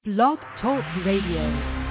Blog Talk Radio.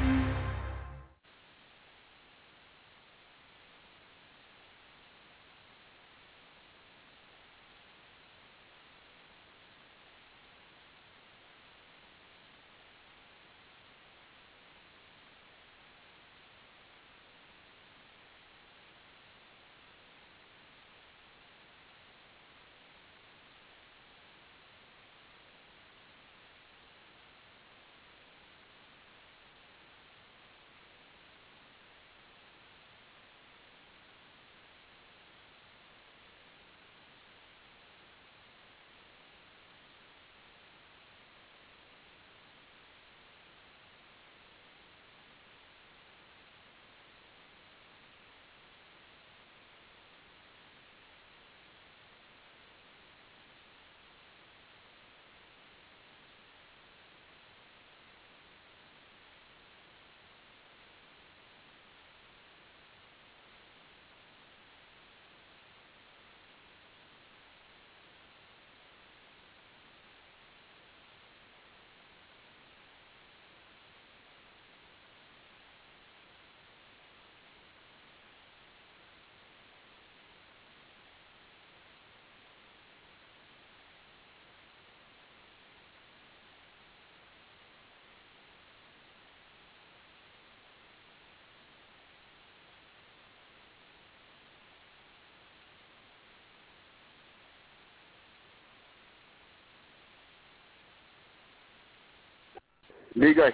DJ.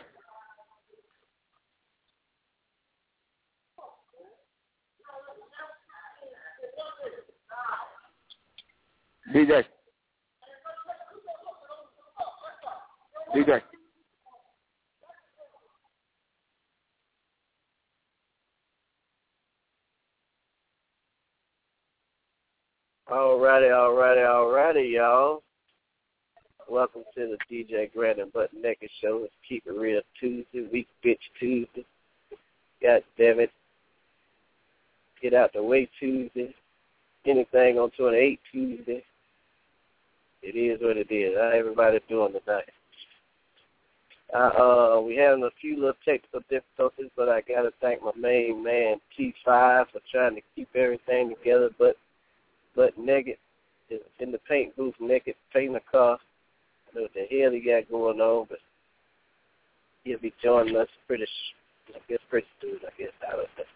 DJ. DJ. Alrighty, y'all. Welcome to the DJ Grant and Butt Naked Show. It's Keep It Real Tuesday, Week Bitch Tuesday. God damn it. Get out the way Tuesday. Anything on 28 Tuesday. It is what it is. How everybody doing tonight? We having a few little technical difficulties, but I got to thank my main man, T5, for trying to keep everything together. But naked, in the paint booth, naked, painting a car. I don't know what the hell he got going on, but he'll be joining us pretty soon, I guess. I don't know.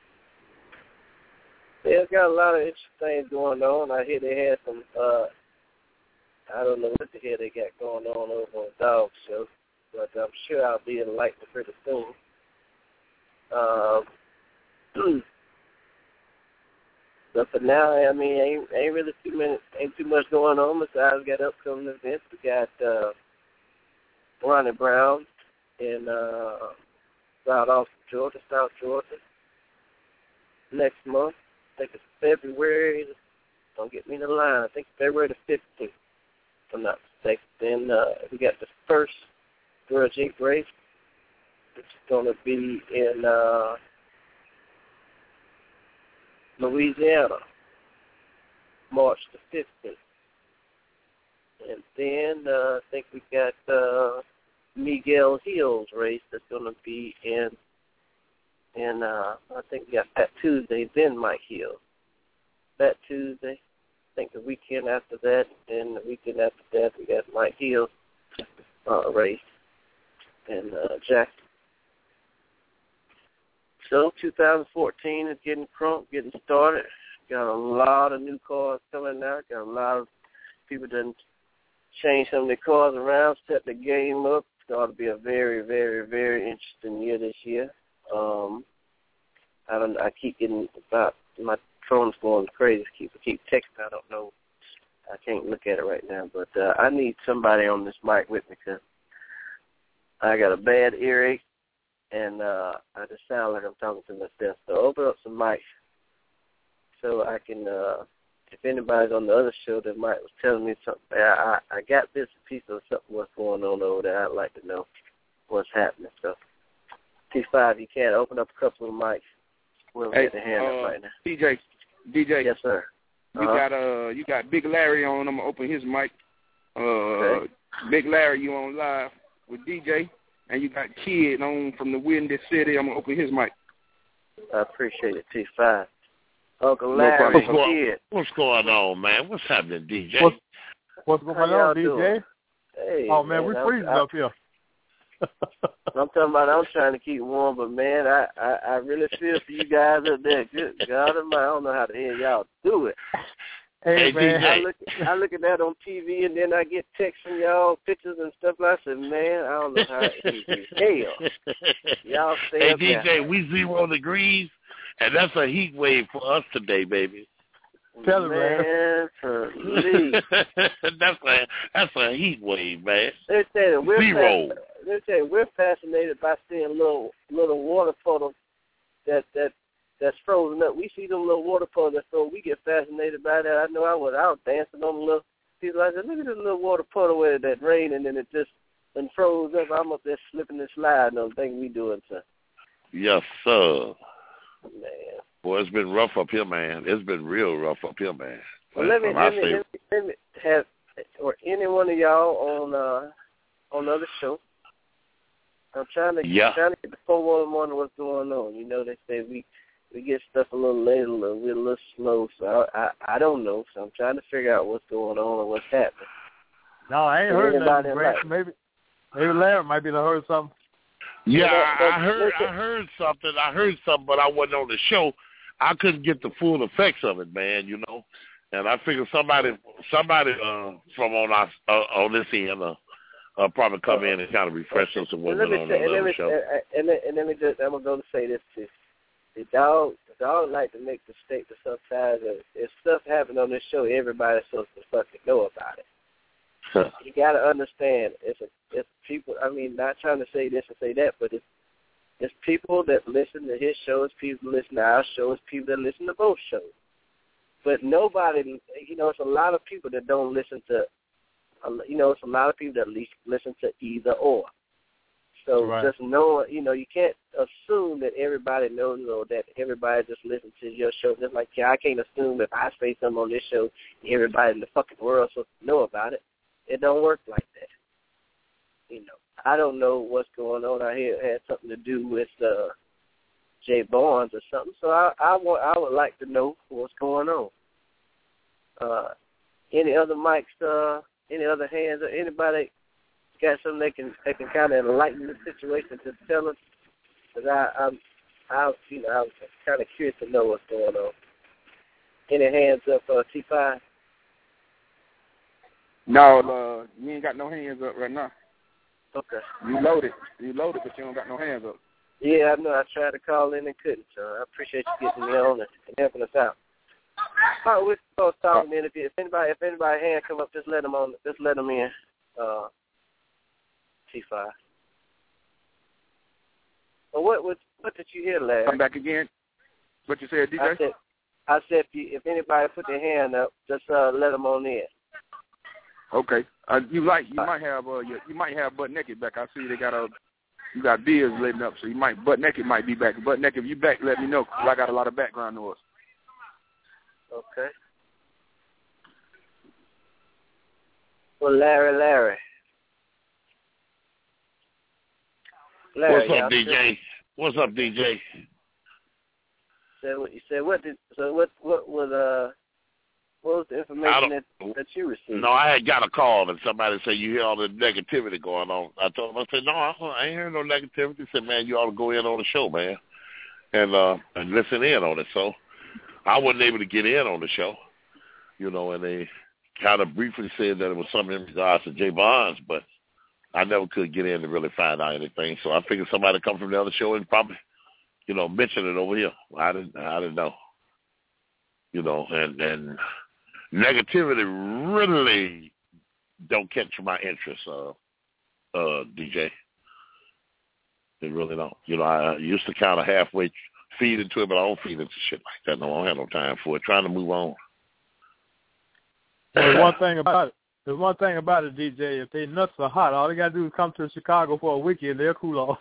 They've got a lot of interesting things going on. I hear they had some, I don't know what the hell they got going on over on Dog Show, but I'm sure I'll be enlightened pretty soon. But for now, I mean, ain't really too much going on besides we got upcoming events. We got Ronnie Brown in South Georgia, next month. I think it's February. Don't get me in the line. I think it's February the 15th, if I'm not mistaken. Then we got the first Grudge Inc. race, which is going to be in Louisiana, March the 15th. And then I think we got Miguel Hill's race that's going to be in I think we got that Tuesday, then Mike Hill. That Tuesday, I think the weekend after that, and the weekend after that, we got Mike Hill race in Jackson. So 2014 is getting crunk, getting started. Got a lot of new cars coming out. Got a lot of people done change some of their cars around, set the game up. It's going to be a very, very, very interesting year this year. I keep getting about my phone's going crazy. Keep texting. I don't know. I can't look at it right now, but I need somebody on this mic with me because I got a bad earache. And I just sound like I'm talking to myself. So open up some mics so I can, if anybody's on the other show that was telling me something, I got this piece of something what's going on over there. I'd like to know what's happening. So T5, you can open up a couple of mics. We'll get the hand up right now. DJ. Yes, sir. You got Big Larry on. I'm gonna open his mic. Okay. Big Larry, you on live with DJ. and you got Kid on from the Windy City. I'm going to open his mic. I appreciate it, T5. Uncle Larry, Kid. What's going on, man? What's happening, DJ? What's going on, DJ? Hey, oh, man, we're freezing up here. I'm talking about I'm trying to keep warm, but, man, I really feel for you guys up there. Good God Almighty, I don't know how the hell y'all do it. Hey, man. I look at that on TV, and then I get texts from y'all, pictures and stuff. I said, man, I don't know how it is. Hell. Y'all stay up DJ, there. we 0 degrees, and that's a heat wave for us today, baby. Tell him, man. That's a heat wave, man. They're saying we're 0. fascinated by seeing little water puddles that's frozen up. We see them little water puddles that's frozen. We get fascinated by that. I know I was dancing on the little people. I said, look at this little water puddle where that rain and then it just froze up. I'm up there slipping and sliding on things we doing, sir. Yes, sir. Man. Boy, it's been rough up here, man. It's been real rough up here, man. Well, let me have, or any one of y'all on other show. I'm trying to get the 411 what's going on. You know, they say we get stuff a little late, we're a little slow, so I don't know. So I'm trying to figure out what's going on and what's happening. No, I ain't heard nothing. Maybe Larry might be to heard something. Yeah, I heard something. But I wasn't on the show. I couldn't get the full effects of it, man. You know, and I figured somebody from on this end probably come in and kind of refresh us on what went on the show. And let me just, I'm going to say this too. The dog like to make the statement sometimes that if stuff happened on this show, everybody's supposed to fucking know about it. You got to understand, it's people, I mean, not trying to say this and say that, but it's people that listen to his shows, people that listen to our shows, people that listen to both shows. But nobody, you know, it's a lot of people that don't listen to, you know, it's a lot of people that at least listen to either or. So just know, you know, you can't assume that everybody knows or that everybody just listens to your show. Just like I can't assume if I say something on this show, everybody in the fucking world supposed to know about it. It don't work like that. You know, I don't know what's going on. I hear it had something to do with Jay Barnes or something. So I would like to know what's going on. Any other mics? Any other hands? Or anybody got something they can kind of enlighten the situation to tell us? Because I'm kind of curious to know what's going on. Any hands up, T5? No, you ain't got no hands up right now. Okay. You loaded, but you don't got no hands up. Yeah, I know. I tried to call in and couldn't, so I appreciate you getting me on and helping us out. All right, we're supposed to talk, man. If anybody hand come up, just let them on. Just let them in. T5. Well, what did you hear, Larry? Come back again. What you said, DJ? I said if anybody put their hand up, just let them on in. Okay. You might have Butt Naked back. I see you got beers letting up, so Butt Naked might be back. Butt Naked, if you back, let me know, because I got a lot of background noise. Okay. Well, Larry. What's up, DJ? What's up, DJ? What was the information that you received? No, I had got a call and somebody said, you hear all the negativity going on. I told them, I said, no, I ain't hearing no negativity. He said, man, you ought to go in on the show, man, and listen in on it. So I wasn't able to get in on the show, you know, and they kind of briefly said that it was something in regards to Jay Barnes, but I never could get in to really find out anything. So I figured somebody come from the other show and probably, you know, mention it over here. I didn't know, you know, and negativity really don't catch my interest, DJ. They really don't. You know, I used to kind of halfway feed into it, but I don't feed into shit like that. No, I don't have no time for it. Trying to move on. There's one thing about it, DJ. If they nuts are hot, all they got to do is come to Chicago for a weekend. They'll cool off.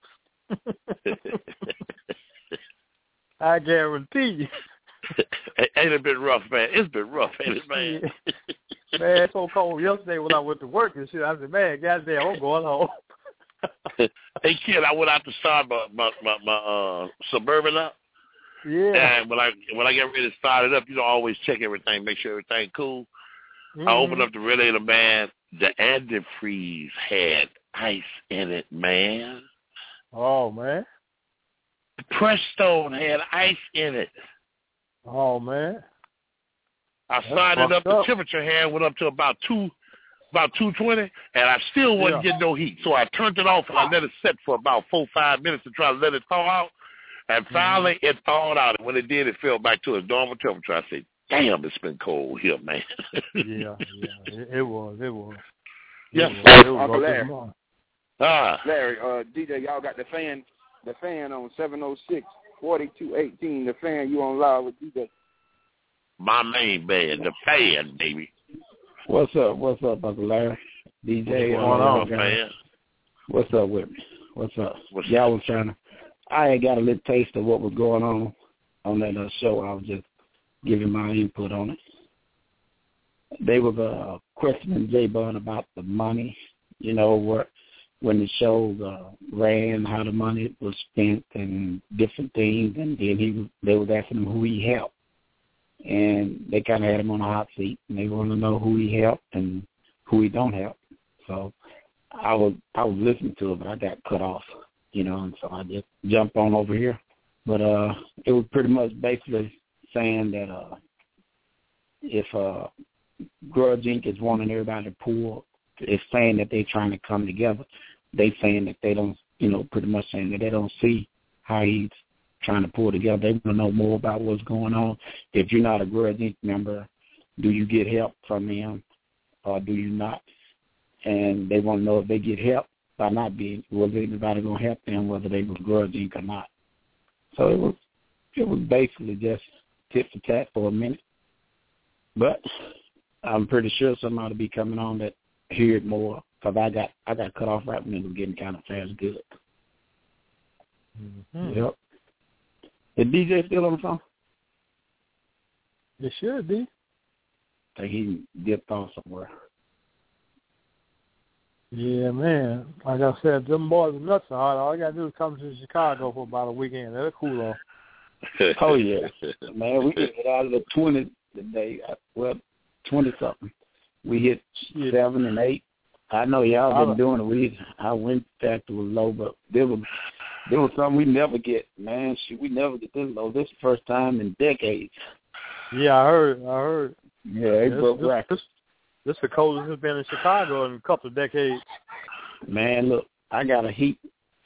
I guarantee you. Ain't it been rough, man? It's been rough, ain't it, man? Man, it's so cold yesterday when I went to work and shit. I said, man, goddamn, I'm going home. Hey, kid, I went out to start my Suburban up. Yeah. And when I get ready to start it up, I always check everything, make sure everything cool. Mm-hmm. I opened up the radiator, man. The antifreeze had ice in it, man. Oh, man. The Prestone had ice in it. Oh, man. I started up. The temperature went up to about 220, and I still wasn't getting no heat. So I turned it off, and I let it sit for about 4-5 minutes to try to let it thaw out. And finally, it thawed out. And when it did, it fell back to its normal temperature. I said, damn, it's been cold here, man. Yeah. It was. Yes. Uncle Larry. Larry, DJ, y'all got the fan on 706-4218. The fan, you on live with DJ. My main band, the fan, baby. What's up, Uncle Larry? DJ, what's going on, man? What's up with me? What's up? Y'all was trying to. I had got a little taste of what was going on that show. I was just giving my input on it. They was questioning J-Bun about the money, when the show ran, how the money was spent and different things, and then they was asking him who he helped. And they kind of had him on a hot seat, and they want to know who he helped and who he don't help. So I was listening to it, but I got cut off, and so I just jumped on over here. But it was pretty much basically saying that if Grudge Inc. is wanting everybody to pull, it's saying that they're trying to come together. They saying that they don't, pretty much saying that they don't see how he's trying to pull together. They want to know more about what's going on. If you're not a Grudge Inc. member, do you get help from them or do you not? And they want to know if they get help by not being, was anybody going to help them, whether they was Grudge Inc. or not. So it was basically just tit for tat for a minute. But I'm pretty sure somebody will be coming on that hear it more, because I got cut off right when it was getting kind of fast good. Mm-hmm. Yep. Is DJ still on the phone? It should be. I think he dipped off somewhere. Yeah, man. Like I said, them boys are nuts. All you got to do is come to Chicago for about a weekend. They're cool off. Oh, yeah. Man, we get out of the 20 today. 20-something. We hit 7 and 8. I know y'all been doing it. I went back to a low, but there was something we never get, man. We never get this low. This is the first time in decades. Yeah, I heard. Yeah, it broke records. This is the coldest it's been in Chicago in a couple of decades. Man, look, I got a heater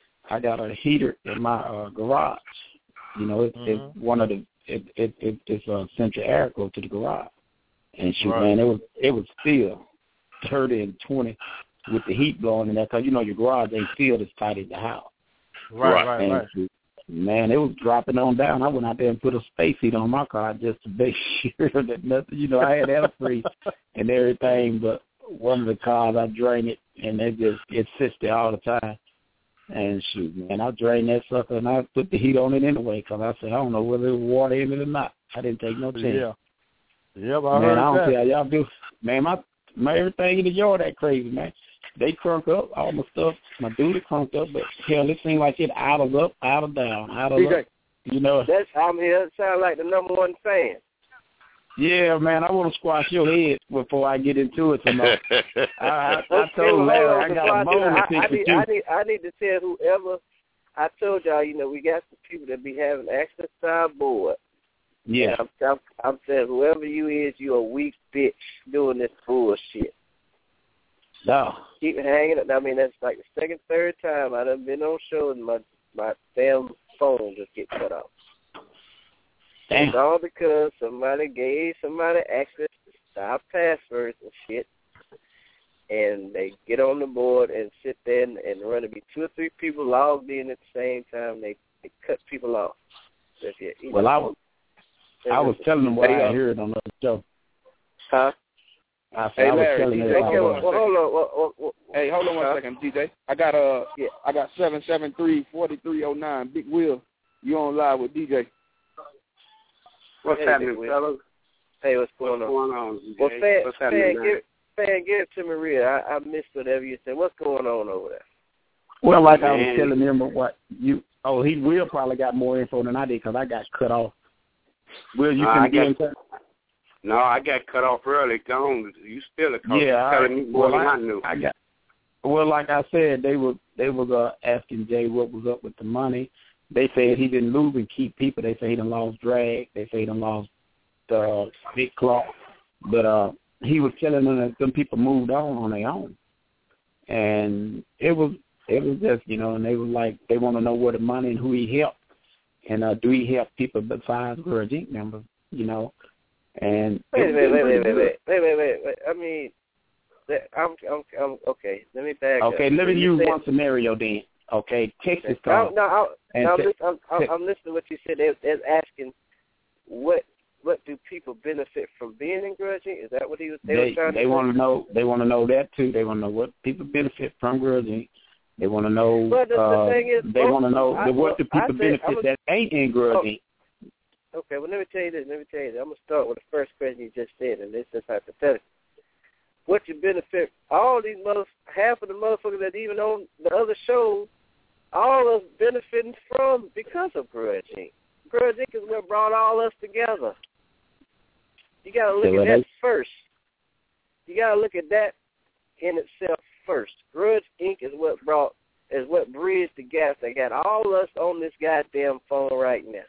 in my garage. It's one of the it's central air go to the garage, and shoot, right. Man, it was still 30 and 20 with the heat blowing in there, because your garage ain't filled as tight as the house. Right. Man, it was dropping on down. I went out there and put a space heat on my car just to make sure that nothing, I had antifreeze and everything, but one of the cars, I drained it, and it sits there all the time. And shoot, man, I drained that sucker, and I put the heat on it anyway, because I said, I don't know whether there was water in it or not. I didn't take no chance. Yeah, I heard that. I don't see how y'all do. Man, my everything in the yard that crazy, man. They crunk up, all my stuff, my duty crunked up, but hell, it seems like it idles up, idle down, idle up. I'm here. It sounds like the number one fan. Yeah, man, I want to squash your head before I get into it tonight. I told Larry I got a bone to pick with you. I need to tell whoever, I told y'all, we got some people that be having access to our board. Yeah. I'm saying whoever you is, you a weak bitch doing this bullshit. No. Keep it hanging. I mean, that's like the second, third time I done been on show and my damn phone just get cut off. Damn. It's all because somebody gave somebody access to our passwords and shit, and they get on the board and sit there and run. It be 2 or 3 people logged in at the same time. They cut people off. So I was telling them what I heard on the show. Huh? I was telling them. Hey, hold on 1 second, DJ. I got 773-4309. Big Will, you on live with DJ. What's happening, fellas? Hey, what's going on? Well, what's happening, give it to me real. I missed whatever you said. What's going on over there? Well, like I was telling him he will probably got more info than I did because I got cut off. Will, you can get in touch? No, I got cut off early. Gone. You still telling me more than I knew. Well, like I said, they was asking Jay what was up with the money. They said he didn't lose and keep people. They say he done lost Drag. They say he done lost Big Claw. But he was telling them that some people moved on their own. And it was just, and they was like, they want to know where the money and who he helped. And do he help people besides Grudge Inc. members, And wait. I mean, I'm okay. Let me back up. Okay, let me use one scenario then. Okay, Texas called. I'm listening to what you said. They're asking what do people benefit from being in Grudge Inc.? Is that what was trying to say? They want to know. They want to know that too. They want to know what people benefit from Grudge Inc. They want to know. But the thing is, they want to know what do people benefit that ain't in Grudge Inc. Okay, well let me tell you this. I'm gonna start with the first question you just said, and this is hypothetical. What you benefit, all these half of the motherfuckers that even on the other shows, all of us benefiting from because of Grudge Inc. Grudge Inc. is what brought all us together. You got to look at that first. You got to look at that in itself first. Grudge Inc. is what bridged the gap that got all of us on this goddamn phone right now.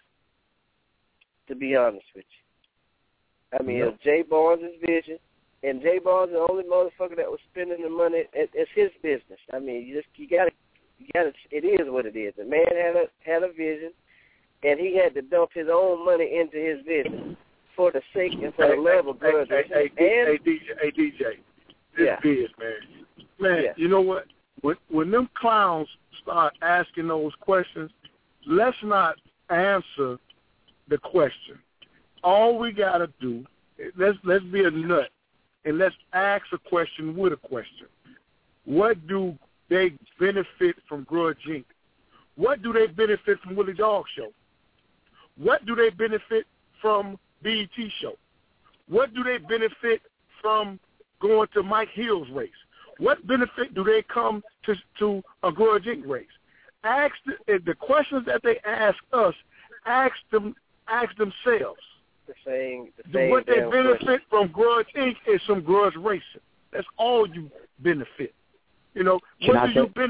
To be honest with you, I mean, it was Jay Barnes' vision. And Jay Barnes is the only motherfucker that was spending the money. It's his business. I mean, you gotta. It is what it is. The man had a vision, and he had to dump his own money into his vision for the sake and for the love of God. Hey, DJ, this biz, man. You know what? When them clowns start asking those questions, let's not answer the question. All we gotta do, let's be a nut. And let's ask a question with a question. What do they benefit from Grudge Inc.? What do they benefit from Willie Dog Show? What do they benefit from BET Show? What do they benefit from going to Mike Hill's race? What benefit do they come to a Grudge Inc. race? Ask the questions that they ask us, ask themselves. The same what they benefit from Grudge Inc. is some grudge racing. That's all you benefit. What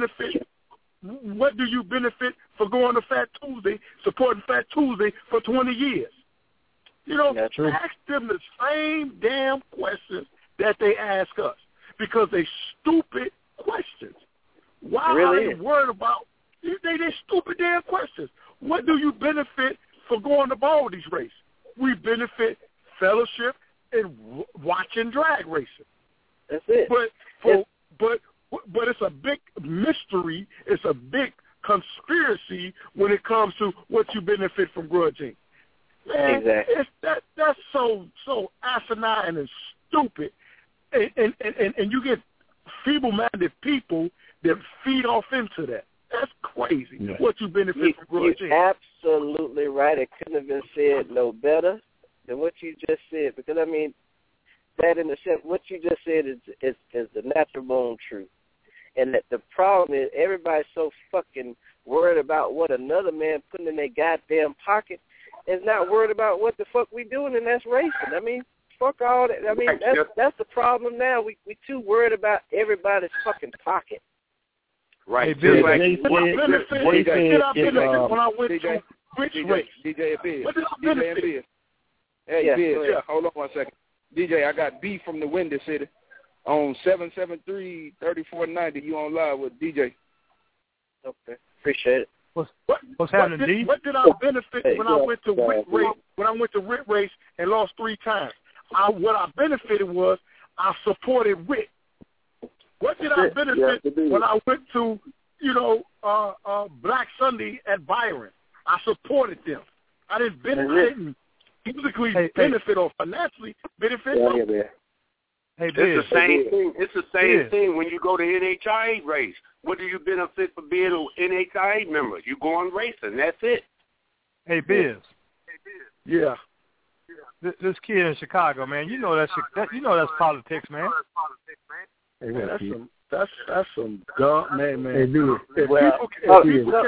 do you benefit for going to Fat Tuesday, supporting Fat Tuesday for 20 years? Ask them the same damn questions that they ask us because they stupid questions. Why are they worried about? They stupid damn questions. What do you benefit for going to Baldy's race? We benefit fellowship and watching drag racing. That's it. But it's a big mystery. It's a big conspiracy when it comes to what you benefit from Grudge Inc. Man, exactly. That's so asinine and stupid. And you get feeble-minded people that feed off into that. That's crazy. Yeah. What you benefit from Grudge Inc. You're absolutely right. It couldn't have been said no better than what you just said. Because, I mean, that in the sense, what you just said is the natural born truth. And that the problem is everybody's so fucking worried about what another man putting in their goddamn pocket is not worried about what the fuck we doing, and that's racing. I mean, fuck all that. I mean, that's the problem now. We too worried about everybody's fucking pocket. Right. Hey, what did I benefit when I went to which race? DJ Biz. What did I benefit? Hey, Biz, hold on 1 second. DJ, I got B from the Windy City on 773-3490. You on live with DJ. Okay, appreciate it. What's happening, D? What did I benefit when I went to Wit race? When I went to Wit race and lost 3 times, what I benefited was I supported Wit. What did I benefit when I went to, Black Sunday at Byron? I supported them. I didn't benefit, physically benefit or financially benefit. Hey, it's the same thing. It's the same thing when you go to NHIA race. What do you benefit for being an NHIA member? You go on racing. That's it. Hey, Biz. Yeah. This kid in Chicago, man. You know that's politics, man. Hey, man, That's some dumb man. Well, somebody's on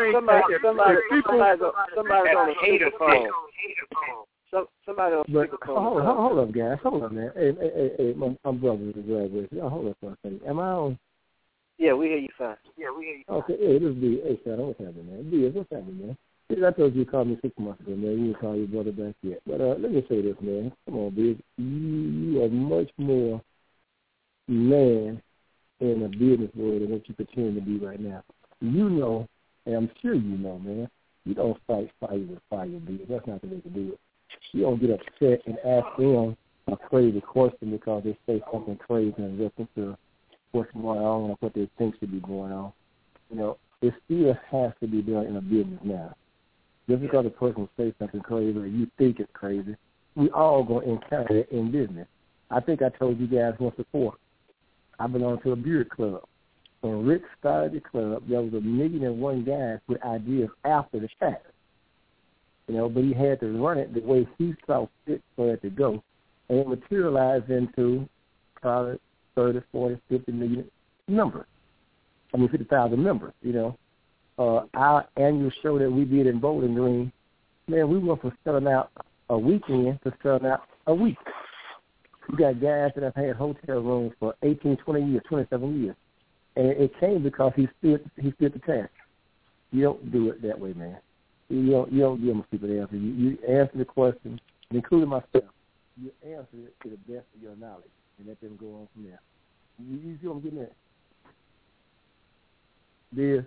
the speakerphone. Somebody on speakerphone. Hold up, guys. Hold up, man. Hey, I'm brother to grab with you. Hold up for a second. Am I on? Yeah, we hear you fine. Okay, hey, this is B. Hey, Shadow, what's happening, man? B, what's happening, man? I told you called me 6 months ago, man. You didn't call your brother back yet. But let me say this, man. Come on, B. You are much more man in the business world than what you pretend to be right now. You know, and I'm sure you know, man, you don't fight fire with fire, B. That's not the way to do it. You don't get upset and ask them a crazy question because they say something crazy and listen to what's going on or what they think should be going on. You know, it still has to be done in a business now. Just because a person says something crazy or you think it's crazy, we all going to encounter it in business. I think I told you guys once before, I belong to a beer club. When Rick started the club, there was 1,000,001 guys with ideas after the fact. You know, but he had to run it the way he saw fit for it to go. And it materialized into probably 30, 40, 50 million numbers. 50,000 members, you know. Our annual show that we did in Bowling Green, man, we went from selling out a weekend to selling out a week. We got guys that have had hotel rooms for 18, 20 years, 27 years. And it came because he stood the test. You don't do it that way, man. You don't give them a stupid answer. You answer the question, including myself. You answer it to the best of your knowledge and let them go on from there. You see what I'm getting at? There.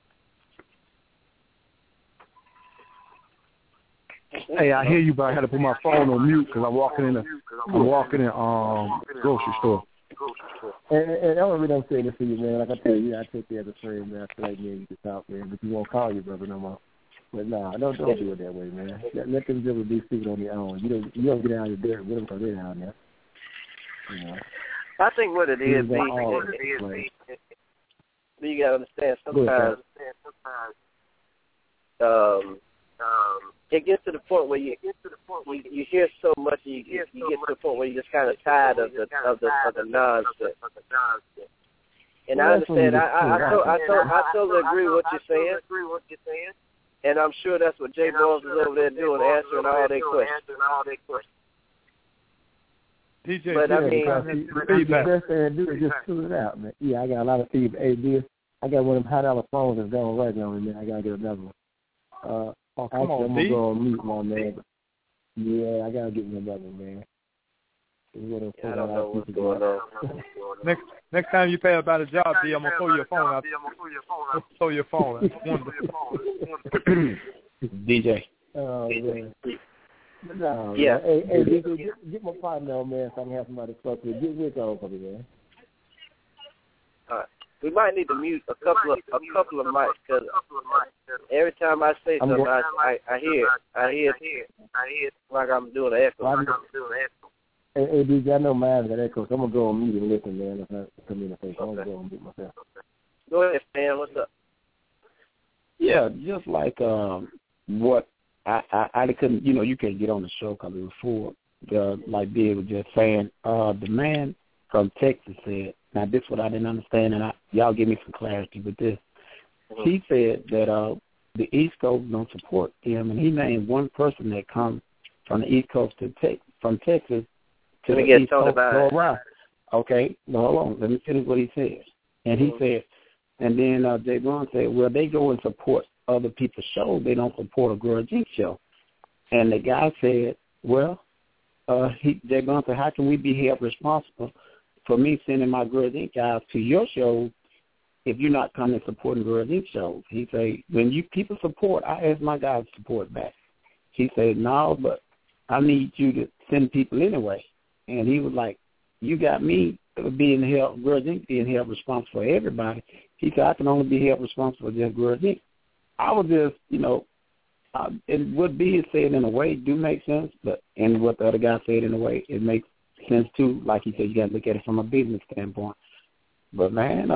Hey, I hear you, but I had to put my phone on mute because I'm walking in grocery store. And I don't really say this to you, man. Like I tell you, I take you as a friend, man. I feel like, man, you can talk, man, but you won't call your brother no more. But nah, don't do it that way, man. Let them just be speaking on their own. You don't get out of there with them because they're down there. You know. I think what it is, you gotta understand. Sometimes, it gets to the point where you hear so much, and you get to the point where you're just kind of tired of the nonsense. And I understand. I totally agree with what you're saying. And I'm sure that's what Jay Boyles is over there doing, answering all their questions. DJ, but I mean, the best thing to do is just tune it out, man. Yeah, I got a lot of feedback. Hey, I got one of them $100 phones that's going right now, man. I got to get another one. Come on, I'm going to go on mute, my man. Yeah, I got to get me another one, man. I don't know what's going on. Next time you pay about a job, D, I'm going to throw your phone out. Throw your phone out. DJ. Oh, man. No, yeah. Man. Hey, DJ, get my partner on, man, so I can have somebody to talk to. Get Rick on for me, man. All right. We might need to mute a couple of mics because every time I say something, I hear it like I'm doing an echo. Hey, DJ, I know mine got echo, so I'm gonna go on mute and listen, man. If I come in the face, I'm gonna go on mute myself. Go ahead, Stan. What's up? Yeah, just like what I couldn't, you can't get on the show because it was full. Like Bill was just saying, the man from Texas said. Now, this is what I didn't understand, and y'all give me some clarity with this. He said that the East Coast don't support him, and he named one person that comes from the East Coast from Texas to the East Coast go around. Okay, no, hold on. Let me finish what he said. And he said, and then Jay Brown said, well, they go and support other people's shows. They don't support a Grudge Inc. show. And the guy said, well, Jay Brown said, how can we be held responsible for me sending my Grudge Inc. guys to your shows if you're not coming supporting Grudge Inc. shows? He said, when you people support, I ask my guys to support back. He said, no, but I need you to send people anyway. And he was like, you got me being held, Grudge Inc. being held responsible for everybody. He said, I can only be held responsible for just Grudge Inc. I was just, and what B is saying in a way do make sense, and what the other guy said in a way, it makes sense too. Like he said, you got to look at it from a business standpoint. But man,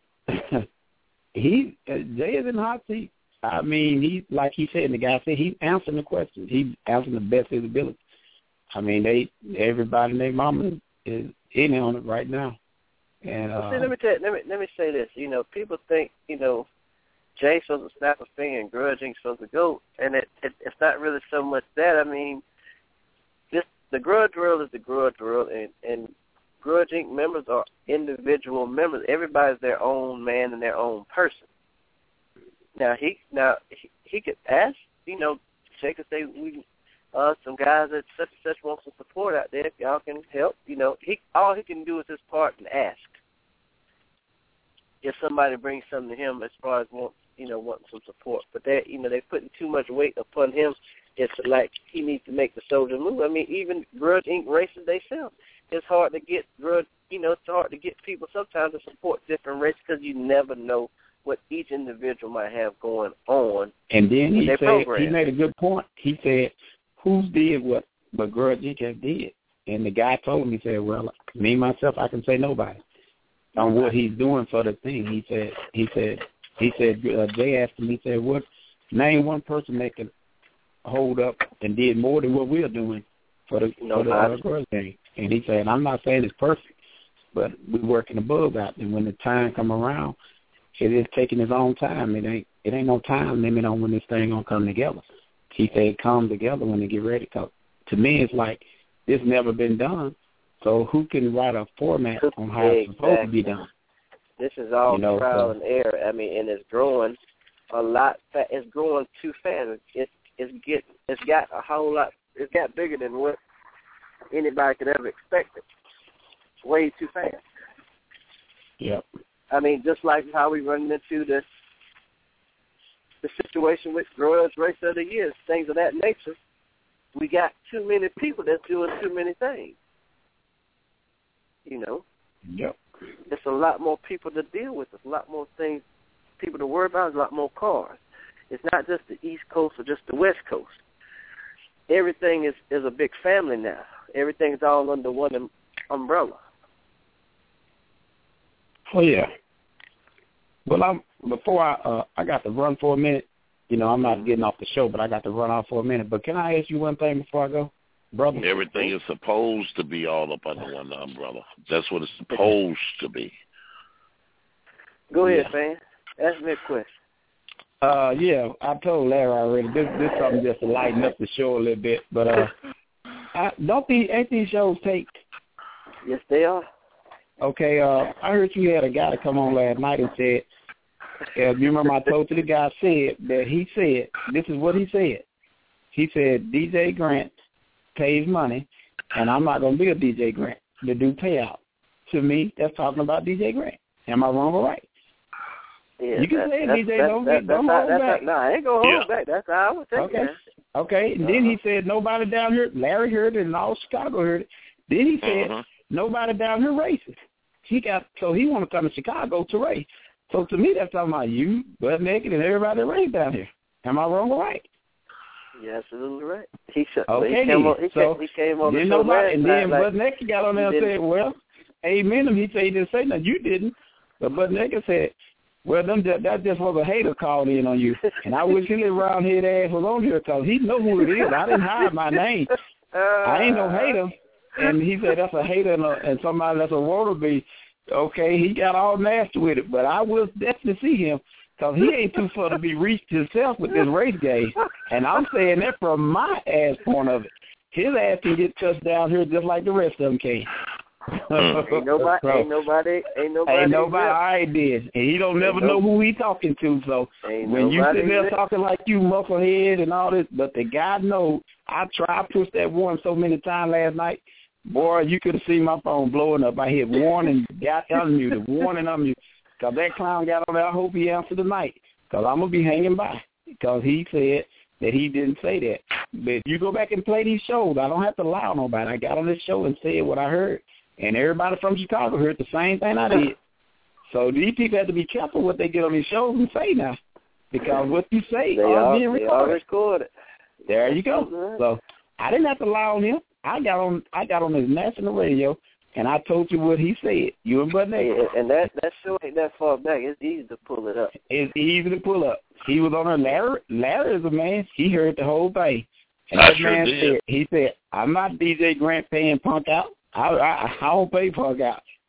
Jay is in the hot seat. I mean, he, like he said, and the guy said, he's answering the questions. He's answering the best of his ability. I mean, everybody and their mama is in on it right now. And see, let me say this. You know, people think, you know, Jay's supposed to snap a finger and Grudge Inc. supposed to go, and it's not really so much that. I mean, the Grudge World is the Grudge World, and Grudge Inc. members are individual members. Everybody's their own man and their own person. Now he could ask, you know, check and say, some guys that such and such want some support out there. If y'all can help, you know, all he can do is his part and ask. If somebody brings something to him as far as wanting some support, but they're putting too much weight upon him. It's like he needs to make the soldier move. I mean, even Grudge Inc. races themselves. It's hard to get it's hard to get people sometimes to support different races because you never know what each individual might have going on. And then he made a good point. He said, "Who's did what Grudge Inc. has did?" And the guy told him, he said, "Well, me myself, I can say nobody on what he's doing for the thing." He said, Jay asked him, he said, "What? Name one person that can hold up and did more than what we're doing for the Grudge Inc." And he said, "I'm not saying it's perfect, but we're working above that. And when the time come around, it is taking its own time. It ain't no time limit on when this thing gonna come together." He said, "It comes together when they get ready." Cause to me, it's like this never been done. So who can write a format on how it's supposed to be done? This is all trial and error. I mean, and it's growing a lot. It's growing too fast. It's got a whole lot. It's got bigger than what anybody could ever expect it. Way too fast. Yep. I mean, just like how we run into the situation with Grudge Race of the Year, things of that nature. We got too many people that's doing too many things. You know? Yep. There's a lot more people to deal with. There's a lot more things, people to worry about. There's a lot more cars. It's not just the East Coast or just the West Coast. Everything is a big family now. Everything's all under one umbrella. Oh, yeah. Well, before I got to run for a minute. You know, I'm not getting off the show, but I got to run off for a minute. But can I ask you one thing before I go, brother? Everything is supposed to be all up under one umbrella. That's what it's supposed to be. Go ahead, man. Ask me a question. Yeah, I told Larry already. This something just to lighten up the show a little bit. But ain't these shows taped? Yes, they are. Okay, I heard you had a guy to come on last night and said, you remember I told you the guy said that he said, this is what he said. He said, DJ Grant pays money, and I'm not going to be a DJ Grant to do payout. To me, that's talking about DJ Grant. Am I wrong or right? Yeah, you can say it, DJ. Don't hold back. No, I ain't going to hold back. That's how I would take it. Okay, and then he said nobody down here, Larry heard it and all Chicago heard it. Then he said nobody down here races. So he want to come to Chicago to race. So to me, that's talking about you, Butt Naked, and everybody that raised down here. Am I wrong or right? You're absolutely right. He came on the show and then Butt Naked got on there and said, well, amen. He said he didn't say nothing. You didn't. But Butt Naked said, well, that just was a hater called in on you. And I wish his round head ass was on here because he know who it is. I didn't hide my name. I ain't no hater. And he said that's a hater and somebody that's a wannabe. Okay, he got all nasty with it, but I will definitely see him because he ain't too far to be reached himself with this race game. And I'm saying that from my ass point of it. His ass can get touched down here just like the rest of them can. Ain't nobody. I did, and he don't never know who he talking to. So when you sitting there talking like you musclehead and all this, but the guy knows. I pushed that one so many times last night. Boy, you could have seen my phone blowing up. I hit warning, got unmuted, warning unmuted. Because that clown got on there. I hope he answered tonight. Because I'm going to be hanging by. Because he said that he didn't say that. But if you go back and play these shows, I don't have to lie on nobody. I got on this show and said what I heard. And everybody from Chicago heard the same thing I did. So these people have to be careful what they get on these shows and say now. Because what you say are being recorded. There you go. So I didn't have to lie on him. I got on his national radio, and I told you what he said. You and Butt Naked. And that show ain't that far back. It's easy to pull it up. It's easy to pull up. He was on there. Larry is a man. He heard the whole thing. And that man said, he said, I'm not DJ Grant paying Punk out. I don't pay Punk out.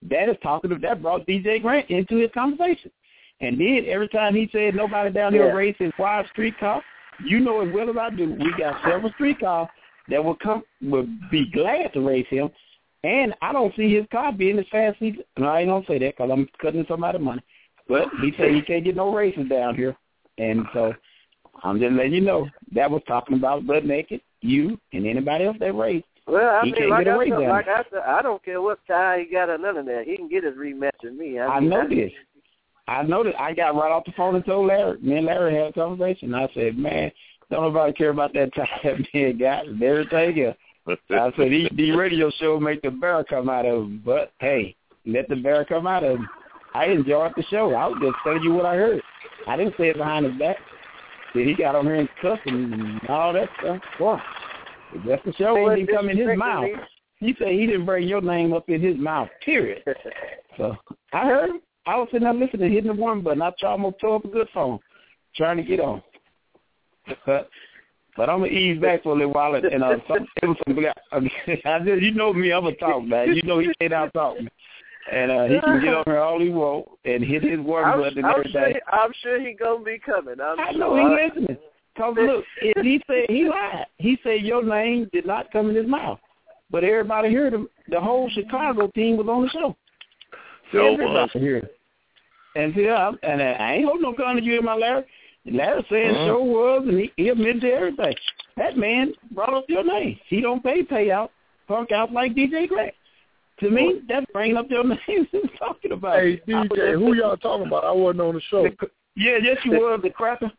that brought DJ Grant into his conversation. And then every time he said nobody down here raced his wide streetcar, you know as well as I do, we got several streetcars that will be glad to race him. And I don't see his car being as fast as no, I ain't going to say that because I'm cutting somebody's money. But he said he can't get no races down here. And so I'm just letting you know, that was talking about Butt Naked, you, and anybody else that raced. Well, I mean, like I said, I don't care what tie he got or none of that. He can get his rematch with me. I know this. I got right off the phone and told Larry. Me and Larry had a conversation. I said, man, don't nobody care about that tie that man got and everything else. I said, the radio show make the bear come out of him. But, hey, let the bear come out of him. I enjoyed the show. I was just telling you what I heard. I didn't say it behind his back. See, he got on here and cussing and all that stuff. Boy, that's the show. It didn't come in his mouth. He said he didn't bring your name up in his mouth, period. So I heard him. I was sitting there listening, hitting the one button. I almost tore up a good phone, trying to get on. But I'm going to ease back for a little while. And it was some guy. You know me, I'm a talk, man. You know he can't out-talk me. And he can get on here all he wants and hit his one button and everything. I'm sure he's going to be coming. I know he's listening. Because, look, he said he lied. He said your name did not come in his mouth. But everybody heard him. The whole Chicago team was on the show. Everybody heard him. And see, I ain't holding no gun to you in my Larry. Larry said show was, and he admitted to everything. That man brought up your name. He don't payout, punk out like DJ Grant. To me, that's bringing up your name. Who's talking about? Hey, DJ, who y'all talking about? I wasn't on the show. Yes, you was, the cracker.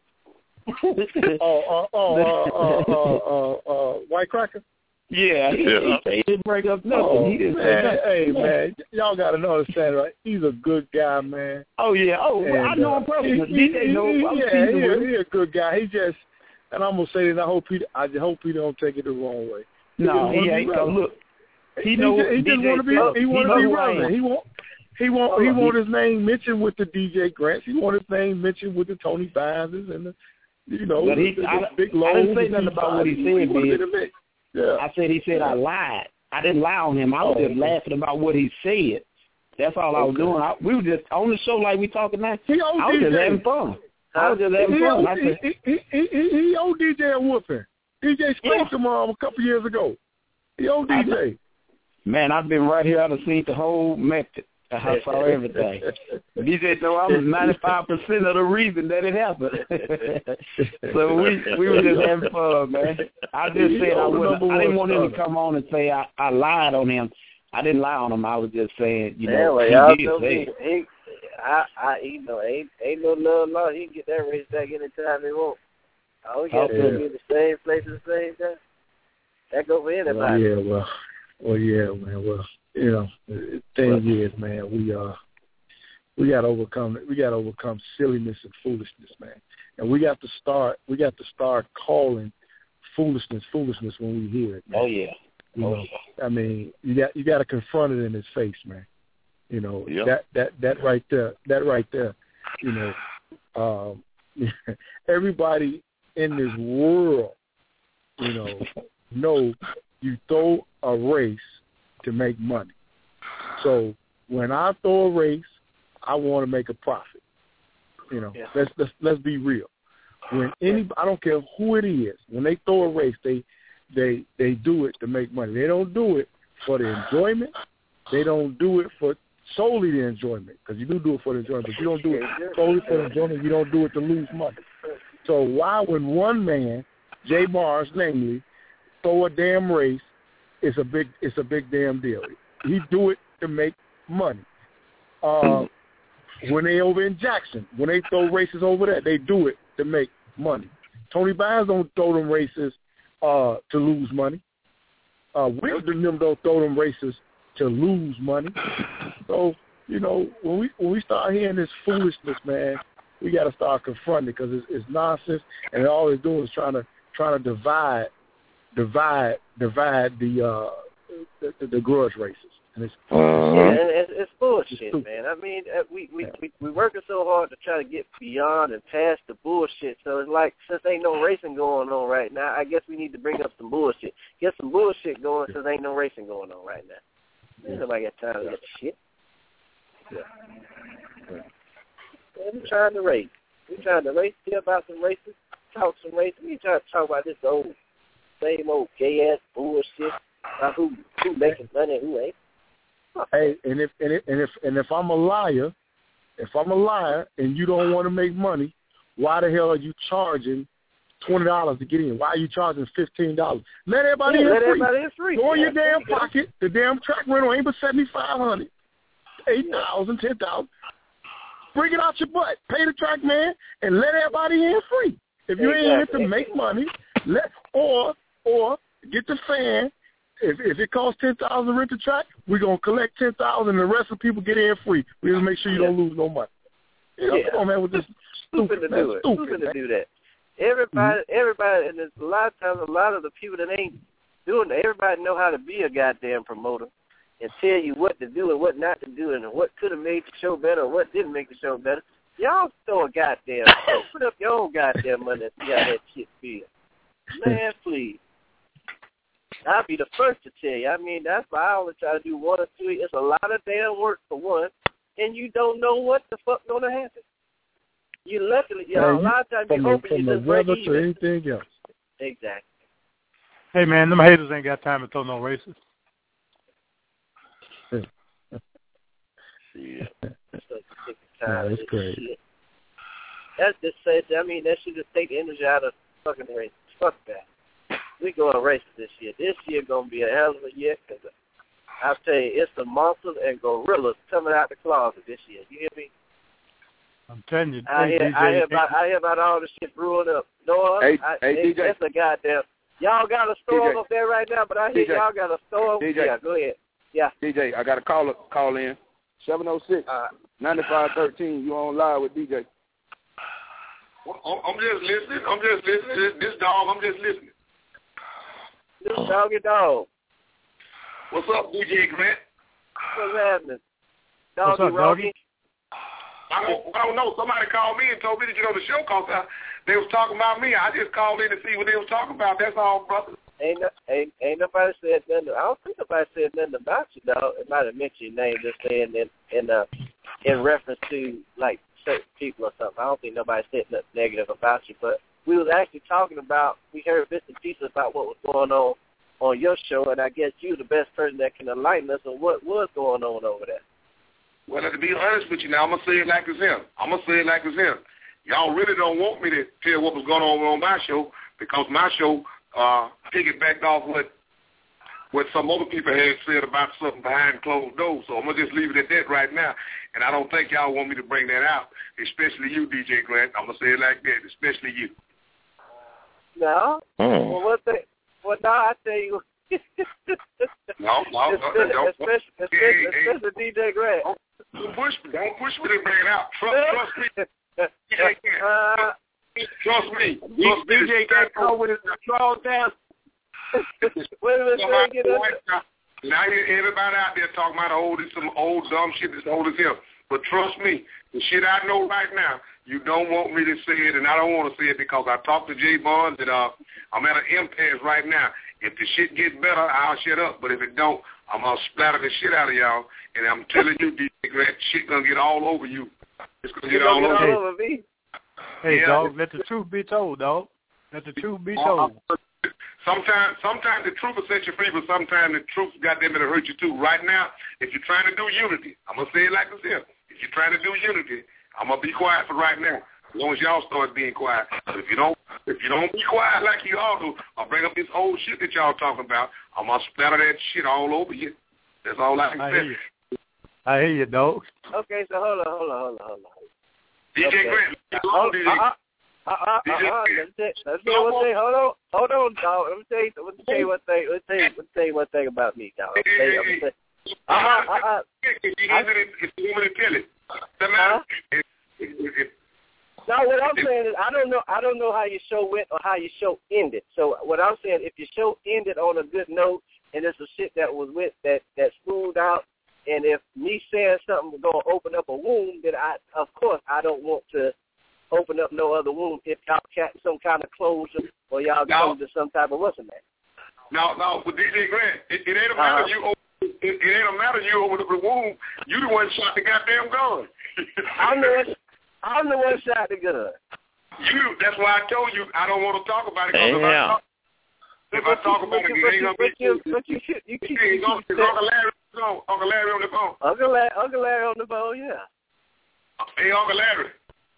White Cracker? Yeah, he didn't break up nothing. He didn't say nothing. Hey, man, y'all got to understand, right? He's a good guy, man. Oh, yeah. Oh, and, I know him personally. He's a good guy. He just, and I'm going to say this, I hope he don't take it the wrong way. No, he ain't. Look, he just want to be relevant. He want his name mentioned with the DJ Grants. He want his name mentioned with the Tony Vines and the, the big low. I didn't say nothing about what he said, man. Yeah. I said he said I lied. I didn't lie on him. I was just laughing about what he said. That's all I was doing. We were just on the show like we talking now. I was just having fun. He owed DJ a whooping. DJ scraped him a couple years ago. He owed DJ. Man, I've been right here. I've seen the whole method. I saw everything. DJ know I was 95% of the reason that it happened. So we were just having fun, man. I just said I didn't want him to come on and say I lied on him. I didn't lie on him. I was just saying, he did say it. Ain't no love lost. He can get that race back anytime he wants. All we got to do is be in the same place at the same time. That goes for anybody. Man. The thing is, man, we got to overcome silliness and foolishness, man. And we got to start calling foolishness when we hear it, man. Oh yeah. I mean, you got to confront it in his face, man. That right there, everybody in this world, know you throw a race to make money. So when I throw a race, I want to make a profit. Let's be real. When I don't care who it is, when they throw a race, they do it to make money. They don't do it for the enjoyment. They don't do it for solely the enjoyment, because you do it for the enjoyment. But you don't do it solely for the enjoyment. You don't do it to lose money. So why, when one man, Jay Mars, namely, throw a damn race, it's a big damn deal. He do it to make money. When they over in Jackson, when they throw races over there, they do it to make money. Tony Vines don't throw them races to lose money. Wilder and them don't throw them races to lose money. So, when we start hearing this foolishness, man, we got to start confronting it, because it's nonsense, and all it's doing is trying to divide the grudge races. And it's bullshit, man. I mean, we working so hard to try to get beyond and past the bullshit. So it's like, since ain't no racing going on right now, I guess we need to bring up some bullshit. Get some bullshit going, since ain't no racing going on right now. Nobody got time for that shit. We're trying to race. We're trying to race, hear about some races, talk some races. We trying to talk about this same old gay-ass bullshit about who making money and who ain't. Hey, and if I'm a liar, and you don't want to make money, why the hell are you charging $20 to get in? Why are you charging $15? Let everybody in free. Go in your damn pocket. The damn track rental ain't but $7,500, $8,000, $10,000. Bring it out your butt. Pay the track man and let everybody in free. If you ain't here to make money, or get the fan. If it costs $10,000 to rent the track, we're gonna collect $10,000 and the rest of the people get in free. We just make sure you don't lose no money. Come on, man, with this stupid to do it. Stupid to do that. Everybody, and there's a lot of times, a lot of the people that ain't doing it, everybody know how to be a goddamn promoter and tell you what to do and what not to do and what could have made the show better or what didn't make the show better. Y'all throw a goddamn show. Put up your own goddamn money and see how that shit feels. Man, please. I'll be the first to tell you. I mean, that's why I always try to do one or two. It's a lot of damn work for one, and you don't know what the fuck going to happen. You luckily, a lot of times you hoping you just break even. Anything else. Exactly. Hey, man, them haters ain't got time to throw no races. That's great. That's just says. I mean, that should just take the energy out of fucking races. Fuck that. We going to races this year. This year gonna be a hell of a year. Cause I'll tell you, it's the monsters and gorillas coming out the closet this year. You hear me? I'm telling you. I hear about all the shit brewing up. No, DJ. That's a goddamn. Y'all got a storm up there right now, but I hear y'all got a storm. DJ. Yeah, go ahead. Yeah. DJ, I got a call in. 706-9513. You on live with DJ. I'm just listening. This dog, I'm just listening. This doggy dog. What's up, DJ Grant? What's happening? Doggy What's up, doggy? I don't know. Somebody called me and told me to get on the show because they was talking about me. I just called in to see what they was talking about. That's all, brother. Ain't nobody said nothing. I don't think nobody said nothing about you, dog. It might have mentioned your name just saying in reference to like certain people or something. I don't think nobody said nothing negative about you, but we was actually talking about. We heard bits and pieces about what was going on your show, and I guess you're the best person that can enlighten us on what was going on over there. Well, to be honest with you now, I'm going to say it like it's him. Y'all really don't want me to tell what was going on my show because my show piggybacked off what some other people had said about something behind closed doors. So I'm going to just leave it at that right now. And I don't think y'all want me to bring that out, especially you, DJ Grant. I'm going to say it like that, especially you. No? Well, I tell you. No. Especially DJ Grant. Don't push me to bring it out. Trust me. Trust me. DJ Grant come with his control down. Wait a minute, now everybody out there talking about some old dumb shit that's old as hell. But trust me, the shit I know right now, you don't want me to say it, and I don't want to say it because I talked to Jay Bonds, and I'm at an impasse right now. If the shit gets better, I'll shut up. But if it don't, I'm going to splatter the shit out of y'all. And I'm telling you, DJ Grant, shit going to get all over you. It's going to get all over me. Hey, dog, let the truth be told, dog. Let the truth be told. Sometimes the truth will set you free, but sometimes the truth, goddamn it, will hurt you too. Right now, if you're trying to do unity, I'm going to say it like this here. If you're trying to do unity, I'm going to be quiet for right now. As long as y'all start being quiet. But if you don't be quiet like you all do, I'll bring up this old shit that y'all talking about. I'm going to splatter that shit all over you. That's all I can say. I hear you, dog. Okay, so hold on. DJ Grant, Hold on, dog. Let me tell you one thing about me, dog. It's a woman to tell it. No, what I'm saying is I don't know how your show went or how your show ended. So what I'm saying, if your show ended on a good note and there's some shit that was with that smoothed out, and if me saying something was gonna open up a wound, then of course I don't want to open up no other wound if y'all got some kind of closure or y'all come to some type of what's in that. No, with DJ Grant, it ain't a matter of you it ain't a matter you over the room. You the one shot the goddamn gun. I'm the one shot the gun. That's why I told you I don't want to talk about it. If I talk about it, it ain't gonna be. You keep Uncle Larry on the phone. Uncle Larry on the phone, yeah. Hey, Uncle Larry.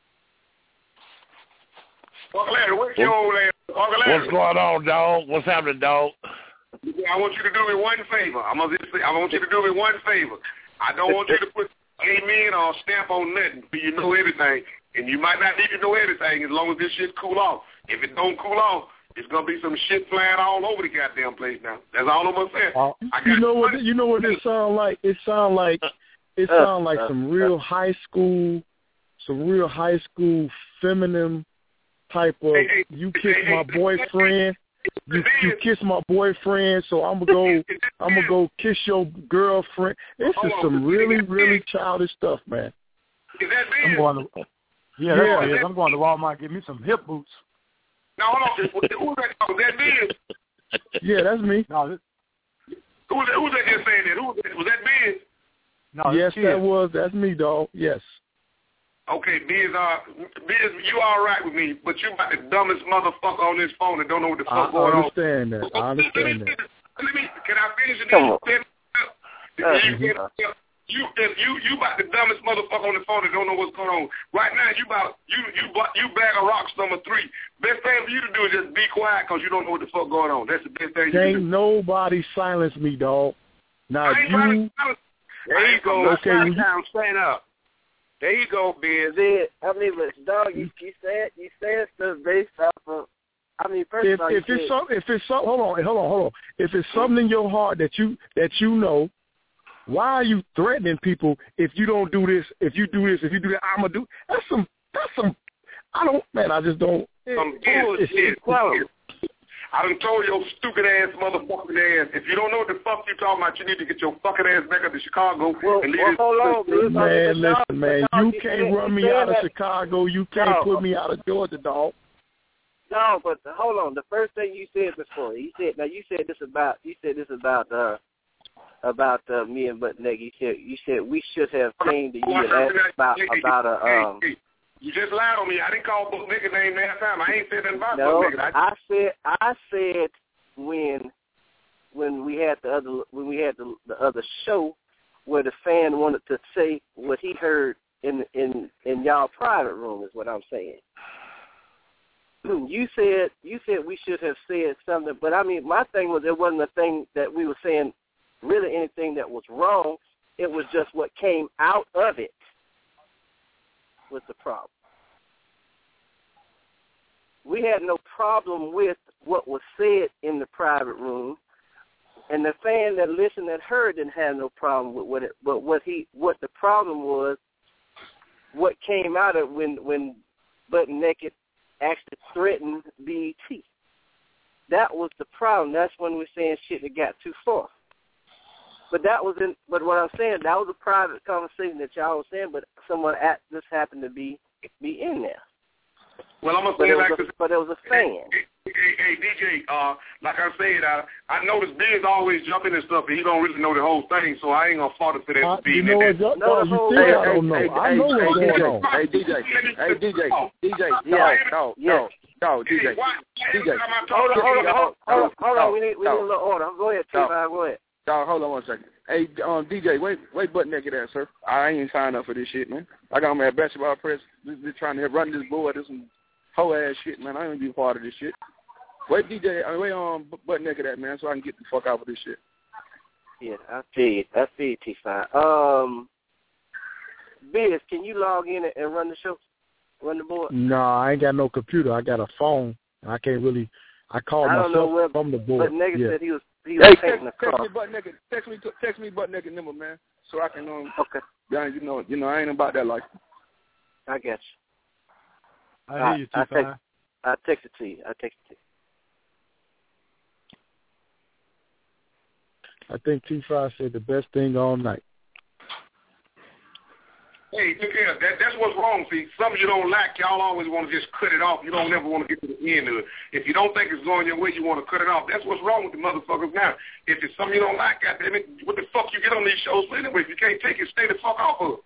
Uncle Larry, where's your old ass? Uncle Larry. What's going on, dog? What's happening, dog? I want you to do me one favor. I want you to do me one favor. I don't want you to put amen or stamp on nothing. You know everything. And you might not need to know everything as long as this shit cool off. If it don't cool off, it's gonna be some shit flying all over the goddamn place now. That's all I'm gonna say. You know what it sound like? It sound like some real high school feminine type of you kiss my boyfriend. You kiss my boyfriend, so I'm gonna go kiss your girlfriend. This is some really childish stuff, man. Is that big? I'm going to Walmart and get me some hip boots. No, hold on. Who's that Biz? Yeah, that's me. No, who's that just saying that? Was that Biz? No, yes, that's me, dog. Yes. Okay, Biz, you all right with me, but you about the dumbest motherfucker on this phone that don't know what the fuck going on. I understand that. Can I finish it? You about the dumbest motherfucker on the phone that don't know what's going on. Right now, you bag of rocks number 3. Best thing for you to do is just be quiet because you don't know what the fuck going on. That's the best thing you can do. Can't nobody silence me, dog. Now you. There you go. Okay, stand up. There you go, Biz. I mean, but dog, you said stuff based off of. I mean, first of all, if it's something, hold on. If it's something in your heart that you know, why are you threatening people? If you don't do this, if you do that, I'm gonna do. That's some. I just don't. Some bullshit. I done told your stupid ass motherfucking ass. If you don't know what the fuck you talking about, you need to get your fucking ass back up to Chicago and leave it. Man, listen, man. You can't run me out of Chicago. You can't put me out of Georgia, dog. No, but hold on. The first thing you said before, you said this about me and Butt Nigga. You said we should have came to you and asked about a You just lied on me. I didn't call Butt Nigga name that time. I ain't said nothing about Butt Nigga. I said when we had the other show where the fan wanted to say what he heard in y'all private room is what I'm saying. You said we should have said something, but I mean my thing was it wasn't a thing that we were saying really anything that was wrong. It was just what came out of it was the problem. We had no problem with what was said in the private room, and the fan that listened that heard didn't have no problem with it. But what the problem was, what came out of when Butt Naked actually threatened BET. That was the problem. That's when we're saying shit that got too far. But what I'm saying, that was a private conversation that y'all was saying, but someone just happened to be in there. Well, I'm gonna say but it was a fan. Hey, DJ, like I said, I noticed Biz always jumping and stuff, but he don't really know the whole thing, so I ain't gonna fault him for that. You know what? I don't know. I know what's going on. Hey, DJ. Hold on. We need a little order. Go ahead, T5. Go ahead. Dog, hold on one second. Hey, DJ, wait Butt Naked at, sir. I ain't signed up for this shit, man. I got my basketball press. Just trying to run this board. This some whole ass shit, man. I ain't be part of this shit. Wait, DJ, Butt Naked at, man, so I can get the fuck out of this shit. Yeah, I see T5. Biz, can you log in and run the show? Run the board? No, I ain't got no computer. I got a phone. I can't really. I called myself from the board. But Nigga said he was taking the call. Text me Butt Naked number, man, so I can Okay. Yeah, you know, I ain't about that life. I got you. I hear you, T5. I text it to you. I think T5 said the best thing all night. Hey, look here. That's what's wrong. See, some of you don't like. Y'all always want to just cut it off. You don't never want to get to the end of it. If you don't think it's going your way, you want to cut it off. That's what's wrong with the motherfuckers now. If it's something you don't like, goddamn it, what the fuck you get on these shows for anyway? If you can't take it, stay the fuck off of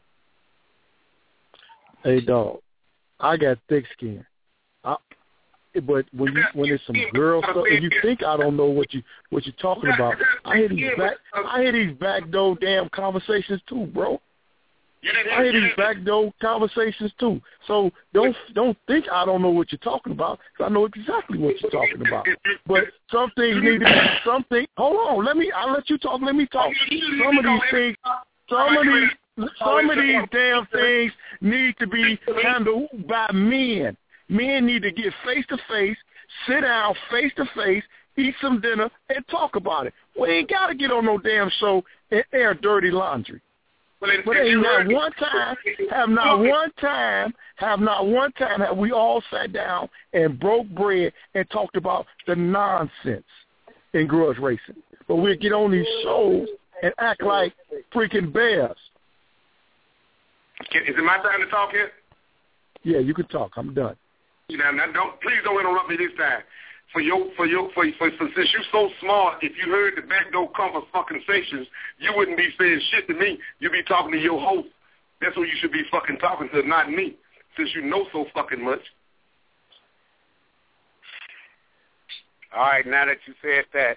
it. Hey, dog, I got thick skin. But when it's some girl stuff, and you think I don't know what you're talking about, I hear these backdoor damn conversations too, bro. I hear these backdoor conversations too. So don't think I don't know what you're talking about, because I know exactly what you're talking about. But some things need to be something. Hold on, I'll let you talk. Let me talk. Some of these things, some of these damn things need to be handled by men. Men need to get face-to-face, sit down face-to-face, eat some dinner, and talk about it. We ain't got to get on no damn show and air dirty laundry. But ain't not one time have we all sat down and broke bread and talked about the nonsense in grudge racing. But we'll get on these shows and act like freaking bears. Is it my time to talk here? Yeah, you can talk. I'm done. Now, please don't interrupt me this time. Since you're so smart, if you heard the backdoor conversations, you wouldn't be saying shit to me. You'd be talking to your host. That's who you should be fucking talking to, not me, since you know so fucking much. All right, now that you said that.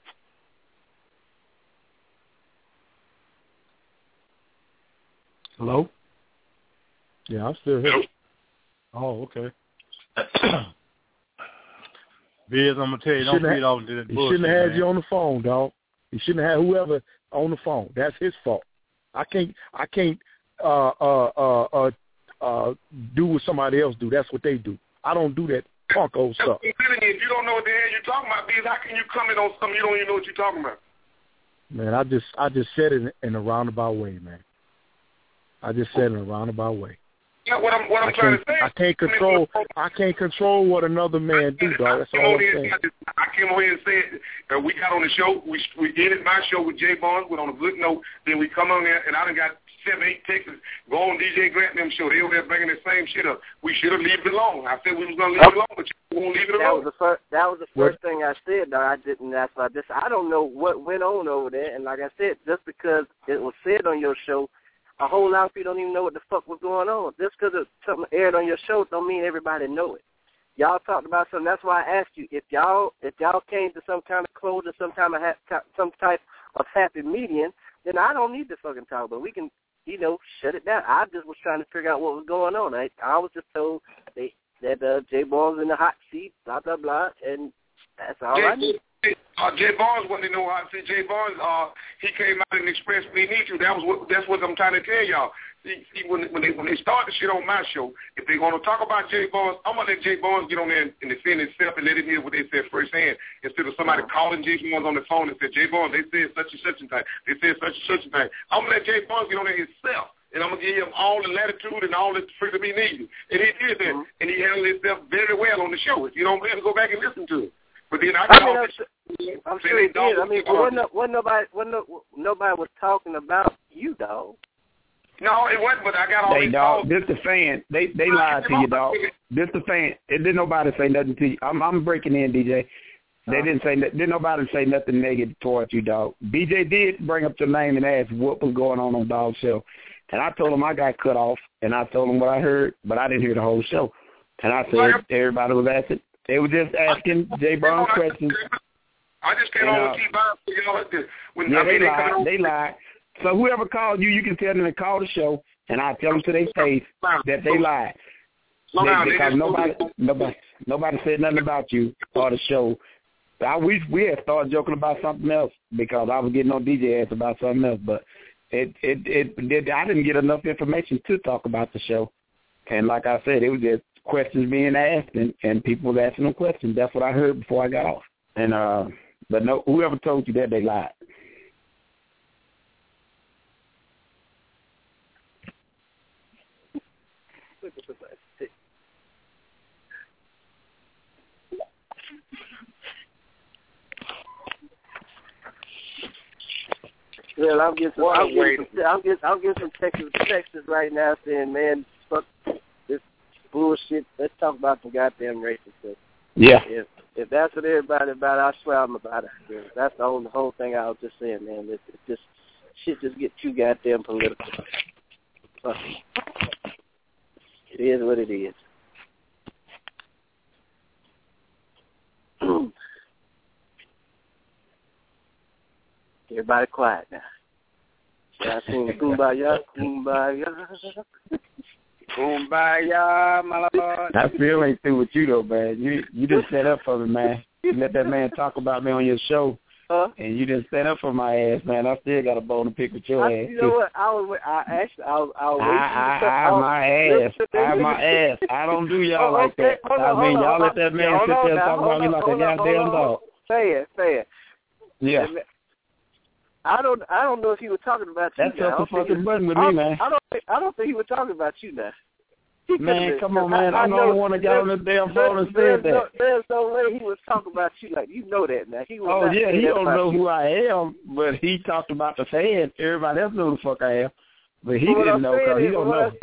Hello? Yeah, I'm still here. Hello? Oh, okay. Biz, I'm gonna tell you, don't feed off into that bullshit. He shouldn't have had you on the phone, dog. He shouldn't have had whoever on the phone. That's his fault. I can't do what somebody else do. That's what they do. I don't do that punk old stuff. If you don't know what the hell you're talking about, Biz, how can you comment on something you don't even know what you're talking about? Man, I just said it in a roundabout way, man. I just said it in a roundabout way. Yeah, what I'm trying to say. I can't control what another man do, dog. That's all I'm saying. I came over here and said we got on the show. We ended my show with Jay Barnes. We're on a good note. Then we come on there, and I done got 7-8 texts. Go on DJ Grant and them show. They over there bringing the same shit up. We should have left it alone. I said we was gonna leave it alone, but you won't leave it alone. That was the first thing I said, though. I didn't. That's why I don't know what went on over there. And like I said, just because it was said on your show, a whole lot of people don't even know what the fuck was going on. Just because something aired on your show don't mean everybody know it. Y'all talked about something. That's why I asked you if y'all came to some kind of closure, some type of happy median. Then I don't need to fucking talk. But we can, shut it down. I just was trying to figure out what was going on. I was just told that Jay Barnes in the hot seat, blah blah blah, and that's all I need. Jay Barnes wasn't no hot seat. Jay Barnes, he came out and expressed we need you. That's what I'm trying to tell y'all. See, when they start the shit on my show, if they're gonna talk about Jay Barnes, I'm gonna let Jay Barnes get on there and defend himself and let him hear what they said firsthand, instead of somebody calling Jay Barnes on the phone and said, Jay Barnes, they said such and such and thing. They said such and such and thing. I'm gonna let Jay Barnes get on there himself. And I'm going to give him all the latitude and all the freedom he needed. And he did that. And he handled himself very well on the show. If you don't believe it, go back and listen to it. But then I'm sure he did. I mean, nobody was talking about you, dog. No, it wasn't, but I got all these calls. This the fan. They lied to you, dog. This the fan. It didn't nobody say nothing to you. I'm breaking in, DJ. They didn't nobody say nothing negative towards you, dog. BJ did bring up your name and ask what was going on Dog's show. And I told him I got cut off, and I told him what I heard, but I didn't hear the whole show. And I said everybody was asking. They were just asking Jay Barnes questions. I just came on with T-Bob for y'all like this. They lied. So whoever called you, you can tell them to call the show, and I tell them to their face that they lied. Because nobody said nothing about you or the show. We had started joking about something else because I was getting on DJ ass about something else, but I didn't get enough information to talk about the show. And like I said, it was just questions being asked and people was asking them questions. That's what I heard before I got off. And but no, whoever told you that, they lied. Well, I'm getting some texts right now saying, man, fuck this bullshit. Let's talk about the goddamn racist. Yeah. If that's what everybody about, I swear I'm about it. That's the whole thing I was just saying, man. It's just shit just get too goddamn political. Fuck it is what it is. Everybody quiet now. I sing Kumbaya, Kumbaya. Kumbaya, my lord. I feel ain't through with you, though, man. You just set up for me, man. You let that man talk about me on your show, and you just set up for my ass, man. I still got a bone to pick with your ass. You know what? My ass. I don't do y'all like that. Y'all let that man sit there and talk about me like a goddamn dog. Fair. Yeah. I don't know if he was talking about you. That's up the fucking button with me, man. I don't think he was talking about you now. Man, come on, man. I'm the only one that got on the damn phone and said that. There's no way he was talking about you. Like, you know that now. He don't know who I am, but he talked about the fans. Everybody else knows the fuck I am, but he didn't know because he don't know.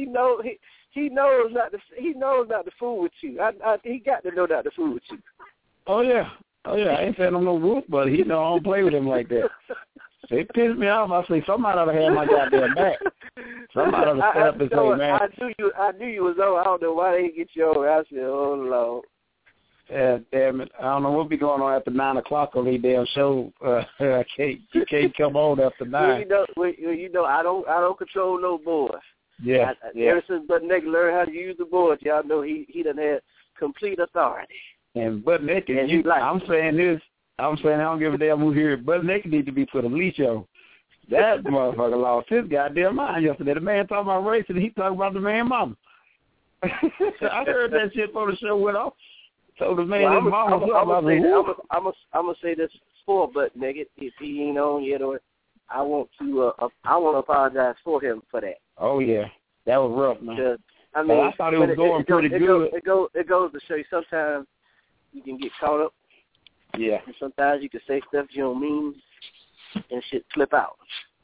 He knows not to fool with you. He got to know not to fool with you. Oh yeah. I ain't saying I'm no wolf, but he know I don't play with him like that. It pissed me off. I say somebody ought to have my goddamn back. Somebody ought to step up and say, man. I knew you was on. I don't know why they didn't get you over. I said, oh Lord. Yeah, damn it. I don't know what be going on after 9 o'clock on these damn show. You can't come on after 9. You know, I don't control no board. Yeah. Ever since Bud Naked learned how to use the board, y'all know he done had complete authority. And Bud Naked, I'm saying I don't give a damn who here. Bud Naked need to be put a leash on. That motherfucker lost his goddamn mind yesterday. The man talking about race and he talking about the man mama. I heard that shit before the show went off. So the man his mama I'm gonna say this for Bud Naked if he ain't on yet, or I want to apologize for him for that. Oh yeah, that was rough, man. Because, I mean, I thought it was going pretty good. It goes to show you sometimes you can get caught up. Yeah. And sometimes you can say stuff you don't mean and shit slip out.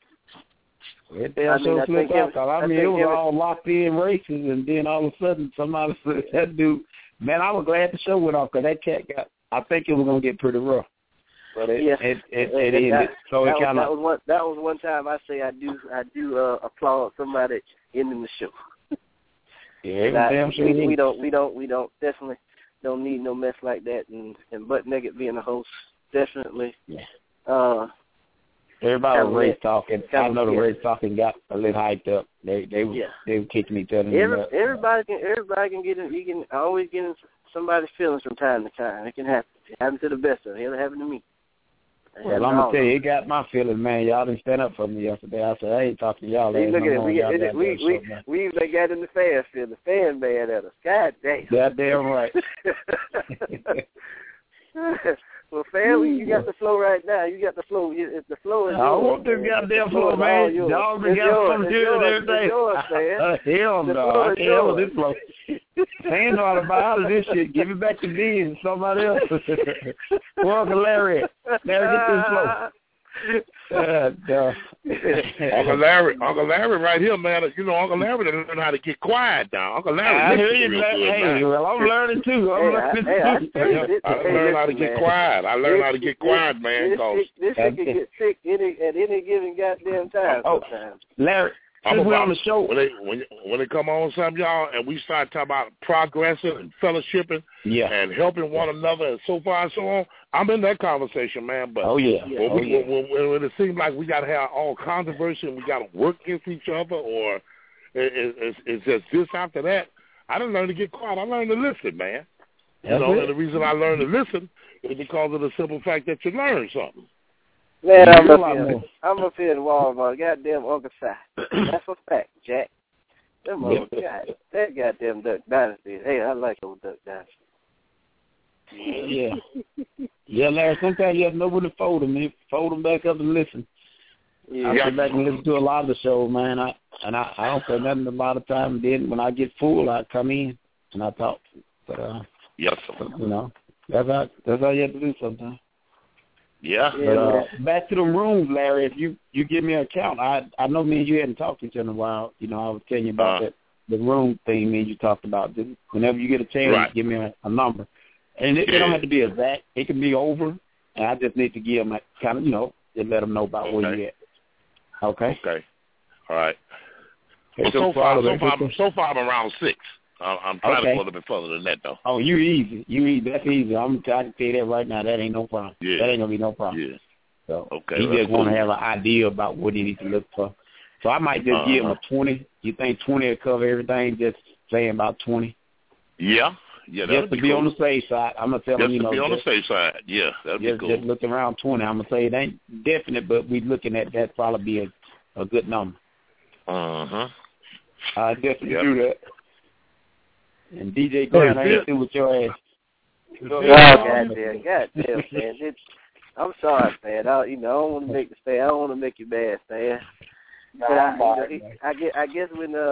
It damn sure slipped out. It was all locked in races, and then all of a sudden somebody said, that dude, man, I was glad the show went off because that cat I think it was going to get pretty rough. But it ended. So it kind of. That was one time I say I do applaud somebody ending the show. Yeah, damn sure. We don't definitely don't need no mess like that, and Butt Naked being the host, definitely. Yeah. Everybody was race talking. I know the race talking got a little hyped up. They were kicking each other. Everybody can get in. You can always get in somebody's feelings from time to time. It can happen. It happened to the best of them. It happened to me. Well, I'm gonna tell you, it got my feelings, man. Y'all didn't stand up for me yesterday. I said I ain't talking to y'all. Look at it. We even got in the fan field. The fan mad at us. God damn. Goddamn right. Well, fam, you got the flow right now. You got the flow. If the flow is yours, I want this goddamn flow, man. Y'all been got some good every day. Hell no. I can't this flow. They know how to buy out of this shit. Give it back to D and somebody else. Welcome, Larry. Larry, get this flow. Uncle Larry right here, man. You know, Uncle Larry done learn how to get quiet now. Uncle Larry, I hear you, man. Hey, well, I'm learning too. I learned how to get quiet. I learned how to get quiet, man. This shit can get sick at any given goddamn time. Sometimes. Larry. On the show. When they come on some y'all and we start talking about progressing and fellowshipping and helping one another and so far and so on, I'm in that conversation, man. But when it seems like we got to have all controversy and we got to work against each other, or it's just this after that, I didn't learn to get quiet. I learned to listen, man. And the reason I learned to listen is because of the simple fact that you learn something. Man, I'm up here in Walmart. Goddamn Uncle Si. That's a fact, Jack. That goddamn Duck Dynasty. Hey, I like old Duck Dynasty. Yeah. Yeah, Larry, sometimes you have to know when to fold them. You fold them back up and listen. Yeah. I sit back and listen to a lot of the show, man. I don't say nothing a lot of time. Then when I get full, I come in and I talk. But yes, sir. You know, that's how you have to do sometimes. Yeah. But back to the rooms, Larry. If you give me an account, I know me and you hadn't talked to each other in a while. You know, I was telling you about the room thing me and you talked about. Whenever you get a chance, give me a number. And it don't have to be exact. It can be over, and I just need to give them kind of, you know, just let them know about where you at. Okay. Okay. All right. Okay, well, so far I'm around 6. I'm trying to go a little bit further than that, though. Oh, you easy. That's easy. I'm trying to tell you that right now. That ain't no problem. Yeah. That ain't going to be no problem. Yeah. So okay, he just want to have an idea about what he needs to look for. So I might just give him a 20. You think 20 will cover everything? Just saying about 20? Yeah. Yeah, just to be on the safe side. I'm going to tell him, you know. Just to be on the safe side. Yeah, that'd be cool. Just look around 20. I'm going to say it ain't definite, but we looking at that probably be a good number. Uh-huh. I definitely do that. And DJ Grant, I ain't through with your ass. Goddamn, man. I'm sorry, man. I don't want to make I don't want to make you mad, man. But I guess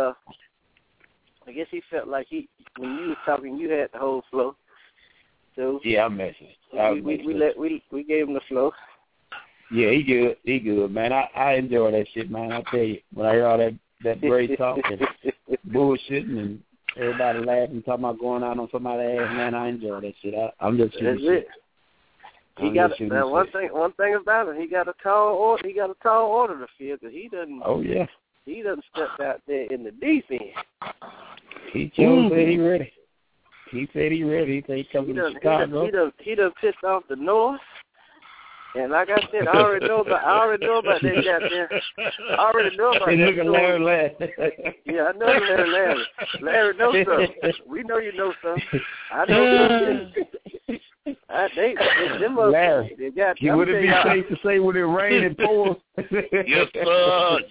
he felt like when you was talking, you had the whole flow. So yeah, I'm messing. We gave him the flow. Yeah, he good, man. I enjoy that shit, man. I tell you, when I hear all that great talk and bullshitting and everybody laughing, talking about going out on somebody's ass, man, I enjoy that shit. I'm just shooting shit. He got one thing about him. He got a tall order. He got a tall order to fill because he doesn't. Oh yeah. He doesn't step out there in the deep end. He said he ready. He said he ready. He said he coming to Chicago. He done pissed off the North. And like I said, I already know about that goddamn. I already know about that. Look at Larry. Yeah, I know Larry. Larry knows something. We know you know something. I know something. Larry, would it be safe to say when it rains and pours? Yes, sir.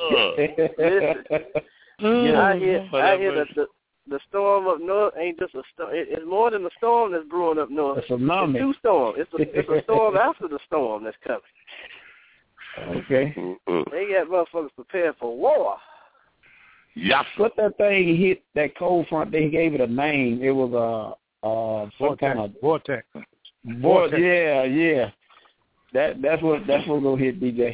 Listen, I hear the storm up north ain't just a storm. It's more than a storm that's brewing up north. It's a tsunami. It's 2 storms. It's a storm after the storm that's coming. Okay. They got motherfuckers prepared for war. Yes. What that thing hit, that cold front, they gave it a name. It was some kind of vortex. Yeah. That's what gonna hit DJ.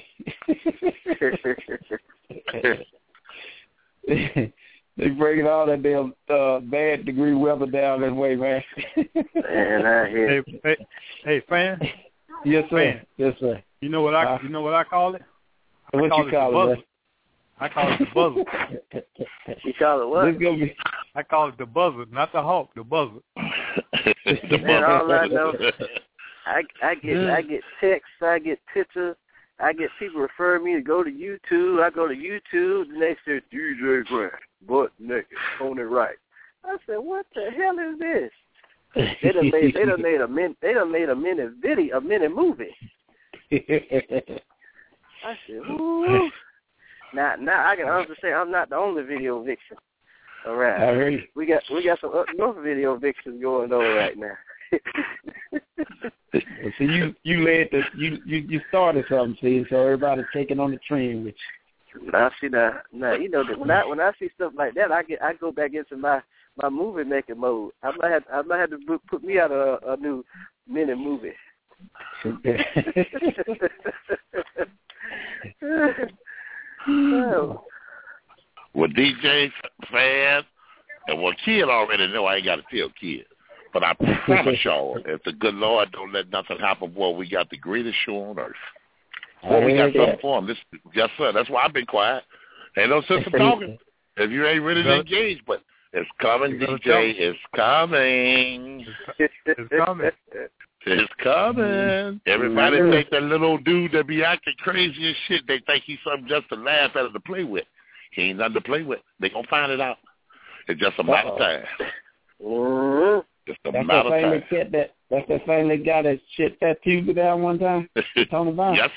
They breaking all that damn bad degree weather down that way, man. Man, I hear. Hey, fan. Yes, sir. Fan. Yes, sir. You know what I call it? What you call it? I call it the buzzer. You call it what? I call it the buzzer, not the hawk, the buzzer. Man, all I know, I get texts, I get pictures, I get people referring me to go to YouTube. I go to YouTube, and they say DJ Grant, butt naked, on it right. I said, what the hell is this? They done made a mini movie. I said, ooh. Now I can honestly say I'm not the only video vixen. All right. I heard you. We got some up north video vixens going on right now. See, you led you started something, see, so everybody's taking on the trend with you. Now see now you know that when I see stuff like that, I go back into my movie making mode. I might have to put me out a new mini movie. Well, DJ, fan, and well, Kid already know I ain't got to tell Kid. But I promise y'all, if the good Lord don't let nothing happen, boy, we got the greatest show on earth. Boy, we got something for him. Yes, sir. That's why I've been quiet. Ain't no sense of talking if you ain't ready to engage. But it's coming, DJ. It's coming. It's coming. It's coming. Everybody think that little dude that be acting crazy and shit, they think he's something just to laugh at or to play with. He ain't nothing to play with. They gonna find it out. It's just a matter of time. Just a matter of time. That's that thing that got his shit tattooed down one time. Tony Brown. Yes.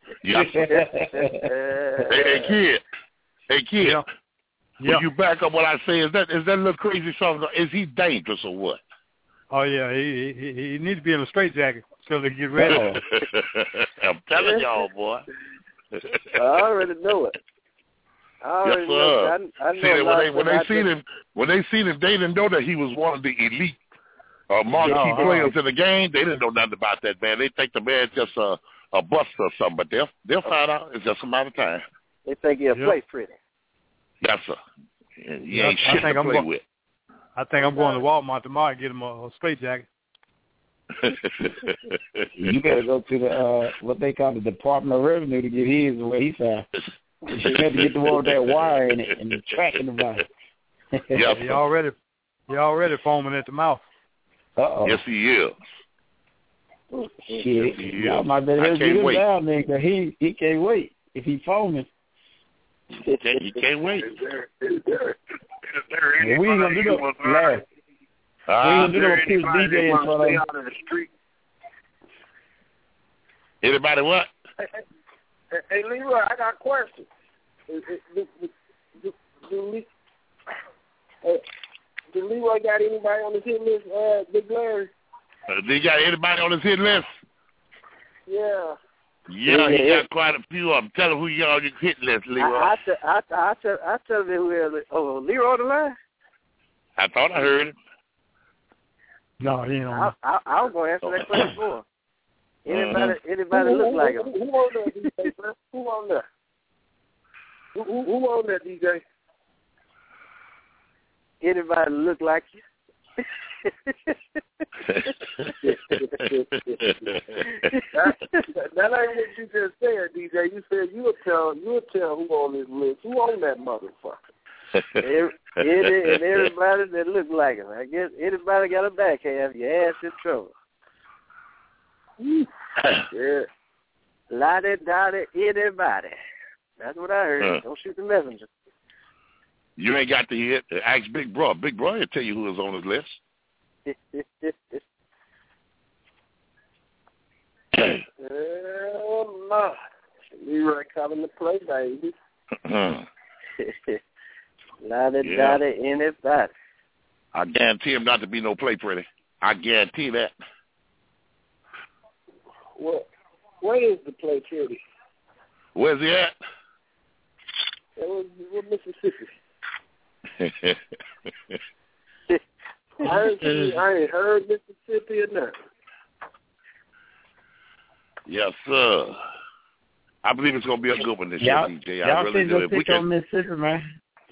Hey, kid. Yeah. Will you back up what I say? Is that little crazy song? Is he dangerous or what? Oh yeah, he needs to be in a straitjacket so they get ready. I'm telling y'all, boy. I already know it. Yes, sir. When they seen him, they didn't know that he was one of the elite marquee players in the game, they didn't know nothing about that man. They think the man's just a buster or something, but they'll find out. It's just a matter of time. They think he'll play pretty. Yes, sir. You ain't shit to play with. I think I'm going to Walmart tomorrow and get him a straight jacket. You better go to the what they call the Department of Revenue to get his the way he found. You have to get the one with that wire in it and the tracking device. Yeah, he already foaming at the mouth. Yes, he is. Shit, y'all might better get him down there because he can't wait if he foaming. He can't wait. We ain't gonna do no laugh. We ain't gonna do no push DJ in front of him. Anybody what? Hey, Leroy, I got a question. Do Leroy got anybody on his hit list, Big Larry? They got anybody on his hit list? Yeah. Yeah, he got quite a few of them. Tell him who you on your hit list, Leroy. I tell them who else. Oh, Leroy on the line? I thought I heard him. No, he ain't on. I was going to answer that question for him. Anybody look like him? Who on that, DJ? Who on that? Who on that, DJ? Anybody look like you? That ain't what you just said, DJ. You said you'll tell who on this list. Who on that motherfucker? Everybody that look like him. I guess anybody got a backhand, your ass in trouble. Yeah. La-di-da-di, anybody. That's what I heard. Don't shoot the messenger. You ain't got to hit. Ask Big Bro. Big Bro will tell you who is on his list. Oh, no. Leroy coming to play, baby. La-di-da-di, anybody. I guarantee him not to be no play pretty. I guarantee that. Where is the play pretty? Where's he at? What Mississippi? I ain't heard Mississippi or nothing. Yes, sir. I believe it's gonna be a good one this year, DJ. I really do. If we can Mississippi, man.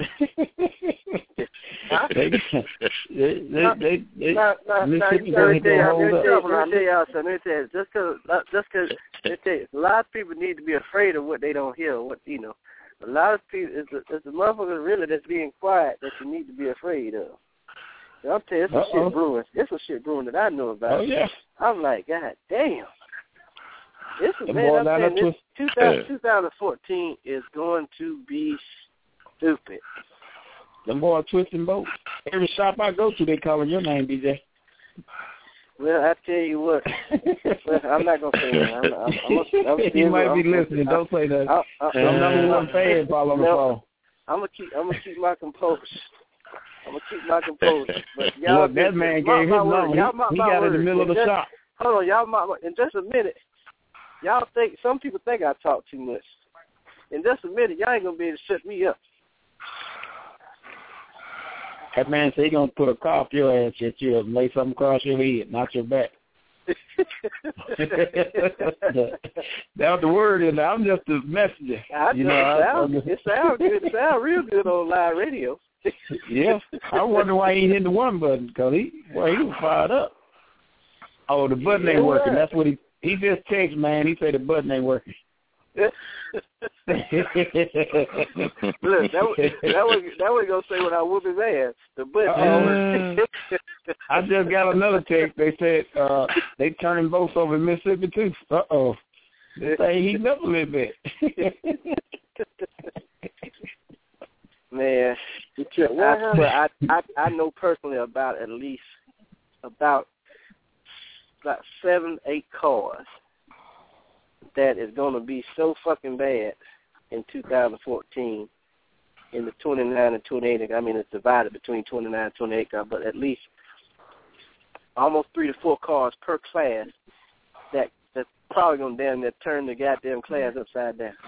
Mississippi gonna hold up. Let me tell y'all something. Just because a lot of people need to be afraid of what they don't hear. What you know, a lot of people it's the motherfuckers really that's being quiet that you need to be afraid of. I'm telling you, it's some shit brewing. It's some shit brewing that I know about. Oh yeah. I'm like, God damn. This is man. I'm saying this 2014 is going to be stupid. The more twisting boats. Every shop I go to, they calling your name, DJ. Well, I tell you what. I'm not gonna say that. You might be listening. Don't say that. I'm number one fan. Probably on the phone. I'm gonna keep my composure. But y'all, look, that man gave his number. He got in the middle of the shop. Hold on, y'all. In just a minute, y'all think some people think I talk too much. In just a minute, y'all ain't gonna be able to shut me up. That man said he gonna put a car off your ass at you and lay something across your head, not your back. That was the word in there. I'm just a messenger. It sounds good. It sounds real good on live radio. Yeah, I wonder why he hit the one button because he was fired up. Oh, the button ain't working. That's what he just texted, man. He said the button ain't working. Look, that was gonna say when I whoop his ass. The button. I just got another text. They said they turning boats over in Mississippi too. This thing heating up a little bit. Man, I know personally about at least about 7-8 cars that is going to be so fucking bad in 2014 in the 29 and 28. I mean, it's divided between 29 and 28 cars, but at least almost 3 to 4 cars per class that's probably going to damn near turn the goddamn class upside down.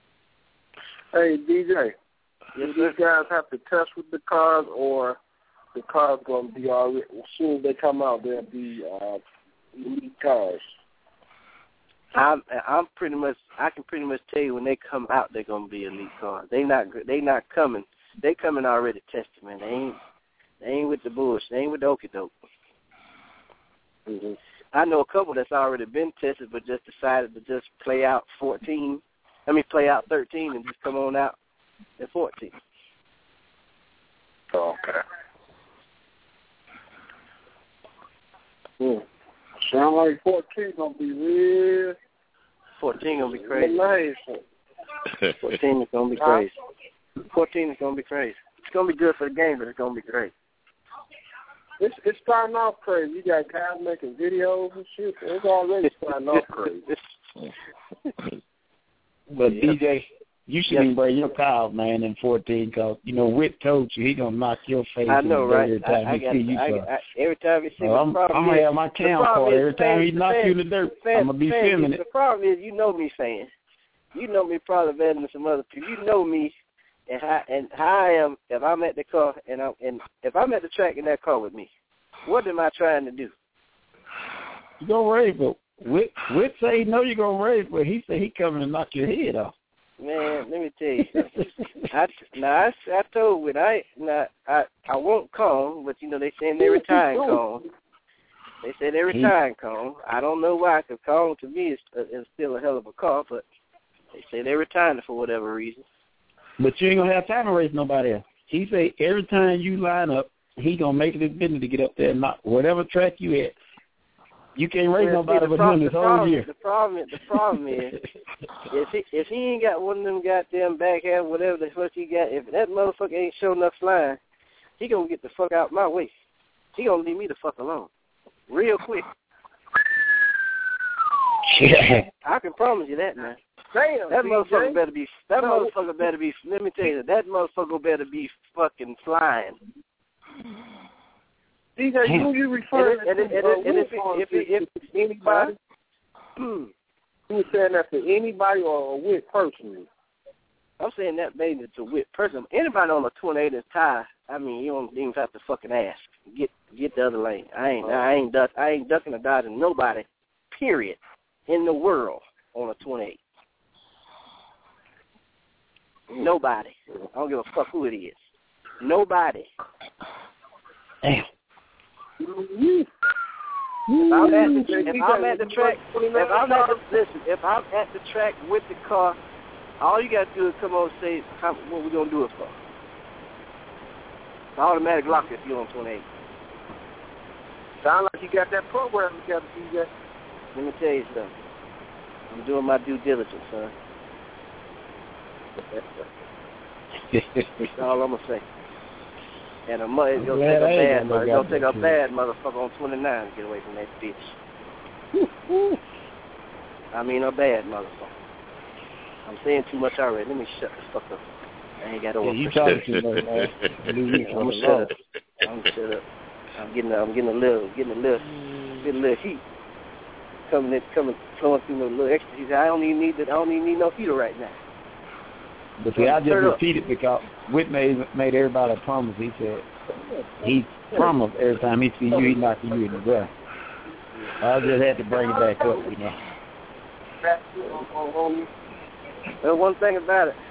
Hey, DJ, yes, do these guys have to test with the cars, or the cars going to be already, as soon as they come out, they'll be elite cars. I can pretty much tell you when they come out, they're going to be elite cars. They not coming. They coming already tested, man. They ain't with the bullshit. They ain't with the okie doke. Mm-hmm. I know a couple that's already been tested, but just decided to just play out 13 and just come on out at 14. Okay. Sound like 14 gonna be real. 14 gonna be crazy. Amazing. 14 is gonna be crazy. 14 is gonna be crazy. It's gonna be good for the game, but it's gonna be crazy. It's starting off crazy. You got guys making videos and shit. It's already starting off crazy. But DJ, you should even bring your car out, man, in 14, because, Whit told you he going to knock your face I know, right? Every time he see you. Every time he see me. I'm going to have my camcorder. Every time he knock you in the dirt, I'm going to be filming it. The problem is, you know me, fan. You know me probably better than some other people. You know me and how I am if I'm at the car and if I'm at the track in that car with me. What am I trying to do? You going to rave, but Whit say he know you're going to rave, but he say he coming to knock your head off. Man, let me tell you something. I told Whit, I won't come, but, they saying they retiring Cone. They said they retiring Cone. I don't know why, because Cone to me is still a hell of a car, but they say they're retiring for whatever reason. But you ain't going to have time to race nobody else. He say every time you line up, he going to make it his business to get up there and knock whatever track you at. You can't race nobody but him this whole year. The problem is, if he ain't got one of them goddamn backhand, whatever the fuck he got, if that motherfucker ain't showing up flying, he going to get the fuck out my way. He going to leave me the fuck alone. Real quick. Yeah. I can promise you that, man. Damn, that motherfucker better be, let me tell you, that motherfucker better be fucking flying. DJ, who you referring to? If anybody, who was saying that to anybody or Whit personally? I'm saying that maybe to Whit personally. Anybody on a 28-inch tire, you don't even have to fucking ask. Get the other lane. I ain't ducking or dodging nobody, period, in the world on a 28. Nobody. I don't give a fuck who it is. Nobody. Damn. If I'm at the track with the car, all you got to do is come on and say what we're going to do it for. It's automatic lock if you're on 28. Sound like you got that program together, DJ. Let me tell you something. I'm doing my due diligence, son. That's all I'm going to say. And it's going to take a bad motherfucker on 29 to get away from that bitch. A bad motherfucker. I'm saying too much already. Let me shut the fuck up. I ain't got over. You talking too much, man. I'm gonna shut up. I'm getting a little heat coming flowing through a little extra. I don't even need no heater right now. But see, I just repeated because Whit made everybody a promise. He said he promised every time he see you, he knock you in the ground. I just had to bring it back up, Well, one thing about it,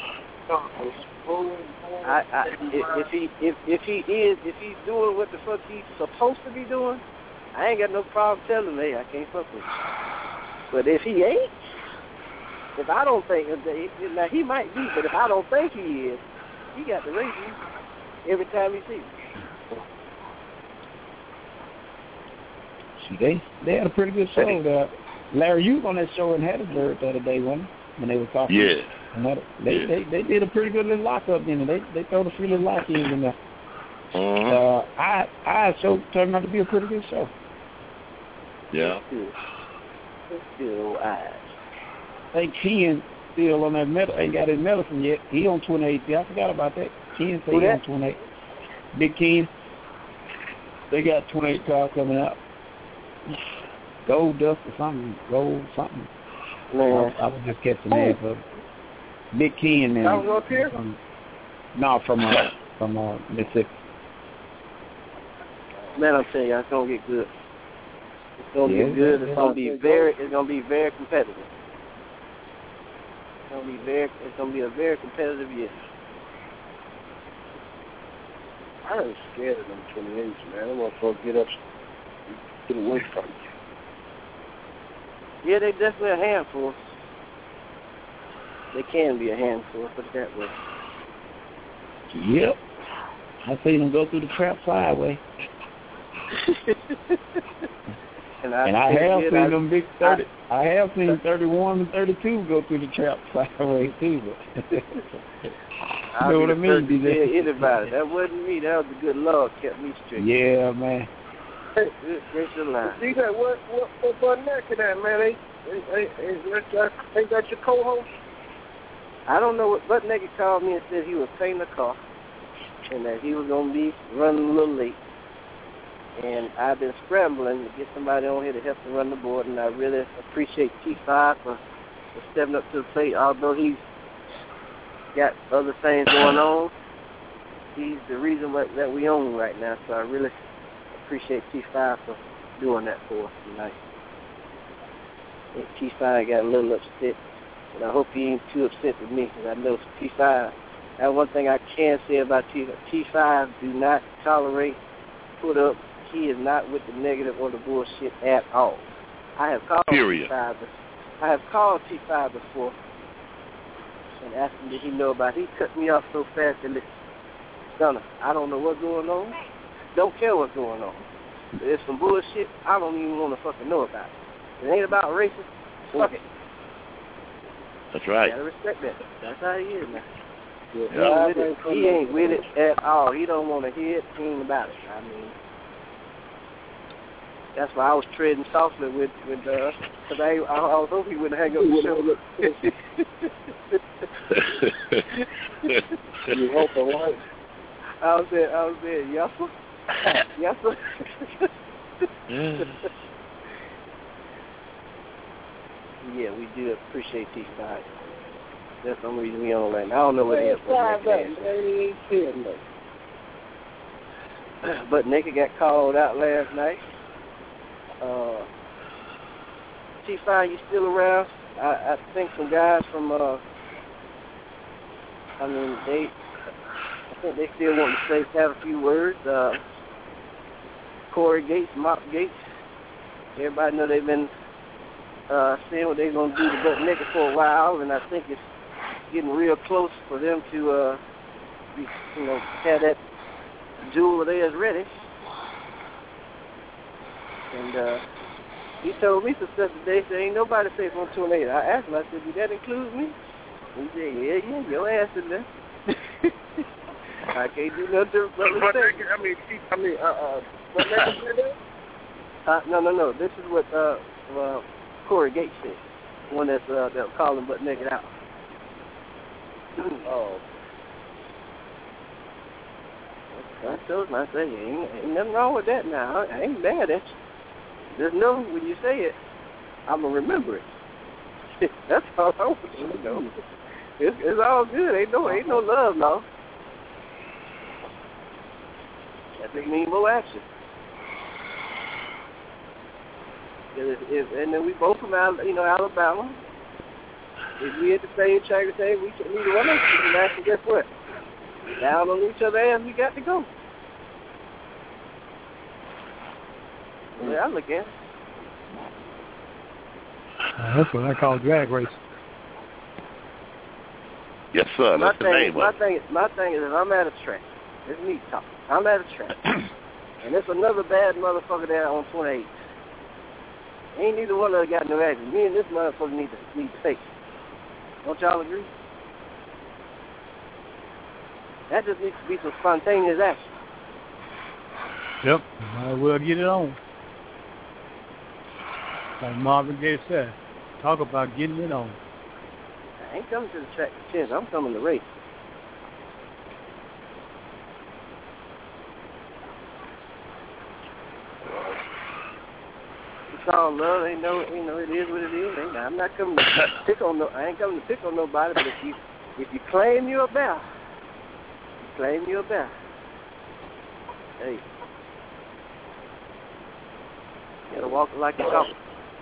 if he's doing what the fuck he's supposed to be doing, I ain't got no problem telling him, hey, I can't fuck with you. But if he ain't, if I don't think, now he might be, but if I don't think he is, he got to race you every time he sees you. See, they had a pretty good show there. Larry, you was on that show in Hattiesburg the other day, wasn't you? When they were talking. Yeah. They did a pretty good little lockup in there. They throw a few little lock-ins in there. I show turned out to be a pretty good show. Yeah. Good old eyes. I think Ken still on that medal. Ain't got his medicine yet. He on 28. See, I forgot about that. Ken said he on 28. Big Ken. They got 28 cars coming out. Gold dust or something. Gold something. Man. I was just catching that. But Big Ken, man. That was up here? No, from Mississippi. Man, I'm telling you, it's gonna get good. It's gonna get good. It's gonna be very competitive. It's gonna be a very competitive year. I ain't scared of them 28s, man. I'm gonna get up, get away from you. Yeah, they definitely a handful. They can be a handful, put it that way. Yep. I seen them go through the trap flyway. and I have seen them big 30. I have seen 31 and 32 go through the trap flyway too. But you know what I mean? DJ? Anybody? That wasn't me. That was the good Lord kept me straight. Yeah, man. Good gracious line. DJ, what butt naked at, man? Ain't that your co-host? I don't know what Butt Naked called me and said he was painting a car and that he was going to be running a little late. And I've been scrambling to get somebody on here to help him run the board, and I really appreciate T5 for stepping up to the plate. Although he's got other things going on, he's the reason that we own right now. So I really appreciate T5 for doing that for us tonight. I think T5 got a little upset. And I hope he ain't too upset with me, because I know T5. That's one thing I can say about T5. T5 do not tolerate, put up. He is not with the negative or the bullshit at all. I have called T5. I have called T5 before and asked him did he know about it. He cut me off so fast that Stunner, I don't know what's going on. Don't care what's going on. If there's some bullshit, I don't even want to fucking know about it. It ain't about racing. Fuck it. That's right. You gotta respect that. That's how he is, man. Yeah. He ain't with it at all. He don't want to hear it. He ain't about it. I mean, that's why I was treading softly with because I was hoping he wouldn't hang up the show. You hope the what? I was there, yes sir. Yes sir. Yeah, we do appreciate these guys. That's the reason we on right now. I don't know what it is. But Naked got called out last night. T5, you still around? I think some guys from, I think they still want to have a few words. Corey Gates, Mop Gates. Everybody know they've been seeing what they're going to do to Butt Naked for a while, and I think it's getting real close for them to, have that jewel of theirs ready. And he told me some stuff today, said ain't nobody safe on tornado. I asked him, I said, did that include me? He said, yeah, your ass in there. I can't do nothing but respect. No. This is what Corey Gates said, one that's calling Butt Naked out. Oh. I told him, I said, ain't nothing wrong with that now. I ain't mad at you. Just know when you say it, I'm going to remember it. That's all I want you to know. It's all good. Ain't no love, no. That just means more action. And then we both from Alabama. If we at the same track and say we need to run us, and actually guess what? Down on each other's ass, we got to go. Yeah, I look at it. That's what I call drag race. Yes, sir. That's the name of it. My thing is, if I'm at a track, it's me talking. I'm at a track, and there's another bad motherfucker there on 28. Ain't neither one of us got no action. Me and this motherfucker need to face. Don't y'all agree? That just needs to be some spontaneous action. Yep. Might as well get it on. Like Marvin Gaye said, talk about getting it on. I ain't coming to the track to chance. I'm coming to race. It's all love. It is what it is. I'm not coming to pick on I ain't coming to pick on nobody. But if you claim you're a bear, Hey, walking like you're talking.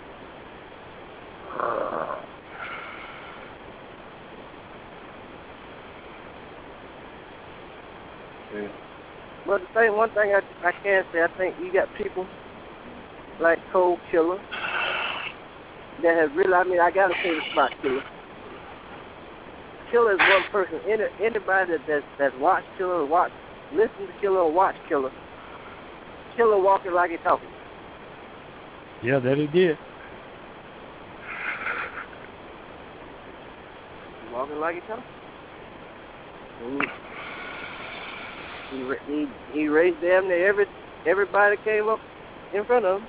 Yeah. But one thing I can say, I think you got people like Cold Killer that have really, I mean, I got to say this about Killer. Killer is one person. Anybody that's watched Killer, listen to Killer, or watch Killer, Killer walking like he's talking. Yeah, that he did. Walking like he's talking. He raised damn near everybody came up in front of him.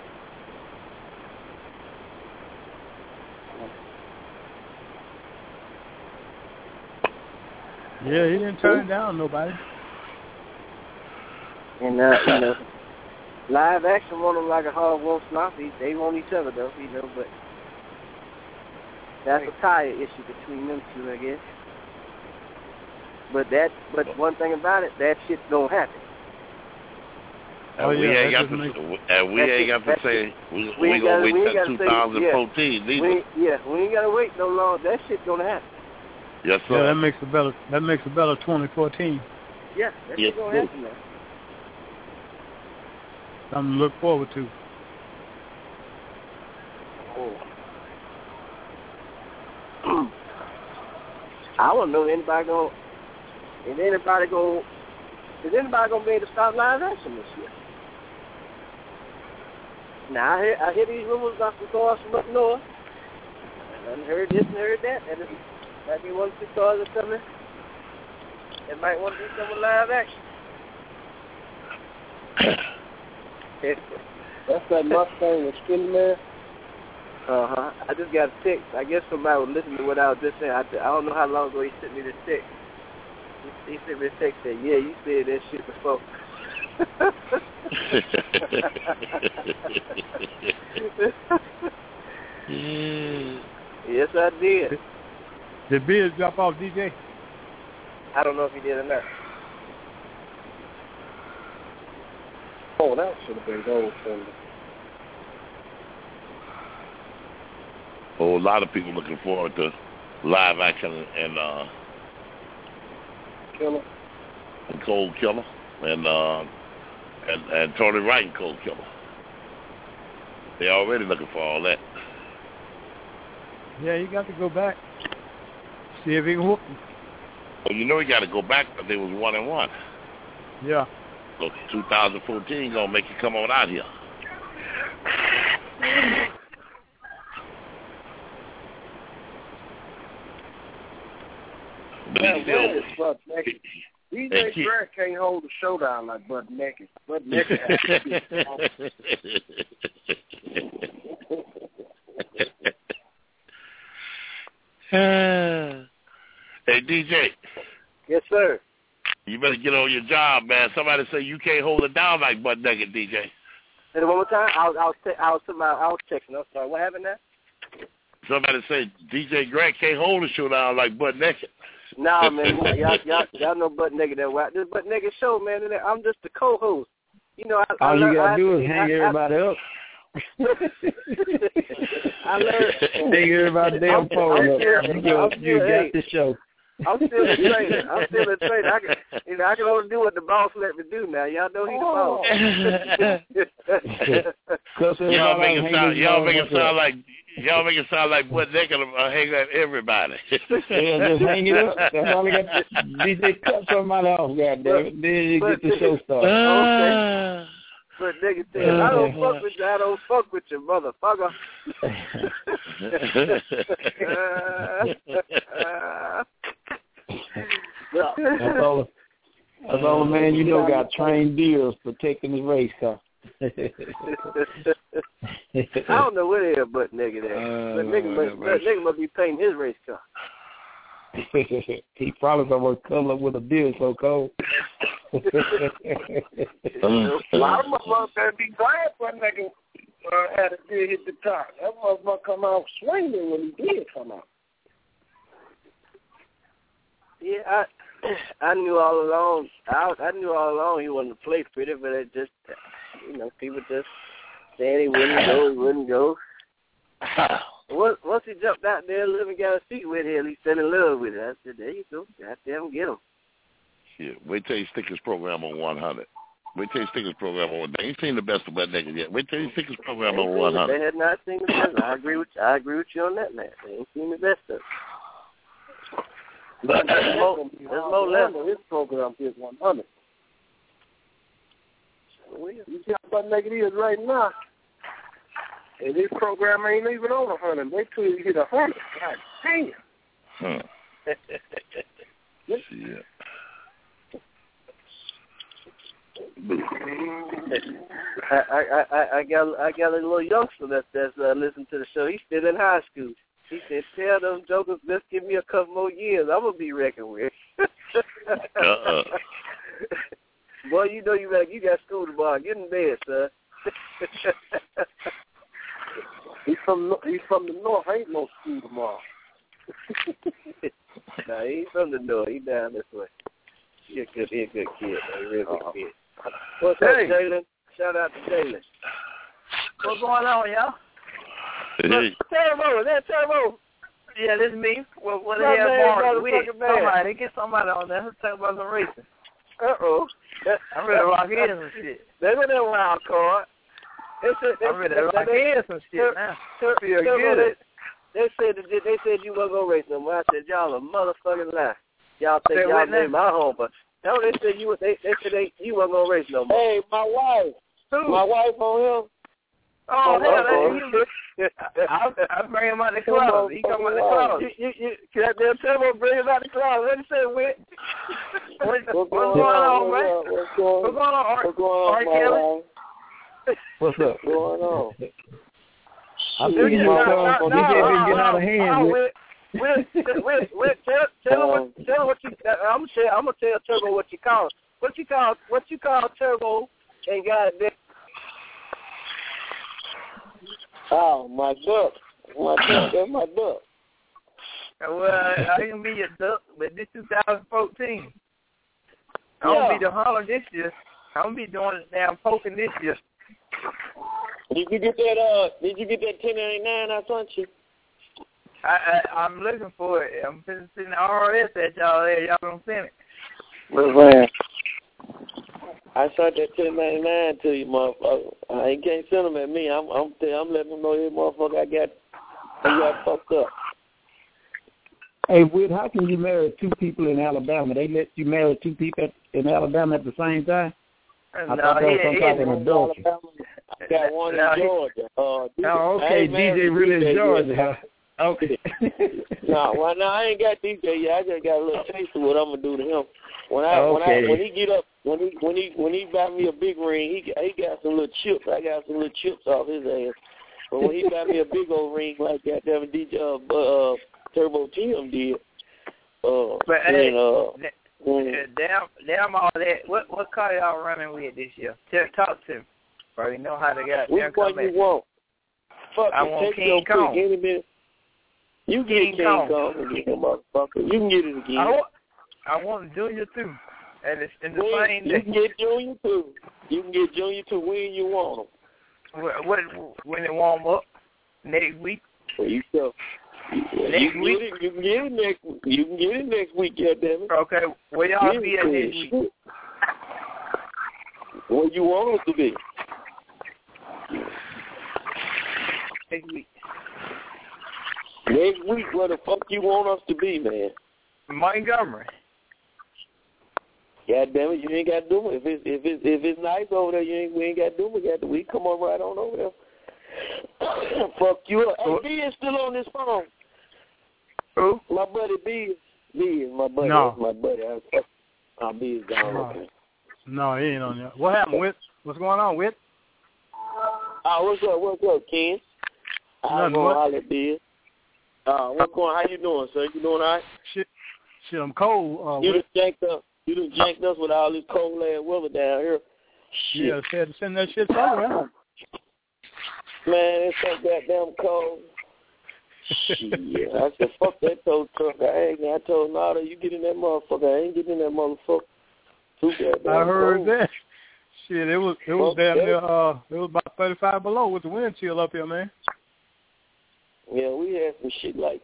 Yeah, he didn't turn down nobody. And live action want them like a hog won't stop. They want each other though, but that's a tire issue between them two, I guess. But one thing about it, that shit's gonna happen. We ain't got to say we gonna wait till 2014 neither. We ain't gotta wait no long. That shit's gonna happen. Yes, sir. Yeah, that makes a better 2014. Yeah, that shit's gonna happen now. Something to look forward to. I don't know anybody gonna. Is anybody gonna be able to stop live action this year? Now I hear these rumors about some cars from up north. I heard this and heard that. And might be 1 or 2 cars or something. They might want to do some live action. That's that Mustang with Skinny Man. I just got a text. I guess somebody was listening to what I was just saying. I don't know how long ago he sent me this text. He sent me a text saying, yeah, you said that shit before. Yes, I did. Did Biz drop off, DJ? I don't know if he did or not. Oh, that should have been gold for me. Oh, a lot of people looking forward to live action and Killer and Cold Killer and Tony Wright and Cold Killer. They already looking for all that. Yeah, you got to go back. See if he can whoop him. Well, you know he got to go back, but they was 1-1. Yeah. So 2014 gonna make you come on out here. Man, where is Butt Naked? DJ Greg can't hold a showdown like Butt Naked. Butt Naked has to be Hey, DJ. Yes, sir. You better get on your job, man. Somebody say you can't hold it down like Butt Naked, DJ. Say it one more time. I was texting. I'm sorry. What happened there? Somebody say DJ Greg can't hold a show down like Butt Naked. Nah, man. Y'all know Butt Naked that way. This Butt Naked show, man. I'm just the co-host. You know, all you gotta do is hang everybody up. I learned. Hang everybody damn phone up. You got the show. I'm still a trainer. I can only do what the boss let me do now. Y'all know he's the boss. Y'all make it sound like Butt Naked hang up everybody. Yeah, just hang it up. That's all I got. DJ cut somebody off, goddamn. Then you get the show started. Okay. But nigga said, I don't fuck with you, motherfucker. That's all the man you know got trained deals protecting his race car. I don't know where the hell Butt Naked at. But nigga must be painting his race car. He probably somewhere cuddling up with a beard so cold. A lot of motherfuckers be glad Butt Naked had a deer hit the top. That motherfucker come out swinging when he did come out. Yeah, I knew all along. I knew all along he wanted to play pretty, but it just, people just Saying he wouldn't go. Once he jumped out there, living got a seat with him, he fell in love with it. I said, there you go. Goddamn, get him. Shit, wait till he stick his program on 100. Wait till he stick his program on 100. They ain't seen the best of Butt Naked yet. Wait till he stick his program on 100. They had not seen the best. I agree with you on that, man. They ain't seen the best of it. But there's more left. His program is 100. You see how Butt Naked is right now. And this program ain't even on 100. Wait till you hit 100. God damn. Shit. I got a little youngster that's listening to the show. He's still in high school. He said, "Tell those jokers, let's give me a couple more years. I'm gonna be reckoned with." Boy, you know you got school tomorrow. Get in bed, son. He's from the north. Ain't no school tomorrow. Nah, he ain't from the north. He down this way. He a good kid. A real good kid. What's up, Jalen? Shout out to Jalen. What's going on, y'all? Hey. Turbo, that Turbo. Yeah, this is me. What the hell, Mark? Get somebody on there. Let's talk about some racing. Uh-oh. I'm ready to rock in some shit. They got that wild card. I'm ready to rock in some shit now. Feel good. They said you wasn't gonna race no more. I said y'all a motherfucking lie. Y'all think y'all made my home, but no, they said you wasn't gonna race no more. Hey, my wife. Who? My wife on him. Oh, hell, I bring him out the closet. He come out the closet. Goddamn Turbo bring him out the closet. Let me say, Whit. What's going on, man? What's going on, Kelly? What's up? What's going on? I think you DJ been getting out of hand. Whit, tell him what you. I'm gonna tell Turbo what you call. What you call Turbo and goddamn. Oh, my duck. That's my duck. Well, I can be your duck, but this 2014. I'm going to be the holler this year. I'm going to be doing the damn poking this year. Did you get that 1099 I sent you? I'm looking for it. I'm sending the RS at y'all there. Y'all don't send it. Man, I sent that 1099 to you, motherfucker. I can't send them at me. I'm letting them know this motherfucker I got fucked up. Hey, Whit, how can you marry two people in Alabama? They let you marry two people in Alabama at the same time? I thought that was some type of adultery. I got one in Georgia. Okay, DJ really in Georgia, huh? Okay. No, I ain't got DJ yet. I just got a little taste of what I'm gonna do to him. When he get up, when he buy me a big ring, he got some little chips. I got some little chips off his ass. But when he buy me a big old ring like that, DJ Turbo Tim did. Damn all that. What car y'all running with this year? Talk to me, bro. You know how to get. Which one you want? I want King Kong. You get King Kong again, motherfucker. You can get it again. I want Junior too. And it's in the same day. You can get Junior too. When you want them. When it warm up? Next week? Well, you go. Next week? You can get it next week, goddammit. Okay. Where y'all be at next week? Where you want us to be. Next week. Next week, where the fuck you want us to be, man? Montgomery. God damn it, you ain't got to do it. If it's nice over there, we ain't got to do it. We come on right on over there. Fuck you up. Hey, B is still on this phone. Who? My buddy B is my buddy. No. That's my buddy. B is gone. No, he ain't on there. What happened, Whit? What's going on, Whit? What's up, Ken? I'm going to holler at B. What's going on? How you doing, sir? You doing all right? Shit, I'm cold. You done janked us with all this cold-ass weather down here. Shit. Yeah, said to send that shit somewhere. Man, it's so goddamn cold. Shit. I said, fuck that tow truck. I told Nada, you get in that motherfucker. I ain't getting in that motherfucker. Too goddamn I heard cold. that. Shit, it was damn near, it was about 35 below with the wind chill up here, man. Yeah, we had some shit like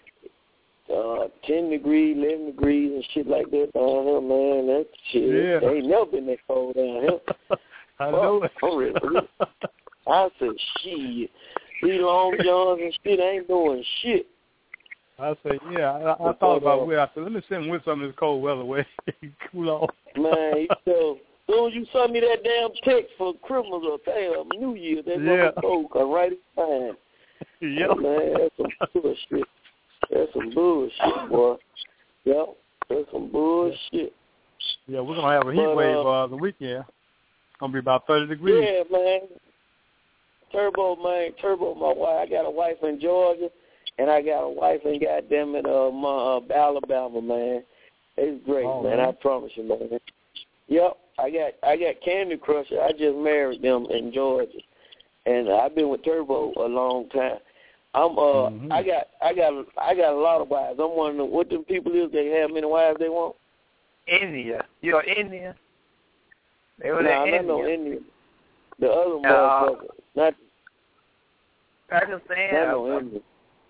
10 degrees, 11 degrees and shit like that down here, man. That shit, they ain't never been that cold down here. I know it. I said, shit, these long johns and shit ain't doing shit. I said, yeah, I thought about where. I said, let me send with some of this cold weather where cool off. Man, so as soon as you sent me that damn text for Christmas or damn New Year, that cold come right in time. Yeah. Oh, man, that's some bullshit. That's some bullshit, boy. Yep, that's some bullshit. Yeah, we're going to have a heat wave the weekend. It's going to be about 30 degrees. Yeah, man. Turbo, my wife. I got a wife in Georgia, and I got a wife in goddamn it, Alabama, man. It's great, man. I promise you, man. Yep, I got Candy Crusher. I just married them in Georgia, and I've been with Turbo a long time. I got a lot of wives. I'm wondering what them people is. They have many wives they want. India, you're Indian. They were not no Indian. The other motherfucker, not. Pakistan. Not no Indian.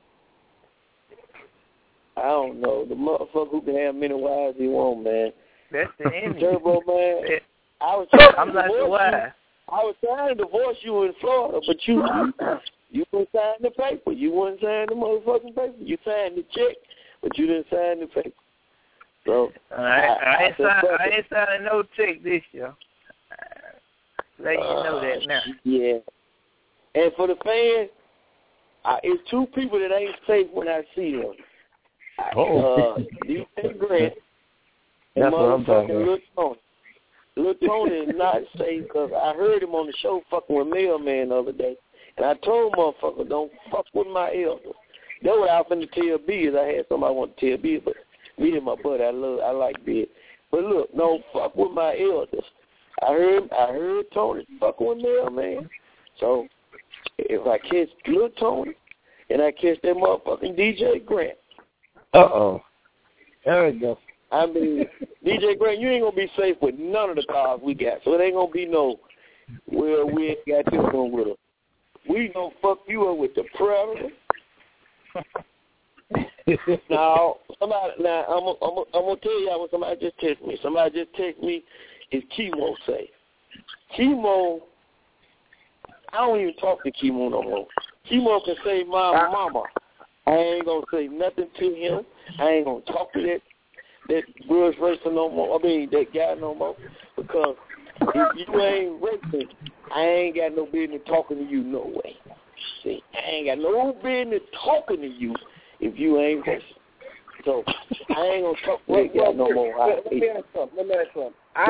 I don't know. The motherfucker who can have many wives he want, man. That's the Indian. Turbo, man. I'm not the wife. I was trying to divorce you in Florida, but you wouldn't sign the paper. You wouldn't sign the motherfucking paper. You signed the check, but you didn't sign the paper. So I ain't signing no check this year. Let you know that now. Yeah. And for the fans, it's two people that ain't safe when I see them. DJ Grant and that's what I'm talking about. Lil Tony. Lil Tony is not safe because I heard him on the show fucking with Mailman the other day. And I told motherfucker, don't fuck with my elders. That's what I was finna tell B is I had somebody want to tell B, but me and my buddy, I like B. But look, don't fuck with my elders. I heard Tony fucking with Mailman. So if I catch Lil Tony and I catch that motherfucking DJ Grant. There we go. I mean, DJ Grant, you ain't gonna be safe with none of the cars we got. So it ain't gonna be no, well, we ain't got this one with us. We gonna fuck you up with the Predator. Now, I'm gonna tell y'all what somebody just texted me. Somebody just texted me. Is Chemo safe? Chemo, I don't even talk to Chemo no more. Chemo can save my mama. I ain't gonna say nothing to him. I ain't gonna talk to that grudge racer no more. I mean that guy no more. Because if you ain't racing, I ain't got no business talking to you no way. See, I ain't got no business talking to you if you ain't racing. So I ain't gonna talk to that guy no more. Let me ask something. I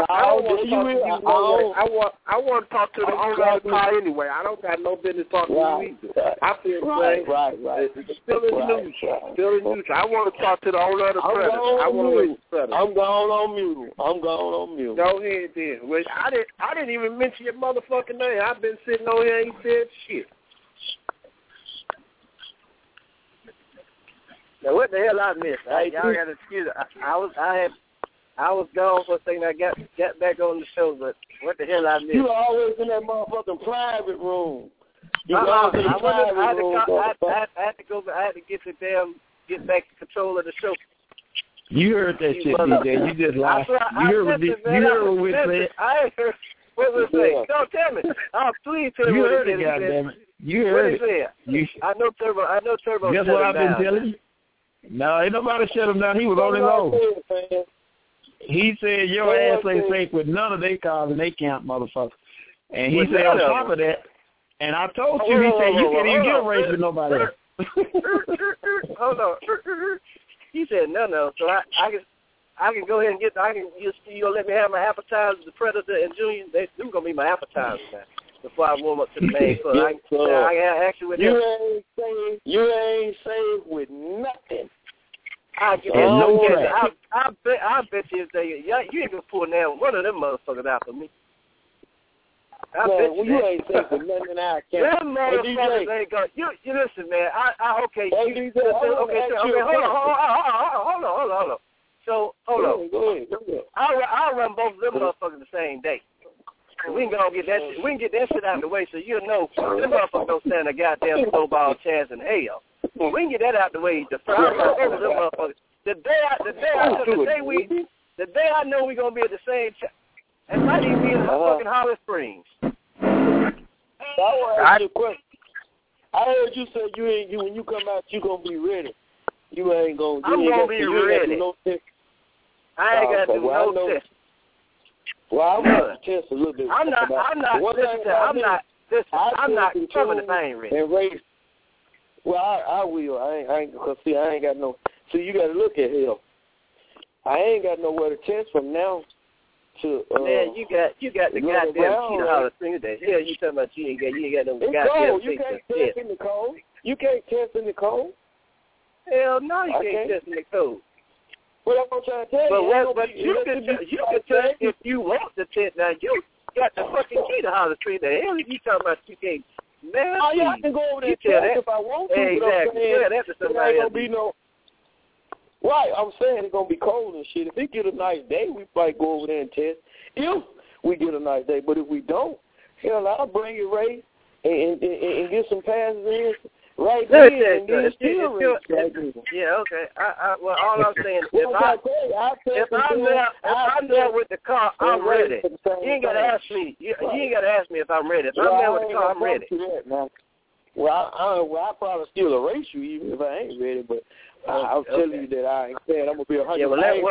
want to talk to the owner of the car anyway. I don't got no business talking to you either. I feel right. It's still in news. I want to talk to the owner of the Predator. I want to race the Predator. I'm going on mute. Go ahead then. Well, I didn't even mention your motherfucking name. I've been sitting on here and ain't said shit. Now what the hell I missed? Y'all got to excuse it. I was gone for a second. I got back on the show, but what the hell I missed? You always in that motherfucking private room. I had to get back to control of the show. You heard that shit, DJ. You just lied. You heard what we said. I ain't heard what we said. Don't tell me. Please tell me you what heard he it, said. goddammit. You heard it. I know Turbo. That's what I've been telling you. No, ain't nobody shut him down. He was on his own. He said your ass ain't safe with none of their cars and they camp, motherfucker. And he said on top of that, and I told you, he said you can't even get a race with nobody else. Hold on. He said no. So I can go ahead and you'll let me have my appetizer, the Predator and Junior. They're gonna be my appetizers now. Before I warm up to the main club, I actually with you ain't safe with nothing. I bet you you ain't gonna pull down one of them motherfuckers out for me. You ain't safe with nothing I can't. Them motherfuckers ain't gonna. You listen, man. Okay. Hold on. So hold on. Go ahead. I'll run both of them motherfuckers the same day. We can go get that. We can get that shit out of the way, so you'll know this motherfucker don't stand a goddamn snowball chance in hell. We can get that out of the way. The day I know we're gonna be at the same time, and might even be in fucking Holly Springs. I heard you say you when you come out you gonna be ready. You ain't gonna. I'm gonna be ready. I ain't got to do no test. Well, I'm gonna test a little bit. I'm not coming if I ain't ready. And race. Well, I will. I ain't because see I ain't got no. So you got to look at hell. I ain't got nowhere to test from now to. Man, you got the goddamn Cheetah Hollow thing today. Hell, you talking about you ain't got no goddamn you can't test in the cold. You can't test in the cold. Hell no, you can't test in the cold. Well, I'm gonna try to tell you. But you can test if you want to test. Now you got the fucking Cheetah Hollow tree. The hell you talking about? You can't. Man, I can go over there and test if I want to. Exactly. Yeah, that's what somebody else. Be no. Right, I'm saying it's gonna be cold and shit. If we get a nice day, we might go over there and test. If we get a nice day, but if we don't, hell, I'll bring you Ray and get some passes in. Right there, and then still yeah, okay. Well, all I'm saying, if I'm there with the car, I'm ready. You ain't gotta ask me. You ain't gotta ask me if I'm ready. If I'm there with the car, I'm ready. Well, I'll probably still erase you even if I ain't ready, but I'll tell you that I ain't saying I'm gonna be 100%. Yeah,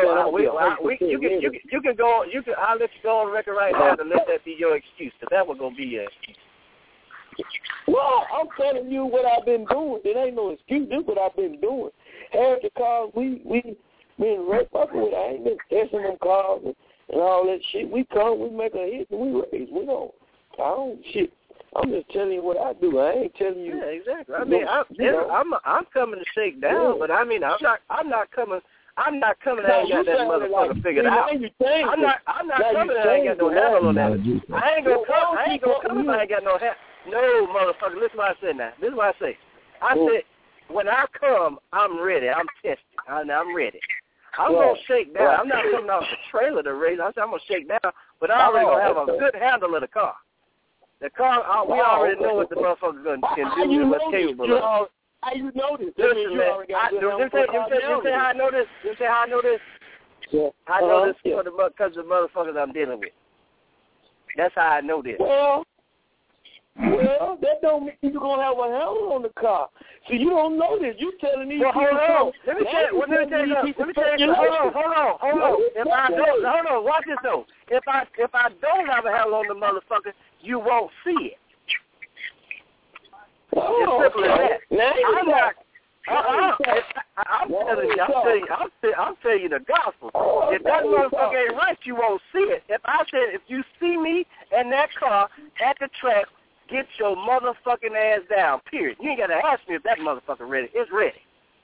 you can go. I'll let you go on record right now to let that be your excuse. Cause that was gonna be your excuse. Well, I'm telling you what I've been doing. It ain't no excuse. This is what I've been doing. Half the cars we been fucking with. I ain't been testing them cars and all that shit. We come, we make a hit, and we race. Shit. I'm just telling you what I do. I ain't telling you. Yeah, exactly. I mean, I'm coming to shake down, but I mean, I'm not coming. I'm not coming out and got that motherfucker figured out. I'm not coming out and ain't got no handle on that. I ain't gonna come if I ain't got no handle. No, motherfucker, listen to what I said now. This is what I say. I said, when I come, I'm ready. I'm tested. I'm ready. I'm going to shake down. I'm not coming off the trailer to race. I said I'm going to shake down, but I already going to have a good handle of the car. The car, we already know what the motherfucker can do and what's capable of. How you know this? Listen, man, you say how I know this? You say how I know this? Yeah. I know this because of the motherfuckers I'm dealing with. That's how I know this. Well, that don't mean you're going to have a handle on the car. So you don't know this. You telling these people. Hold on. Let me tell you. Hold on. Watch this, though. If I don't have a handle on the motherfucker, you won't see it. It's simple as that. I'm telling you the gospel. If that motherfucker ain't right, you won't see it. If you see me in that car at the track, get your motherfucking ass down. Period. You ain't gotta ask me if that motherfucker ready. It's ready.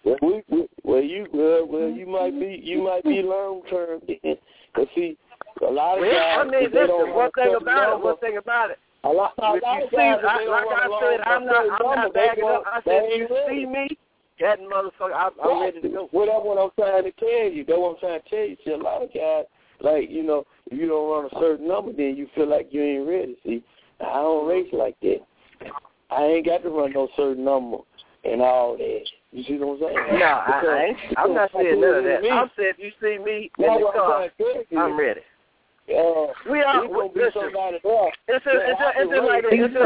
You might be long term. Cause see, a lot of guys. I mean, listen. One thing about it. A lot of guys. I'm not backing up. I said, if you see me, that motherfucker, I'm ready to go. Well, that's what I'm trying to tell you. That's what I'm trying to tell you. See, a lot of guys, like, you know, if you don't run a certain number, then you feel like you ain't ready. See, I don't race like that. I ain't got to run no certain number and all that. You see what I'm saying? No, I'm not saying none of that. I'm saying if you see me in the car, I'm ready. We are. Listen, it's like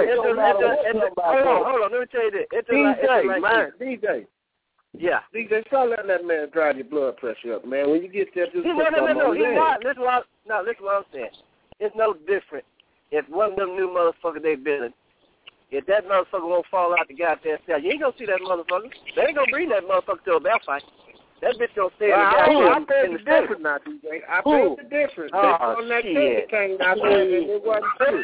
hold on. Let me tell you this. DJ. Yeah. DJ, start letting that man drive your blood pressure up, man. When you get there, just no. He's not. Listen what I'm saying. It's no different. If one of them new motherfuckers they building, if that motherfucker won't fall out the goddamn cell, you ain't gonna see that motherfucker. They ain't gonna bring that motherfucker to a bell fight. That bitch gonna stay in the difference now, DJ. I feel the difference. On that candy cane out there, and it wasn't true.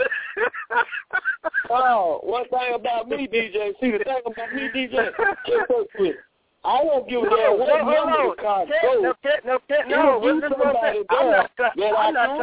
One thing about me, DJ. See, the thing about me, DJ, I won't give a damn what number the car goes. No. I'm not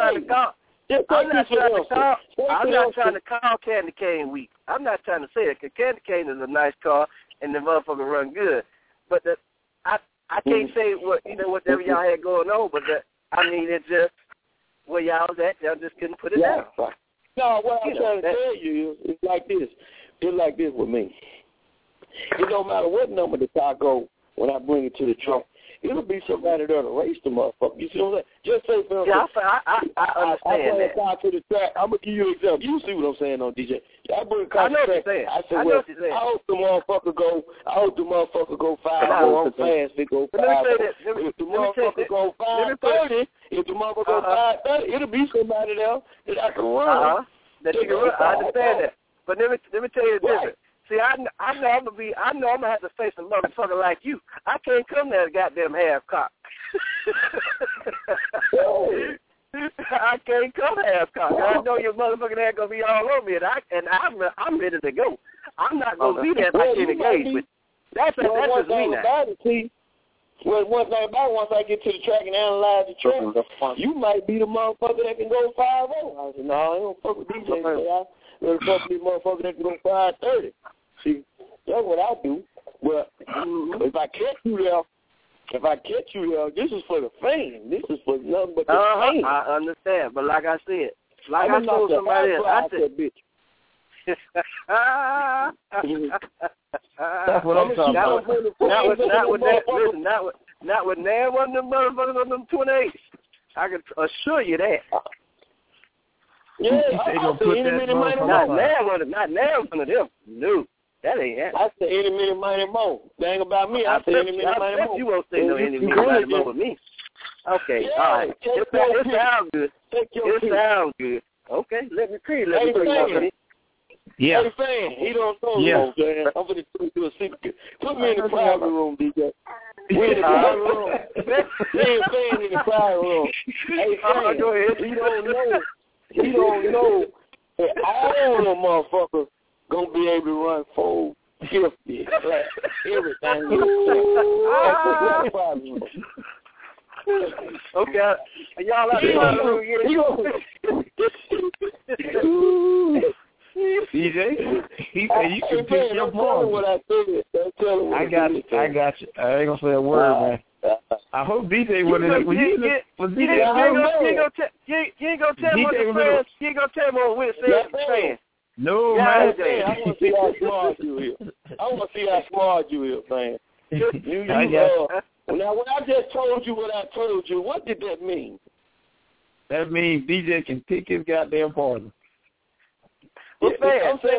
trying to call Candy Cane weak. I'm not trying to say it, because Candy Cane is a nice car, and the motherfucker run good. But I can't say whatever y'all had going on, but I mean, it's just where y'all was at, y'all just couldn't put it down. No, what I'm trying to tell you is it's like this. It's like this with me. It don't matter what number the car go when I bring it to the truck. It'll be somebody that'll race the motherfucker. You see what I'm saying? Just say, for instance, I understand I bring a car to the track. I'm going to give you an example. You see what I'm saying on DJ. I bring a car to the track. I say, well, I hope the motherfucker go 5 on fast. It go 5. If the motherfucker go 5:30, it'll be somebody there that I can run. That you can run. I understand that. But let me tell you the difference. See, I know I'm gonna have to face a motherfucker like you. I can't come there goddamn half cocked. I can't come half cocked. I know your motherfucking ass gonna be all over me, and I'm ready to go. I'm not gonna be there if I get engaged with. That's just me now. Well, one thing about it, once I get to the track and analyze the track, you might be the motherfucker that can go 5-0. I said, no, I ain't gonna fuck with DJ. Better fuck with these motherfuckers that can go 5:30. See, that's what I do. Well, if I catch you there, this is for the fame. This is for nothing but the fame. I understand, but like I said, like I told somebody else, I said, bitch. That's what I'm talking about. Not with never one of them motherfuckers on them 28s. I can assure you that. Yeah, I say any minute money more. Not now one of them. No, that ain't that. I say any minute money more. That ain't about me. I say any minute money more. You won't say no any minute money more with me. Okay, all right. It sounds good. It sounds good. Okay, let me create. Yeah. Hey, fan, he don't know. Yeah. I'm going to do a secret. Put me in the private room, DJ. We in the private room. Me and fan in the private room. Hey, fan, go ahead. He don't know that all of them motherfuckers going to be able to run 450. Like, everything. Okay. Y'all out there. DJ, he said you can pick your ball. What I said. I got you. I ain't gonna say a word, man. I hope DJ would have. You ain't gonna tell me what the fans. You ain't gonna tell me what Witt said to the fans. No, man. I want to see how smart you is. Man. Now, when I just told you what I told you, what did that mean? That means DJ can pick his goddamn partner. What's the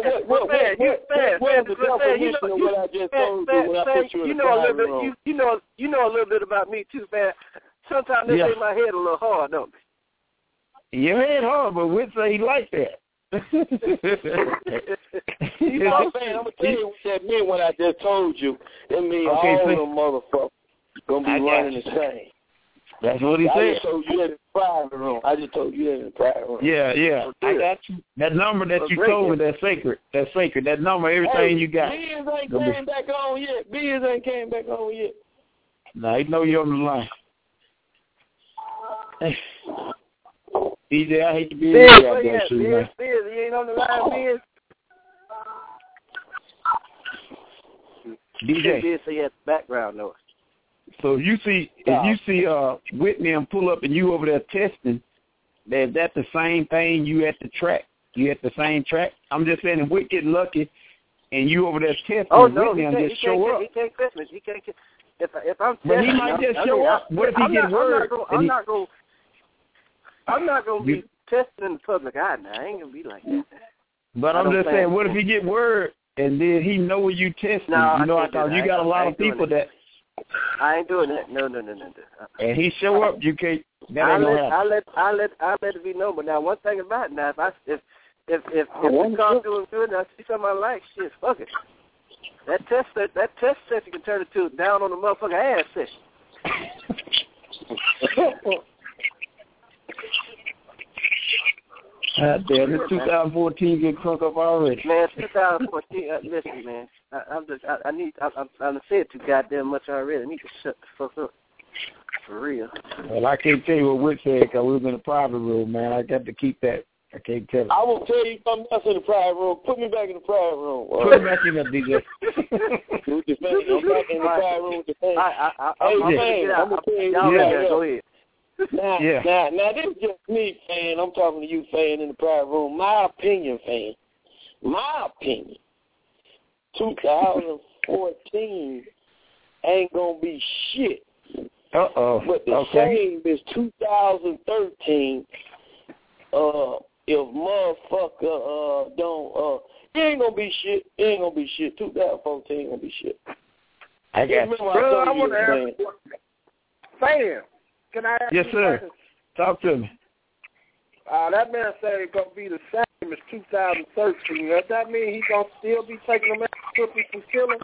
definition of what I just told you when I put you in the private room? You know a little bit about me too, man. Sometimes they make my head a little hard, don't they? Your head hard, but Witt say he like that. You know what I'm saying? I'm gonna tell you what that meant when I just told you. It means all of them motherfuckers gonna be running the same. That's what he said. I just told you that in the private room. Yeah. I got you. That number that you told me, that's sacred. That's sacred. That number, everything you got. Biz ain't came back on yet. Nah, he know you're on the line. Hey. DJ, I hate to be in Biz, you ain't on the line, Biz. DJ. Biz say he has background noise. So if you see Whitney and pull up and you over there testing, that's the same thing you at the track. You at the same track. I'm just saying if Whit get lucky and you over there testing, Whitney and just show up. He can't test me. He can't. If I'm testing, but he might just show up. What if he get word? I'm not gonna be testing in the public eye now. I ain't gonna be like that. But I'm just saying, what if he get word and then he know where you testing? No, you know, I thought you got a lot of people that. I ain't doing that. No. And he show up, you can't. That ain't gonna happen. I'll let it be known. But now, one thing about it, now, if the car's doing good and I see something I like, shit, fuck it. That test session can turn into down on the motherfucking ass session. God damn, this 2014 get crunk up already. Man, 2014. Listen, man. I'm said too goddamn much already. I need to shut the fuck up. For real. Well, I can't tell you what Witt said because we was in a private room, man. I got to keep that. I can't tell you. I will tell you something else in the private room. Put me back in the private room. Put me back in there, DJ. I'm back in the private room with the thing. I'm going to tell you. Go ahead. Now, this is just me, fan. I'm talking to you, fan, in the private room. My opinion, fan. My opinion. 2014 ain't gonna be shit. But the same as 2013. If motherfucker don't, it ain't gonna be shit. It ain't gonna be shit. 2014 ain't gonna be shit. I got you. Bro, I want to ask you, fan, can I ask you? Yes, sir. Talk to me. That man said it's going to be the same as 2013. Does that mean he's going to still be taking them cookies from killing?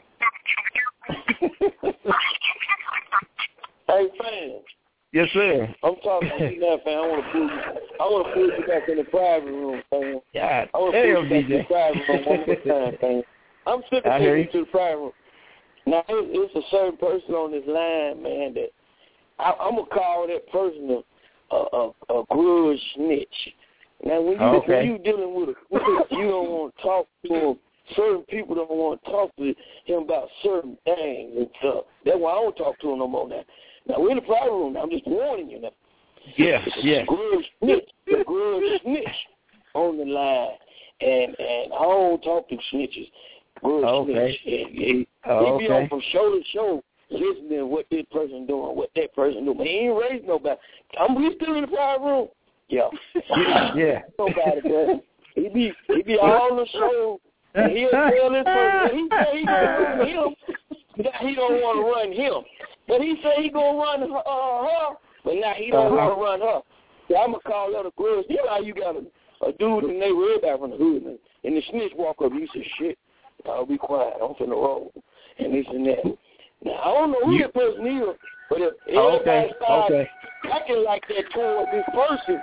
Hey, fan. Yes, sir. I'm talking to you now, fan. I want to put you back in the private room, fan. Yeah, I want to put you back in the private room one more time, fan. I'm sick of taking you to the private room. Now, it's a certain person on this line, man, that I'm going to call that person a grudge snitch. Now, when you dealing with you don't want to talk to him. Certain people don't want to talk to him about certain things and stuff. That's why I don't talk to him no more now. Now, we're in the private room now. I'm just warning you now. Yeah. Grudge snitch on the line. And I don't talk to snitches. Snitch. He be on from show to show listening to what this person doing, what that person doing. But he ain't raised nobody. We still in the private room. Yeah. Nobody, bro. He be all on the show. And he'll tell this person he say he gonna run him, that he don't want to run him. But he say he gonna run her, but now he don't want to run her. So I'm gonna call that a grudge. You know how you got a dude in the neighborhood back from the hood, and the snitch walk up, you say, shit, I'll be quiet, I'm finna roll, and this and that. Now, I don't know who that person is, but if everybody starts acting like that toward this person,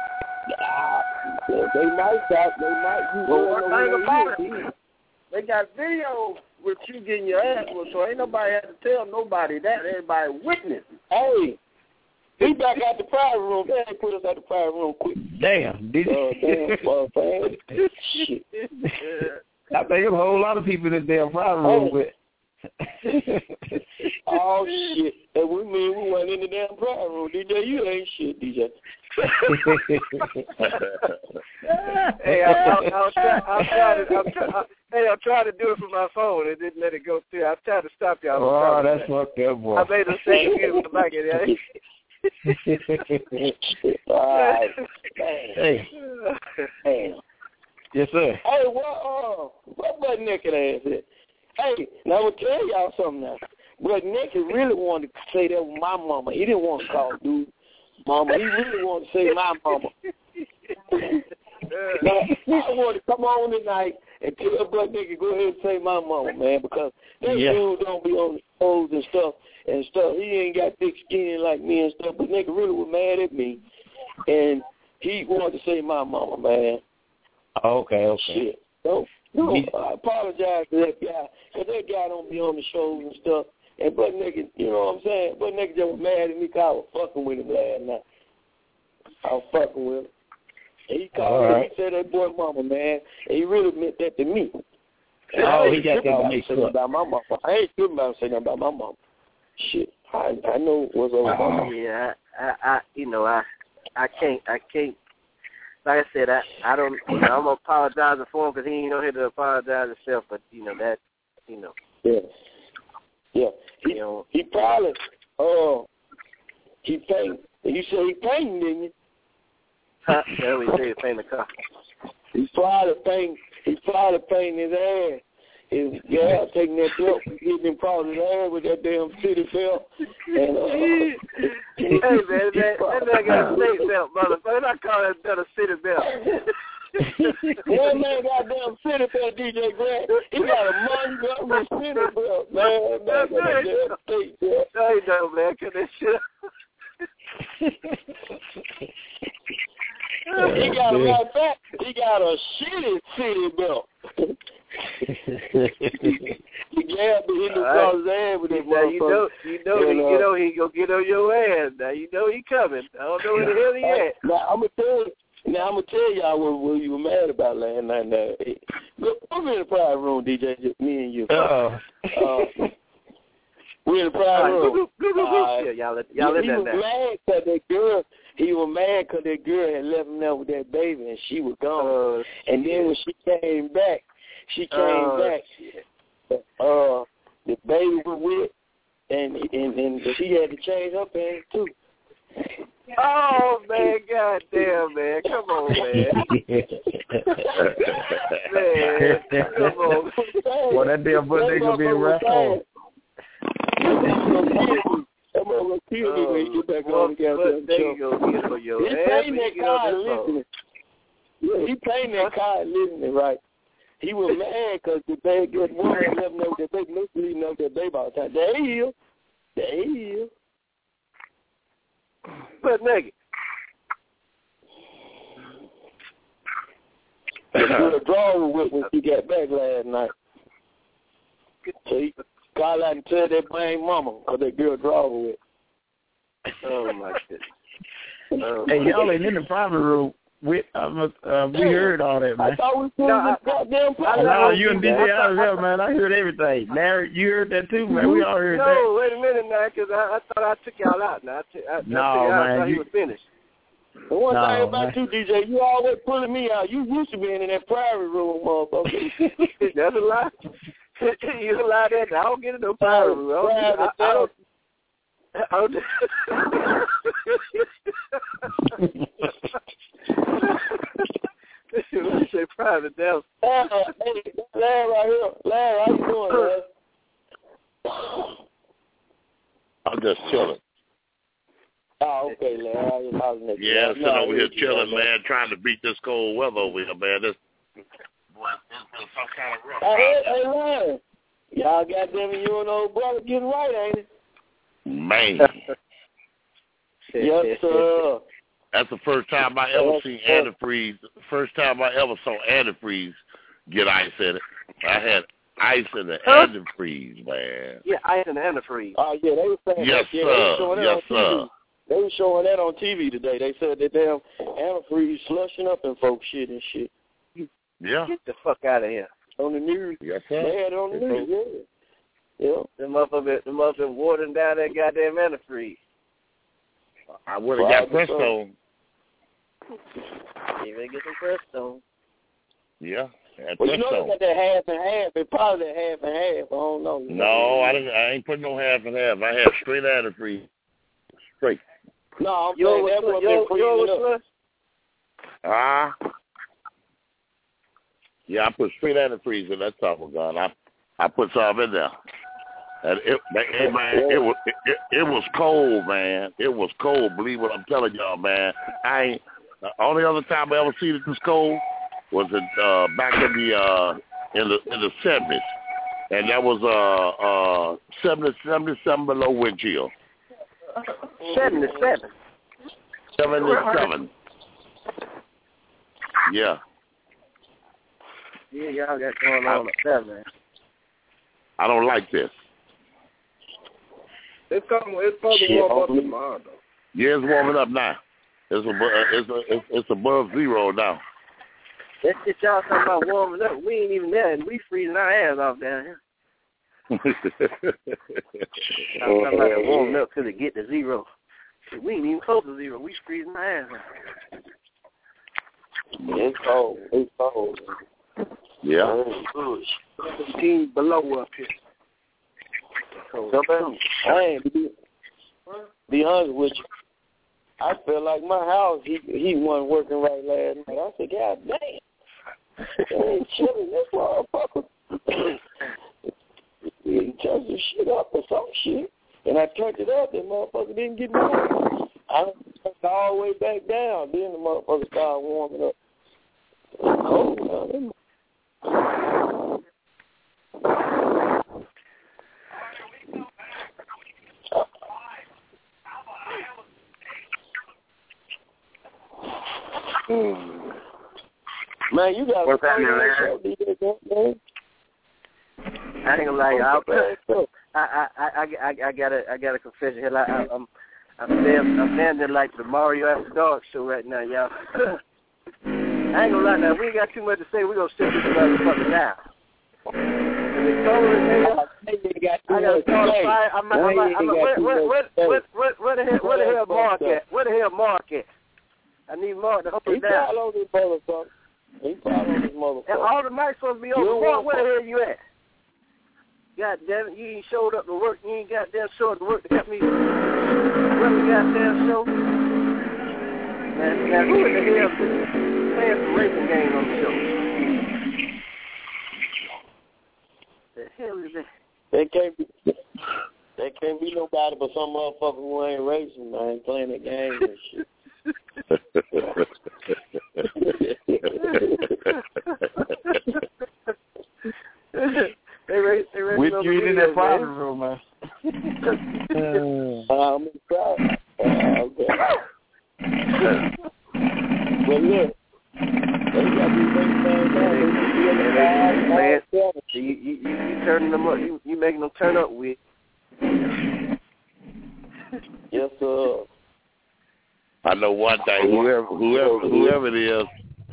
they might stop, one thing about it, they got video with you getting your ass whooped, so ain't nobody had to tell nobody that. Everybody witnessed. Hey, we back out the private room. They put us out the private room quick. Damn, did Shit. I think there's a whole lot of people in this damn private room with. Oh shit! And we went in the damn private room. DJ, you ain't shit, DJ. Hey, I'm trying to do it from my phone. It didn't let it go through. I'm trying to stop y'all. Oh, that's fucked up, boy. I made a second view with the mic in Hey. Yes, sir. Hey, what butt naked ass is? Hey, now I'm going to tell y'all something now. Butt naked really wanted to say that was my mama. He didn't want to call dude mama. He really wanted to say my mama. Now, I want to come on tonight and tell butt naked, go ahead and say my mama, man, because that dude don't be on the shows and stuff. He ain't got thick skin like me and stuff, but nigga really was mad at me. And he wanted to say my mama, man. Okay. Shit. No, I apologize to that guy, because that guy don't be on the shows and stuff. And butt naked, you know what I'm saying? Butt naked just was mad at me because I was fucking with him last night. I was fucking with him. And he called me, he said that boy mama, man. And he really meant that to me. He got that mixed up. About my mama. I ain't tripping about saying about my mama. Shit, I know what's over my mama. Yeah, I can't. Like I said, I don't. I'm apologizing for him because he ain't know how to apologize himself. But that. Yeah. He probably. He painted. You said he painted, didn't you? Yeah, we say he painted the car. He probably painted his ass. His gal taking that belt, getting him across his ass with that damn city belt. And, hey, man, that got a state belt, motherfucker. I call that belt a city belt. That man got a damn city belt, DJ Grant. He got a Montgomery city belt, man. That got a damn state belt. No, he don't, man. Cut that shit up. He got a right back. He got a shitty city belt. Yeah, but he looked across his ass with that motherfucker. You know he gonna get on your ass. Now you know he coming. I don't know where the hell he at. Now I'm gonna tell y'all what you were mad about last night. Look, I'm in the private room, DJ, just me and you. We in the private room. Yeah, y'all let that down. He was mad because that girl had left him there with that baby and she was gone. And then when she came back, the baby was with, and she had to change her pants too. Oh man, goddamn man, come on man, man, come on. Well, that damn butt nigga be right on. I'm gonna kill me when you get back on the He playing that card listening, right? He was mad because the baby got one and left know that they mostly know that baby all the time. There he is. But nigga. He put a drawer with when she got back last night. So he called out and tell that blame mama because that girl drawer with. Oh my goodness. Hey, y'all ain't in the private room. We heard all that, man. I thought we put the goddamn private room. No, room. you and DJ out of there, man. I heard everything. Larry, you heard that too, man. We all heard that. No, wait a minute now, because I thought I took y'all out. Now I thought he was finished. The one thing about you, DJ, you always pulling me out. You used to being in that private room, motherfucker. That's a lie. You a lie that. I don't get in no private room. I don't you say private devil. Hey, Larry right here. Larry, how you doing, man? I'm just chilling. Oh, okay, Larry. Yeah, I'm sitting over here chilling, man, trying to beat this cold weather over here, man. This some kind of rough. Hey, Larry. Y'all goddamn you and old brother getting right, ain't it? Man. Yes, sir. That's the first time I ever seen antifreeze. First time I ever saw antifreeze get ice in it. I had ice in the antifreeze, man. Yeah, ice in the antifreeze. Oh, yeah, they were saying yes, that. Sir. Yes, sir. They were showing that on TV today. They said that damn antifreeze slushing up in folks' shit and shit. Yeah. Get the fuck out of here. On the news. Yes, sir. They had it on the news, yeah. The motherfucker watering down that goddamn antifreeze. I would have got Presto. You may get some Presto. Yeah. Well, you know they got that half and half. It's probably that half and half. I don't know. No, I ain't putting no half and half. I had straight antifreeze. Straight. No, I'm saying that's what they're freezing up. Yeah, I put straight antifreeze in that top of gun. I put some in there. And it was cold, man. It was cold. Believe what I'm telling y'all, man. The only other time I ever seen it this cold was back in the 70s, and that was 77 below wind chill. 77. 77. Yeah. Yeah, y'all got going on up there, man. I don't like this. It's probably warm up tomorrow, though. Yeah, it's warming up now. It's above zero now. That shit y'all talking about warming up. We ain't even there, and we freezing our ass off down here. I'm talking about it warming up till it get to zero. We ain't even close to zero. We freezing our ass off. It's cold. It's cold. Yeah. 17 below up here. I ain't be honest with you. I feel like my house, he wasn't working right last night. I said, God damn. It ain't chilling this motherfucker. He turned the shit up or some shit. And I turned it up, that motherfucker didn't get warm. I turned it all the way back down. Then the motherfucker started warming up. It's cold now. Man, you got what's happening, Larry? I ain't gonna lie, I got a confession here. I'm standing like the Mario After Dark show right now, y'all. I ain't gonna lie now, we ain't got too much to say. We're gonna sit this motherfucker down. I got to start a fight. Where the hell Mark at? Where the hell Mark at? I need Mark to hold it down. He followed this motherfucker. And all the mics supposed to be over. Mark, where the hell you at? God damn it, you ain't showed up to work. You ain't goddamn showed up to work to help me run the goddamn show. Man, who in the hell is playing some racing game on the show? The hell is that? There can't be nobody but some motherfucker who ain't racing, man, playing the game and shit. With you in that private room, man. I'm proud. Okay. But look, they got these things you turning them up. You making them turn up with. Yes, sir. I know one thing. Whoever it is,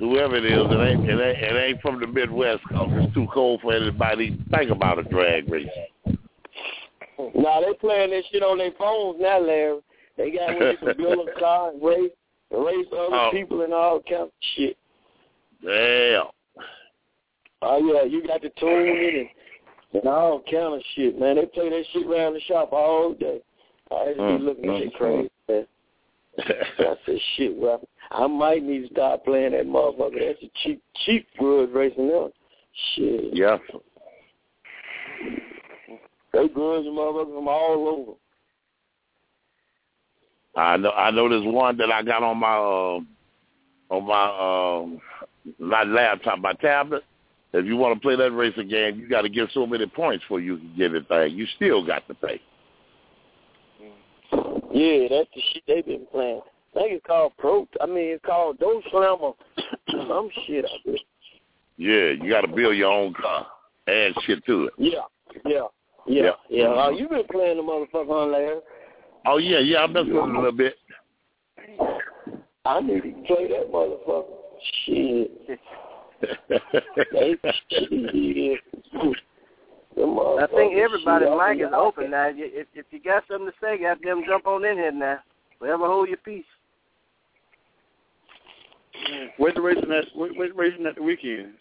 it ain't from the Midwest, cause it's too cold for anybody to think about a drag race. Nah, they playing that shit on their phones now, Larry. They got where you can build a car and race other people and all kinds of shit. Damn. Oh yeah, you got to tune in and all kind of shit, man. They play that shit around the shop all day. I just be looking at that crazy, man. I said, shit, well, I might need to start playing that motherfucker. That's a cheap good racing now. Shit. Yeah. They goods and motherfuckers from all over. I know there's one that I got on my not laptop, my tablet. If you want to play that racing game, you got to get so many points before you can get it thing. You still got to pay. Yeah, that's the shit they've been playing. I think it's called it's called Dope Slammer. Some shit out there. Yeah, you got to build your own car. Add shit to it. Yeah. You been playing the motherfucker on Larry? Oh, yeah, I've been playing a little bit. I need to play that motherfucker. Shit. I think everybody's mic is open now. If you got something to say, goddamn jump on in here now. Forever hold your peace. Where's the racing at the weekend?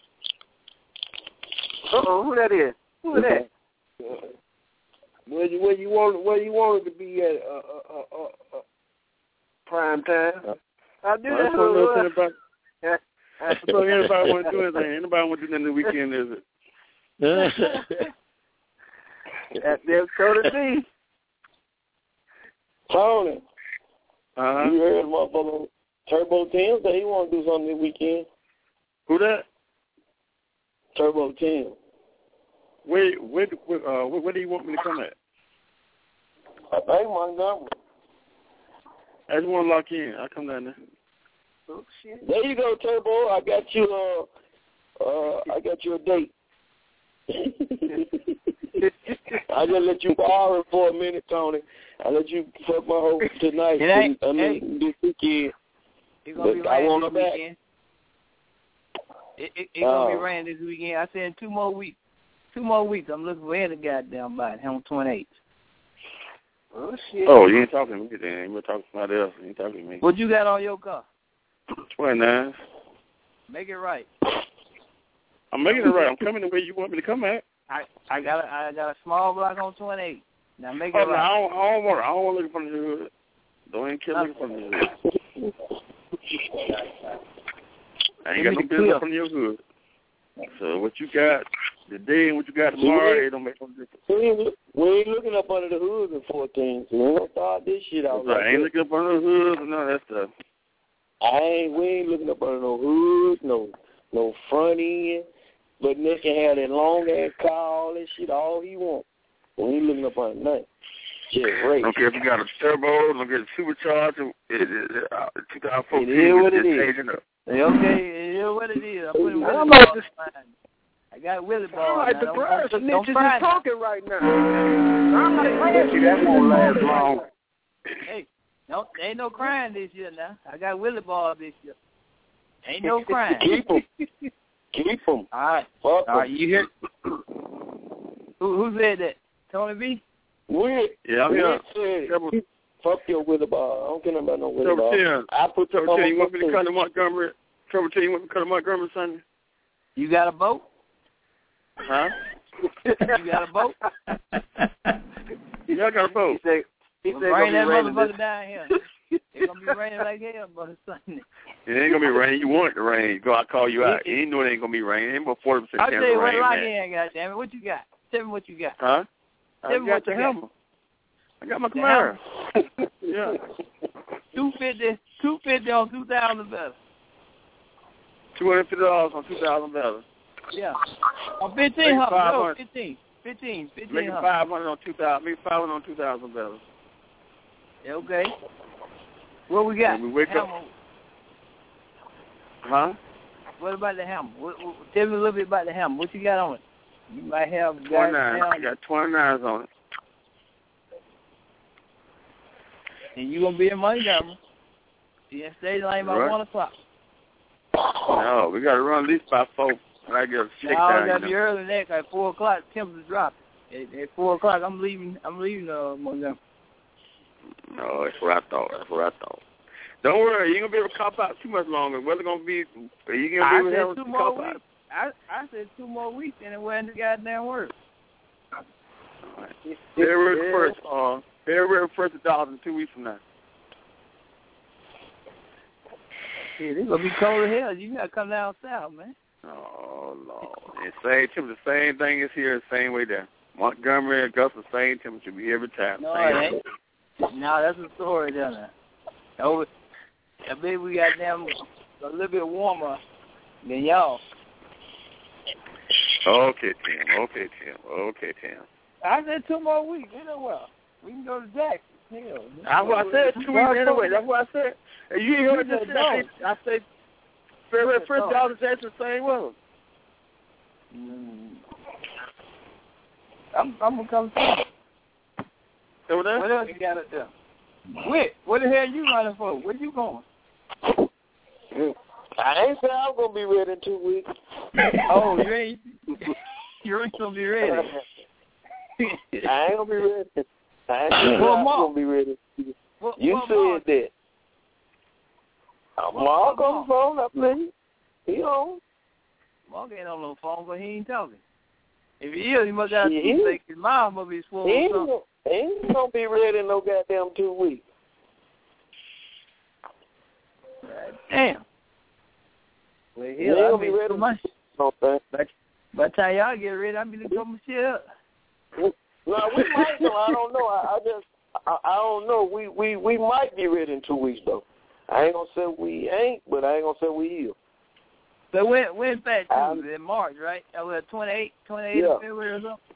Who that is? Who is that? Where you want it to be at prime time? I do that. I thought anybody want to do anything. Anybody want to do nothing the weekend, is it? That's them Cody D. Tony. You heard motherfucker Turbo 10 say he want to do something this weekend. Who that? Turbo 10. Where do you want me to come at? I think Montgomery. I just want to lock in. I'll come down there. Oh, shit. There you go, Turbo. I got you a date. I just let you borrow for a minute, Tony. I let you fuck my hoe tonight. This weekend. It's gonna be raining this weekend. It's gonna be raining this weekend. I said in 2 more weeks. 2 more weeks. I'm looking for any goddamn body on 28th. Oh shit. Oh, you ain't talking to me then. You were talking to somebody else. You ain't talking to me. What you got on your car? 29. Make it right. I'm making it right. I'm coming the way you want me to come at. I got a small block on 28. Now make it right. No, I don't want to look in front of your hood. Don't even kill looking in front of your hood. I ain't got no business in front of your hood. So what you got today and what you got tomorrow, it don't make no difference. We ain't looking up under the hood in 14, so we ain't gonna start this shit out. I ain't looking up under the hood and none of that stuff. We ain't looking up under no hood, no front end. But Nick can have that long ass car, all that shit, all he wants. We ain't looking up under nothing. Just race. Okay, if you got a turbo, don't get a supercharger. 2014 it is what it is. Okay, it is what it is. I got Willie Ball. Like the grass snitches is talking right now. I'm like, that won't last long. Hey, no, there ain't no crying this year now. I got Willie Ball this year. Ain't no crying. Keep them. Keep them. All right. You hear? Who said that? Tony B? Yeah, I'm here. Fuck your wither ball. I don't care about no wither ball. I put you want me to come to Montgomery? You want me to come to Montgomery Sunday? You got a boat? Huh? You got a boat? Yeah, I got a boat. He said bring that motherfucker down here. It's going to be raining like hell, but it's Sunday. It ain't going to be raining. You want it to rain. Go, I'll call you out. You ain't know it ain't going to be raining. It ain't but 40% chance of rain, I'll tell you what lock in, goddammit. What you got? Tell me what you got. Huh? Tell me what you hammer. I got my Camaro. Yeah. 250 on 2,000 better. $250 on 2,000 better. Yeah. On 15, no, 15. Make it 500 on 2,000. Make it 500 on 2,000 better. Yeah, okay. What we got? When we wake up. Huh? What about the hammer? Tell me a little bit about the hammer. What you got on it? You might have 29. I got 29s on it. And you gonna be in Montgomery. You ain't stay late by 1 o'clock. No, we gotta run at least by 4. I get a shakedown. Gotta be early next. At 4 o'clock, temperatures drop. At 4 o'clock, I'm leaving Montgomery. No, that's what I thought. Don't worry, you ain't gonna be able to cop out too much longer. Whether gonna be, are you gonna be able to cop out? I said 2 more weeks, and it wasn't the goddamn word. February 1st, $1 in 2 weeks from now. Yeah, it's gonna be cold as hell. You gotta come down south, man. Oh Lord, the same thing is here, the same way there. Montgomery, Augusta, same temperature be every time. No, it ain't. No, that's a story down there. Oh, I bet we got them a little bit warmer than y'all. Okay, Tim. I said 2 more weeks. Anyway, we can go to Jackson. Hell, that's what I said. 2 weeks anyway. That's what I said. And you heard me just say. I say February 1st, y'all is the same weather. I'm gonna come through. So what else you got up there? Whit, what the hell you running for? Where you going? I ain't said I'm gonna be ready in 2 weeks. Oh, you ain't gonna be ready. I ain't gonna be ready. I ain't gonna be ready. You said that. Mark on the phone, I believe. He on. Mark ain't on the phone, but he ain't talking. If he is, he must have a toothache. His mouth must be swollen. He ain't gonna be ready in no goddamn 2 weeks. Damn. Well, he ain't gonna be ready. By the time y'all get ready, I'll be looking for my shit up. No, we might though. I don't know. I don't know. We might be ready in 2 weeks though. I ain't gonna say we ain't, but I ain't gonna say we is. So when Fat Tuesday? In March, right? Well, 28 of February or something?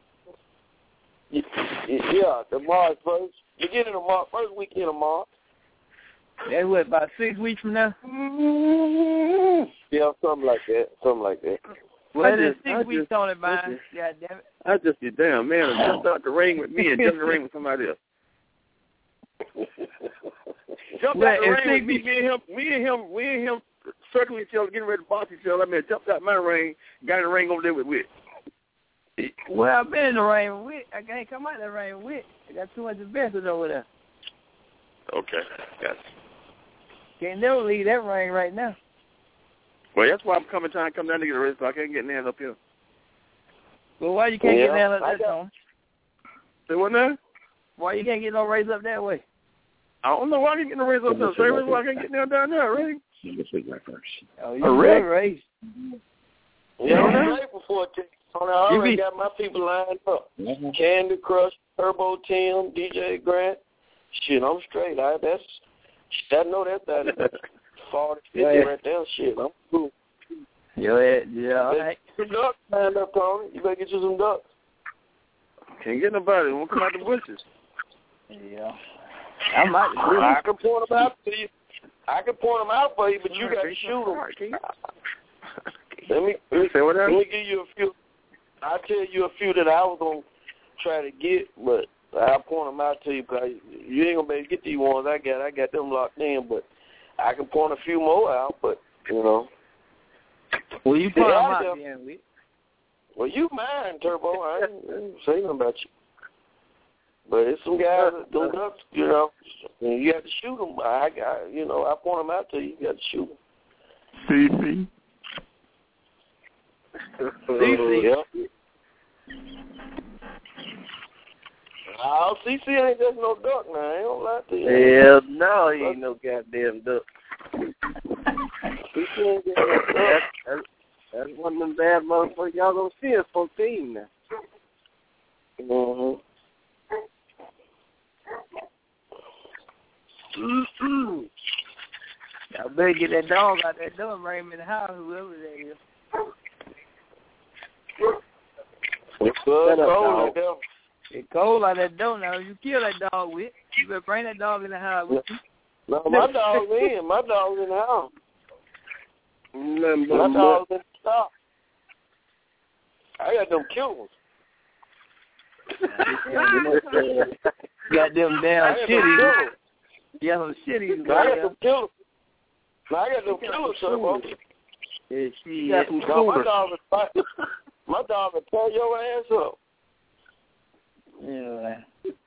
Yeah, the March first. Beginning of March, first weekend of March. That's what, about 6 weeks from now? Yeah, something like that. Well, it's 6 weeks on it, man. God damn it. I just be damn man and jumped out the ring with me and jumped the ring with somebody else. Jumped out the ring with me and him circling each other, getting ready to box each other. I mean, jumped out my ring, got in the ring over there with Whit. Well, I've been in the ring with Whit. I can't come out of the ring with Whit. I got too much investors over there. Okay, gotcha. Can't never leave that ring right now. Well, that's why I'm trying to come down to get a raise, so I can't get in up here. Well, why you can't get down like that, Tom? Say what now? Why you can't get no raise up that way? I don't know why you getting a raise up there. Same reason why I can't get down there, right? This week right first. Oh, you raise. Yeah, I'm ready for 14. I already got my people lined up. Candy Crush, Turbo Tim, DJ Grant. Shit, I'm straight. I know that 40, 50 right there. Shit, I'm cool. Yeah, all right. Some ducks lined up, Tony. You better get you some ducks. Can't get nobody. Won't come out the bushes. Yeah. I can point them out to you. But you got to shoot them. Let me give you a few. I'll tell you a few that I was going to try to get, but I'll point them out to you because you ain't going to be able to get these ones I got. I got them locked in, but I can point a few more out, but, you know. Well, you point them out then, Whit. Well, you mine, Turbo. I ain't saying nothing about you. But it's some guys that do ducks, you know, and you have to shoot them. I point them out to you. You got to shoot them. CC. Yep. Oh, CC ain't just no duck now. I ain't gonna lie to you. Hell no, he ain't no goddamn duck. CC ain't just no duck. That's one of them bad motherfuckers y'all gonna see us 14 now. Mm-hmm. Y'all better get that dog out that door and bring him in the house, whoever that is. It's cold out there. It's cold out that door now. You kill that dog with. You better bring that dog in the house with you. No, my dog's in. My dog's in the house. My dog's in the stop. I got them killers. Got them damn shitty. Yeah, some shitty. I got them killers. I got them killers, sir, bro. Yeah, she got some my dog will tear your ass up. Yeah.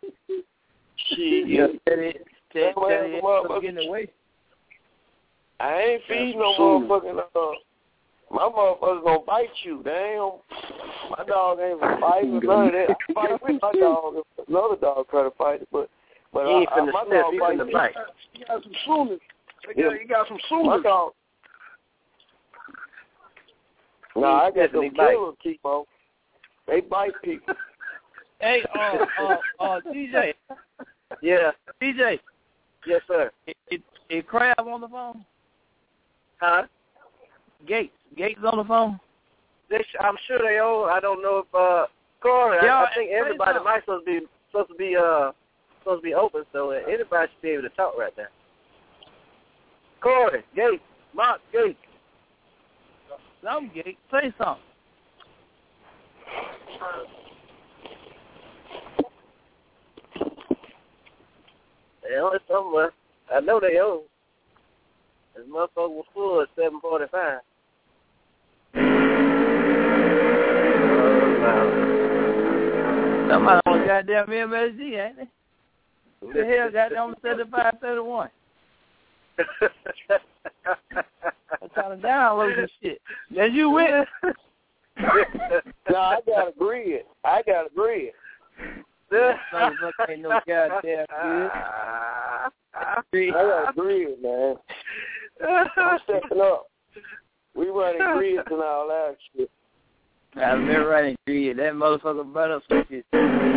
Shit. Tell it getting away. I ain't feeding no motherfucking my motherfuckers gonna bite you. Damn. My dog ain't gonna fight with none of that. I fight with my dog if another dog try to fight it, but he ain't finna my sniff, dog he fight finna bite. You got some sooners. You got some sooners. My dog. No, I got them killers, Keepo. They bite people. Hey, DJ. Yeah. DJ. Yes, sir. Is Crab on the phone? Huh? Gates on the phone? I'm sure they are. I don't know if Corey. I think everybody might supposed to be open, so anybody should be able to talk right now. Corey, Gates, Mark, Gates. Some Gates, say something. They on somewhere. I know they on. This motherfucker was full at 7:45. Somebody on goddamn MSG, ain't they? Who the hell got them 75-31? I'm trying to download this shit. That you with? No, I got a grid. I got a grid. Ain't no goddamn good. I got a grid, man. I'm stepping up. We running grids and all that shit. I remember running grid. That motherfucker brought up some shit.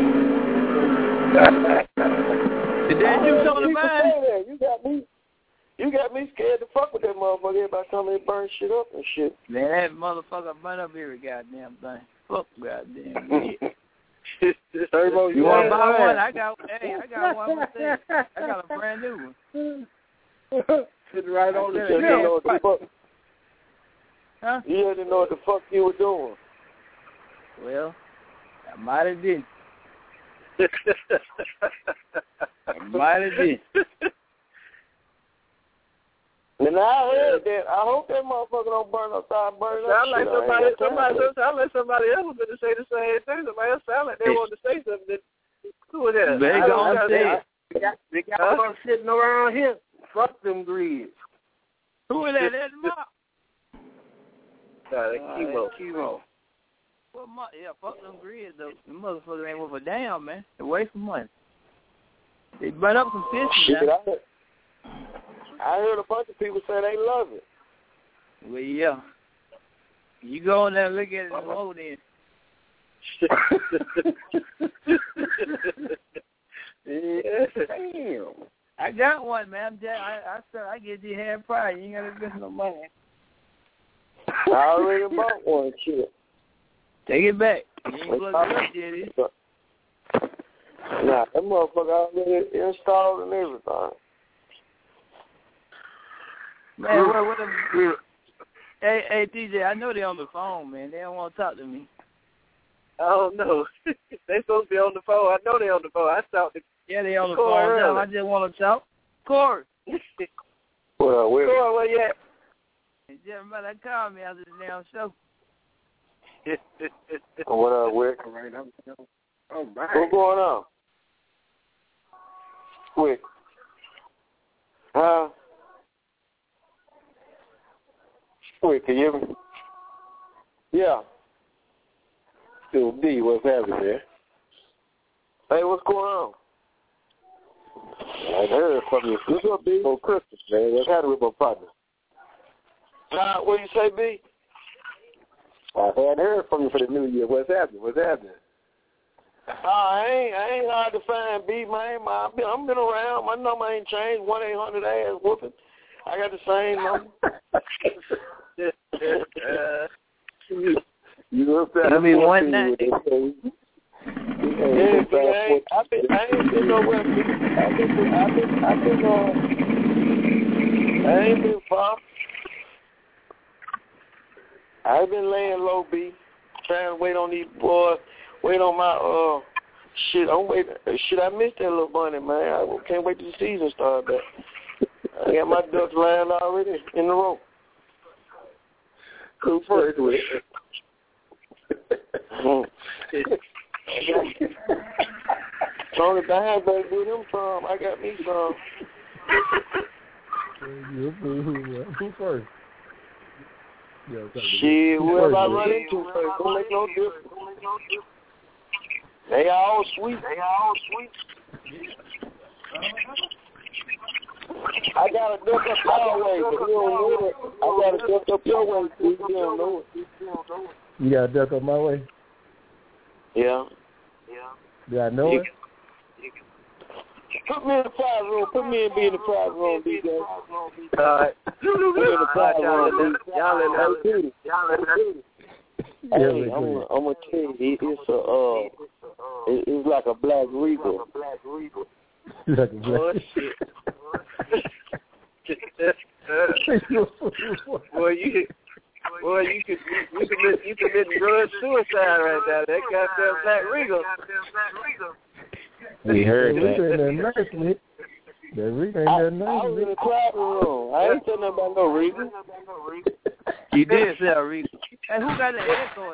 Did that do something about it? You got me scared to fuck with that motherfucker. Everybody tell me to burn shit up and shit. Man, that motherfucker burn up every goddamn thing. Fuck goddamn shit. You want to buy one? I got one with that. I got a brand new one. Sitting right on the shit. Huh? You didn't know what the fuck you were doing. Well, I might have did. And I heard that. I hope that motherfucker don't burn up. Sound like somebody else was going to say the same thing. Somebody else sound like they wanted to say something. Who was that? They gonna say it. They got one sitting around here. Fuck them grids. Who is that? That's Mark. Chemo. Well, fuck them grids though. The motherfucker ain't worth a damn, man. They're wasting money. They burn up some fish. I heard a bunch of people say they love it. Well, yeah. You go in there and look at it and hold in. Damn. I got one, man. I said I get you half price. You ain't got to spend no money. I already bought one, shit. Take it back. You ain't plugged it up yet, is it? Nah, that motherfucker already installed and everything. Man, what hey, DJ, I know they on the phone, man. They don't want to talk to me. I don't know. They supposed to be on the phone. I know they on the phone. I talked to they on the phone now. I just want to talk. Corey. Well, where you at? Everybody called me after the damn show. What up, Wick? All right. What's going on? Quick. Huh? Quick, can you hear me? Yeah. Still B, what's happening there? Hey, what's going on? I heard from you. What's up, B? For Christmas, man. What's happening with my partner? What do you say, B? I hadn't heard from you for the new year. What's happening? I ain't hard to find, B, man. I've been around. My number ain't changed. 1-800-ASS-WHOOPING. I got the same number. You gonna start? I mean, 1-9. Yeah, I ain't been nowhere. I ain't been far. I've been laying low, B, trying to wait on these boys, wait on my shit. I'm waiting. Shit, I missed that little bunny, man. I can't wait till the season start back. I got my ducks lying already in the row. Who first with it? Tony Dime better do them some. I got me some. Who first? Shit, whoever I run into first, don't make no difference. They all sweet. I got to duck up your way, but you don't know it. I got to duck up your way, but you don't know it. You got to duck up my way? Yeah. Do I know it? Put me in the private room. Put me and B in the private room, DJ. All right. Put me in the private room. Y'all let them do it. Hey, I'm gonna tell you, it's like a black regal. Like a black. Oh shit. Boy, you commit drug suicide right now. That goddamn black regal. We heard that. That Regal ain't I that nice. was in the private room. I ain't saying nothing about no regal. You did say a regal. Hey, who got the echo?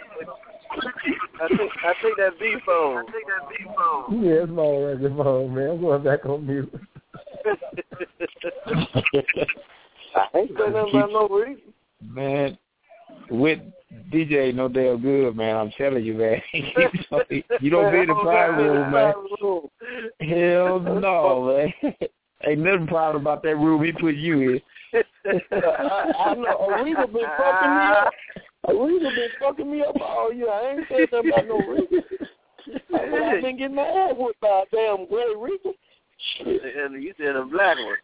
I think that B phone. Yeah, it's my regular phone, man. I'm going back on mute. I ain't saying nothing about no regal. Man, with DJ no damn good, man. I'm telling you, man. You don't be in the private room, man. Hell no, man. Ain't nothing problem about that room he put you in. I know. Aretha been fucking me up. Aretha been fucking me up all year. I ain't saying nothing about no Aretha. I've been getting my ass whipped by a damn gray Aretha. Shit. You said a black one.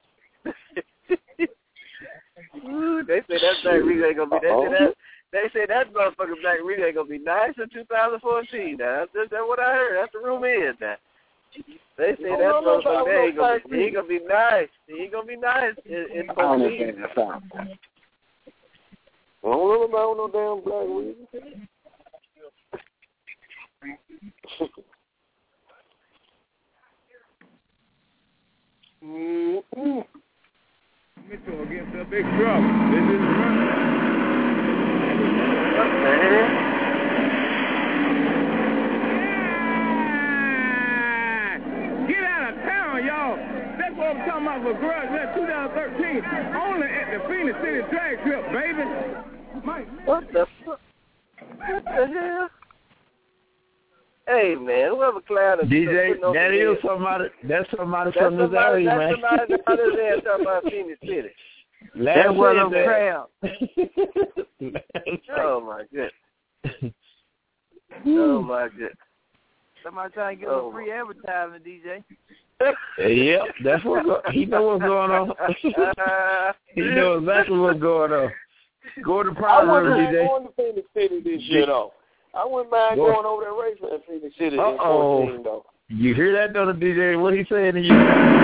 Ooh, they say that black Regal ain't gonna be. They say that motherfucking black Regal ain't gonna be nice in 2014. Now that's what I heard. That's the rumor is that. They say that motherfucker ain't gonna be nice. He ain't gonna be nice in 14. I don't know about no damn black Regal. Mitchell against a big trouble. This is running. What the hell? Get out of town, y'all. That's what I'm talking about for Grudge Fest 2013. Only at the Phoenix City Drag Strip, baby. What the fuck? What the hell? Hey man, whoever clown is DJ, that is somebody. That's somebody from this area, man. That's somebody out there talking about Phoenix City. That was a crowd. Oh my goodness. Oh my goodness. Somebody trying to get a free advertising, DJ. Yep, that's what he knows what's going on. He knows exactly what's going on. Go to the private room, DJ. I wouldn't mind going to Phoenix City this year, though. I wouldn't mind going over there racing in Phoenix City in 14, though. You hear that, though, DJ? What he saying to you?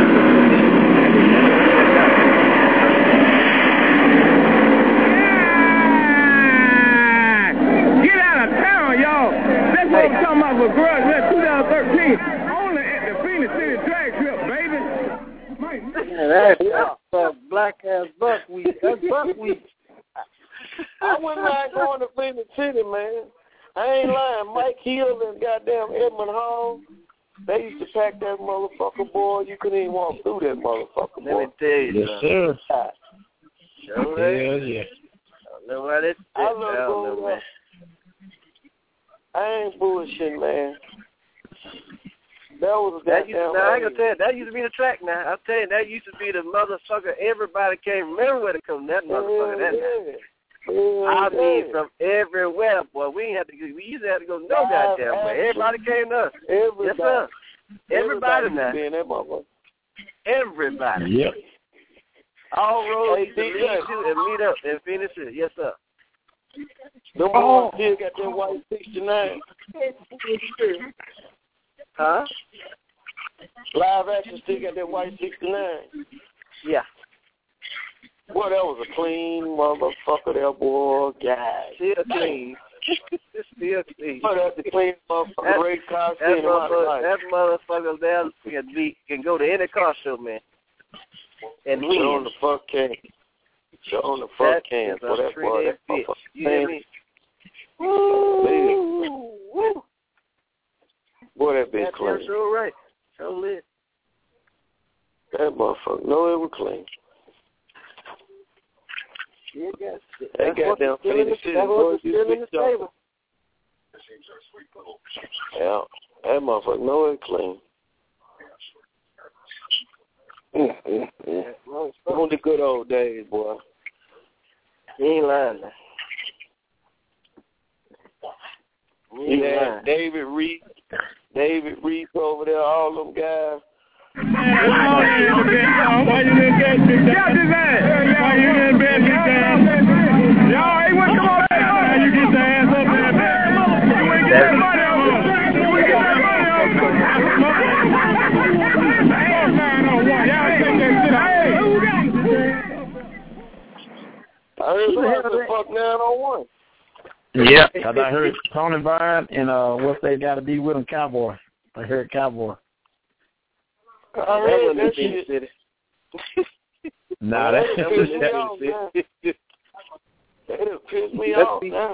Get out of town, y'all. That's what I'm talking about for Grudge Fest 2013. Only at the Phoenix City Drag Strip, baby. That's black ass buckwheat. That's buckwheat. I wouldn't mind going to Phoenix City, man. I ain't lying. Mike Hill and goddamn Edmund Hall. They used to pack that motherfucker, boy. You couldn't even walk through that motherfucker, boy. Let me tell you, yes, sir. Sure, yeah. I don't know why that's I love going, man. I ain't bullshitting, man. That was I ain't gonna tell you, that used to be the track now. I'll tell you, that used to be the motherfucker. Everybody can't remember where to come that motherfucker that night. I mean, from everywhere, boy. We used to have to go no goddamn way. Everybody came to us. Yes, sir. Everybody now. Everybody. Yep. All roads used to lead to and meet up and finish it. Yes, sir. The boys still got that white 69. Huh? Live Action still got that white 69. Yeah. Boy, that was a clean motherfucker there, boy. God. Still clean. Still clean. Boy, that's the clean motherfucker race car scene in my life. That motherfucker there can go to any car show, man. And win. Show on the fuck can. Show on the fuck can. Boy, that boy, that motherfucker. You hear me? Woo. Boy, that bitch clean. That's so right. So lit. That motherfucker. No, it was clean. They got them Phoenix City boys. Yeah, that motherfucker know it clean. On the good old days, boy. He ain't lying now. He had David Reed over there, all them guys. Why you didn't get big down? Why you didn't get big down? Y'all ain't want to come on now. You get your ass up there, man. You ain't get that money on us. You ain't get that money on us. Fuck 901. Y'all take that shit out. I heard somebody say fuck 901. Yeah, because I heard Tony Vine and what they got to be with them, Cowboy. I heard Cowboy. I heard that shit. Nah, that's It pissed me off now.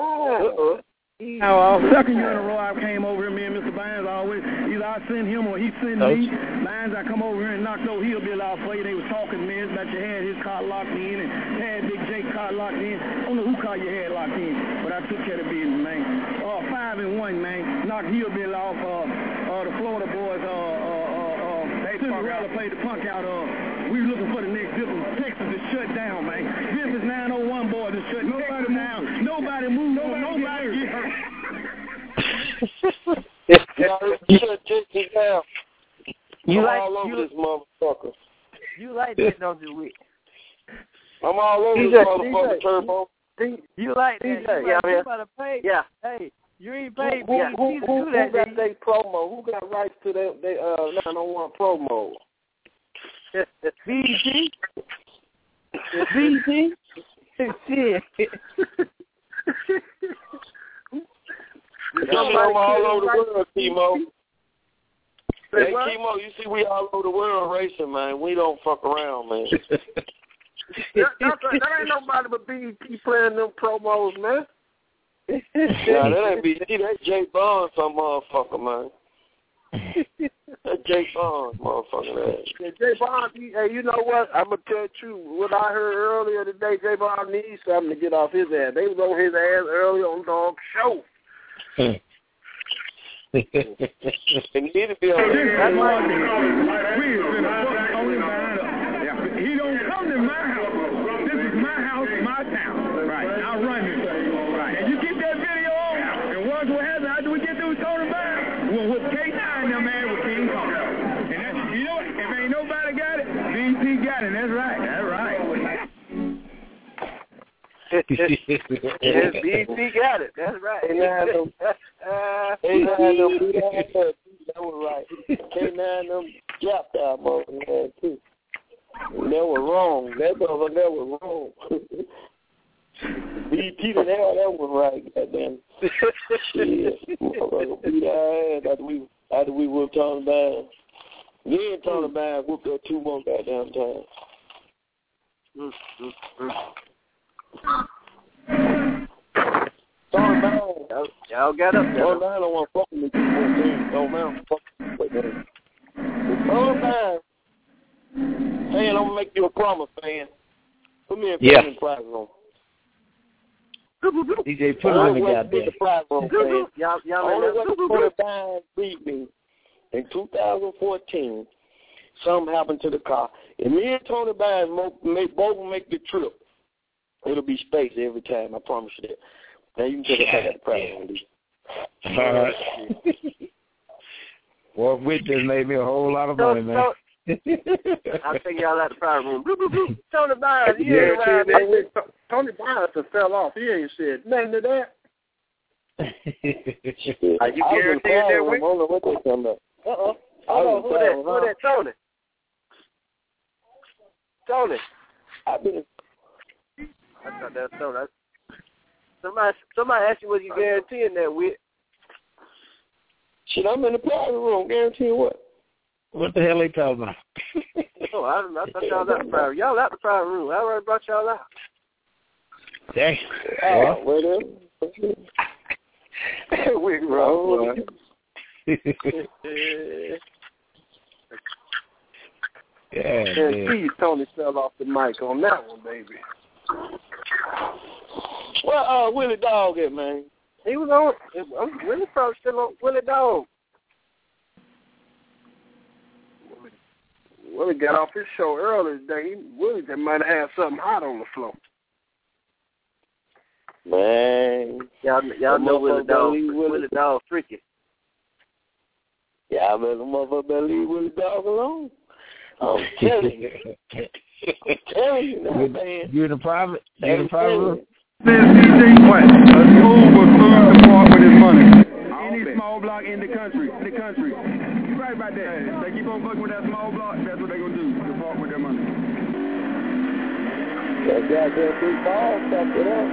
Now, second year in a row, I came over here, me and Mr. Bynes always, either I send him or he send me. Bynes, I come over here and knocked over Hillbilly off for you. They was talking, man, about you had his car locked in and had Big Jake car locked in. I don't know who car you had locked in, but I took care of business, man. 5-1, man. Knocked Hillbilly off, the Florida boys, Cinderella played the punk out of. We were looking for the next different. Texas is shut down, man. Memphis 901 boys is shut down. Nobody moved. Nobody get hurt. Shut Texas down. You like all over this motherfucker. You like that, don't you, Wick? I'm all over this motherfucker, Turbo. You like that? You better pay. Yeah. Hey, you ain't paid Who that. got their promo? Who got rights to their 901 promo? BT. BT. Shit. I'm all over the world, Kimo. Hey, Kimo, you see we all over the world racing, man. We don't fuck around, man. that ain't nobody but BET playing them promos, man. Nah, that ain't BET. That's Jay Bond, some motherfucker, man. That's Jay Bond, motherfucker. Yeah, Jay Bond, hey, you know what? I'm going to tell you what I heard earlier today. Jay Bond needs something to get off his ass. They was on his ass earlier on Dog Show. They need to be on He don't come to my house. This is my house, my town. Right. I run this. Right. And you keep that video on, and watch what happens after we get through Tony Vine. Well, with K9, them man, with King Kong. And that's, you know what? If ain't nobody got it, BT got it. That's right. That's right. Yes, BT got it. That's right. That was right. K9 them dropped out, motherfucker, too. That was wrong. That was wrong. BT didn't have that one right, goddamn. Shit. Motherfucker beat our ass after we whooped Tony Vine. Me and Tony Vine whooped that 2 more goddamn times. Tony Vine, y'all got up there. Tony Vine don't want to fuck with me 2 more times. Tony Vine fuck. make you a promise, man. Put me in the private room. DJ, put him in the goddamn private room, man. Only when Tony Bynes beat me in 2014, something happened to the car. If me and Tony Bynes both make the trip, it'll be space every time. I promise you that. Now you can take us back at the private room. All right. Well, Whit just made me a whole lot of money, man. I'll take y'all out the private room. Tony Bynes, Tony Bynes fell off. He ain't said nothing to that. Are you guaranteed that way? Hold on, what they talking about? Hold on, who that? Tony? Tony. I thought that was Tony. Somebody asked you, was you guaranteeing that with? Shit, I'm in the private room. Guaranteeing what? What the hell they talking about? I thought y'all out the private. Y'all out the private room. I already brought y'all out. Dang. Well, we wrong. Please, Tony fell off the mic on that one, baby. Well, Willie Dog at, man. He was on. Willie probably still on Willie Dog. Willie got off his show earlier today. Willie just might have had something hot on the floor. Man, y'all know Willie Dog. Willie Dog freaky. Yeah, I bet the motherfucker better leave Willie Dog alone. I'm telling you. I'm telling you now, man. You in the private? You in the private room? Says DJ West, a school was food to part with his money. Any small block in the country. You right about that. They keep on fucking with that small block, that's what they gonna do, to part with their money. That goddamn big ball stopped it up.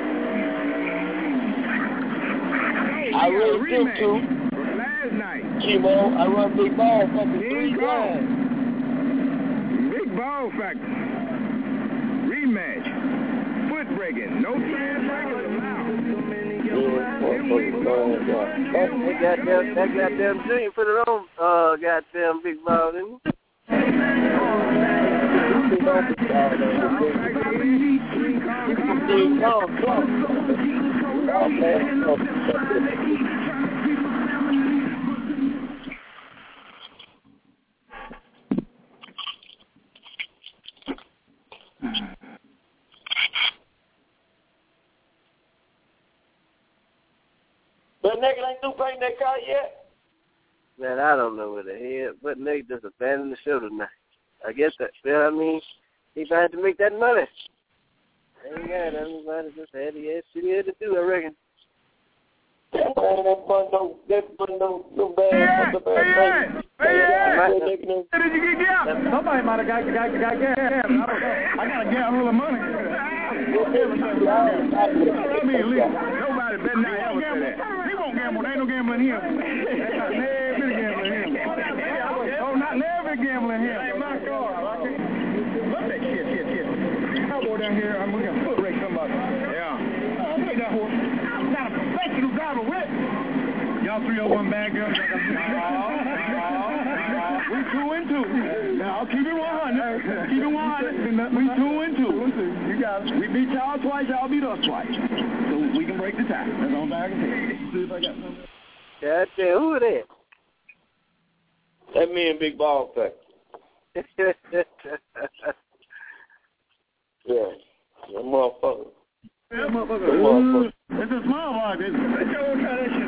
I really took two. Last night. Chimo, I run big ball fucking 3 times. Big ball factor. Rematch. Foot breaking. No transfers allowed. That goddamn Junior put it on goddamn big ball, didn't But nigga ain't through painting that car yet. Man, I don't know where the hell. But nigga just abandoned the show tonight. I guess that, you know what I mean? He tried to make that money. Ain't got everybody just had shit he had to do, I reckon. That bun no bad. Somebody might have got gas. I got a gallon of money. I mean, nobody better not ever say that. He won't gamble. There ain't no gambling here. Never gambling here. Oh, not never gambling here. That ain't my car. Love that shit. I'll go down here. I'm going to foot race somebody. Yeah. I'll take that horse. I'm not a professional driver with. Y'all 301 bad girls. We 2-2. Now keep it 100. Keep it 100. We 2-2. You got it. We beat y'all twice. Y'all beat us twice. So we can break the tie. That's all I can say. See if I got something. Goddamn, who that? That me and Big Ball Pack. Yeah. That motherfucker. That motherfucker. It's a small block, isn't it? Let your tradition.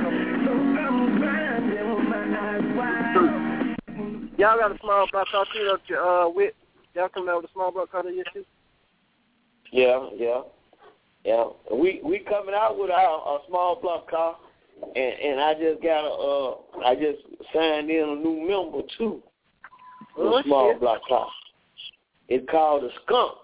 Y'all got a small block car too, don't you? With y'all coming out with a small block car this year too? Yeah. We coming out with a small block car, and I just signed in a new member too. A small block car. It's called the Skunk.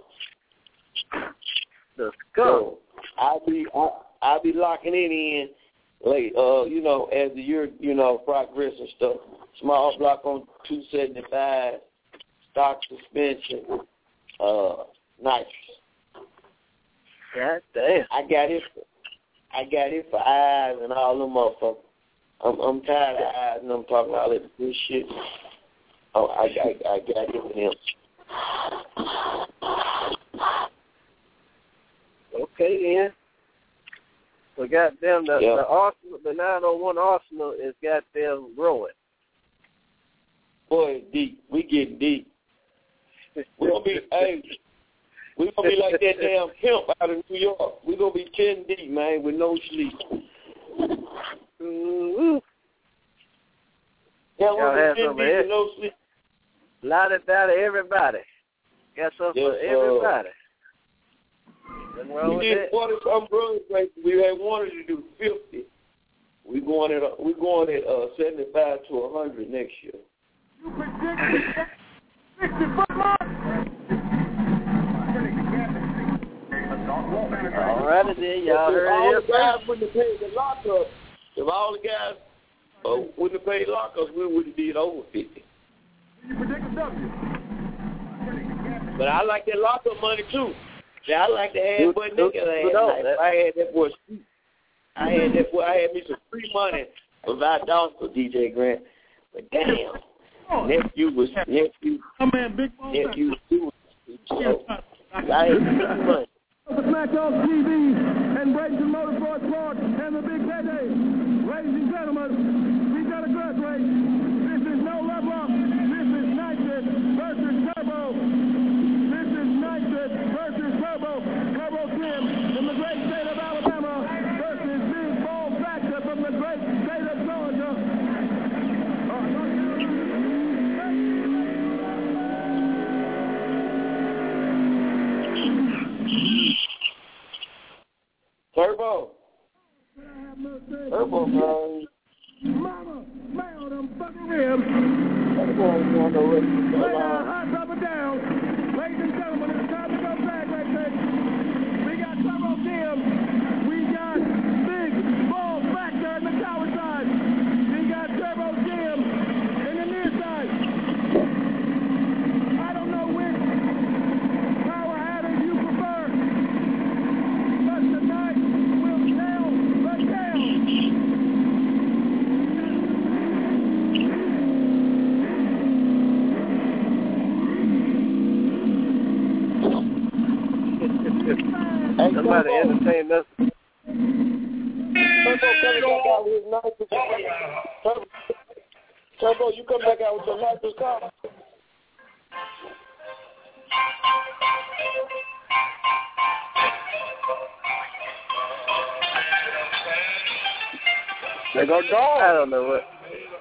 The Skunk. So I'll be locking it in, like as the year progress and stuff. Small block on 275, stock suspension, nice. God damn. I got it for eyes and all them motherfuckers. I'm tired of eyes and I'm talking all that good shit. Oh, I got it for them. Okay, then. So goddamn, the Arsenal, the 901 Arsenal is goddamn growing. Boy, deep. We getting deep. We're gonna be we gonna be like that damn pimp out of New York. We're gonna be 10 deep, man, with no sleep. Mm-hmm. Yeah, we're 10 deep with no sleep. Lot it down to everybody. Got something for everybody. Nothing wrong with that. 40-some runs, we had wanted to do 50. We're going at 75 to 100 next year. All right, then y'all heard all the guys wouldn't have paid the lockup. If all the guys wouldn't have paid lockups, we would have did over 50. But I like that lockup money too. Yeah, I like to have but nigga I had that boy. I had me some free money for $5 for DJ Grant. But damn, nephew. I had free money. Smackdown TV and Bradenton Motorsports Park and the Big Payday. Ladies and gentlemen, we got a dress race. This is no level up. This is Nitrous versus Turbo. This is Nitrous versus Turbo. Turbo Tim from the great state of Alabama versus Big Ball Factor from the great state of Georgia. Turbo, man. Mama, mail them fucking ribs. Lay down, hot up and down. Ladies and gentlemen, it's time to go back right there. We got Turbo Tim. We got Big Ball Factor in the tower side. We got Turbo Tim in the near side. I don't know which power adder you prefer. But tonight we'll tell the tale. Somebody entertain us. Turbo, you come back out with your nicest car. They go dog. I don't know what.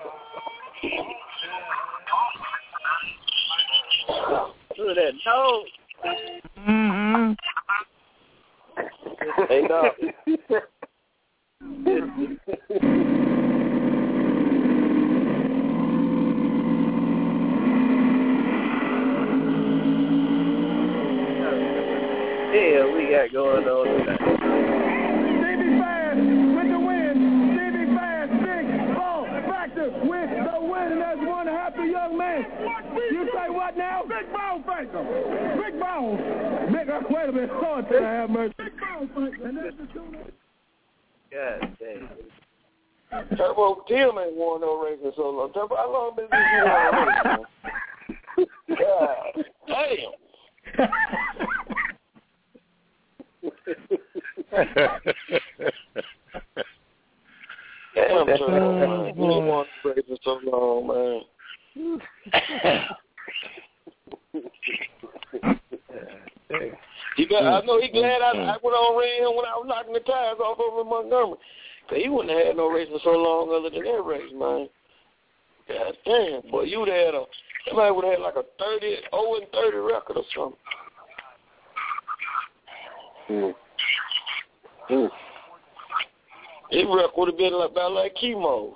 Who that dog? Mm-hmm. Hey, dog. Yeah, we got going on tonight. Stevie Fast with the win. Stevie Fast, Big Ball Factor with the win. And there's one happy young man. You say what now? Big Ball Factor. Big Ball. Wait a minute. Lord, till I have mercy. Big Ball Factor. And that's the tune. God damn. Turbo Tim ain't won no race in so long. Turbo, how long been you won a race? God damn. Damn, Turbo, man. You ain't won a race in so long, man. I know he glad I went on ran him when I was knocking the tires off over in Montgomery. Cause he wouldn't have had no race for so long other than that race, man. God damn, boy, you would have had somebody would have had like a 0-30 record or something. His record would have been about like Chemo's.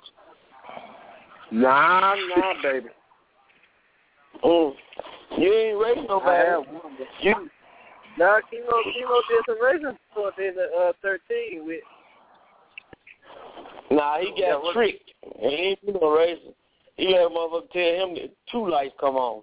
Nah, baby. You ain't racing nobody. Nah, Chemo did some racing for the 13 with. Nah, he got tricked. He ain't do no racing. He had a motherfucker tell him that 2 lights come on.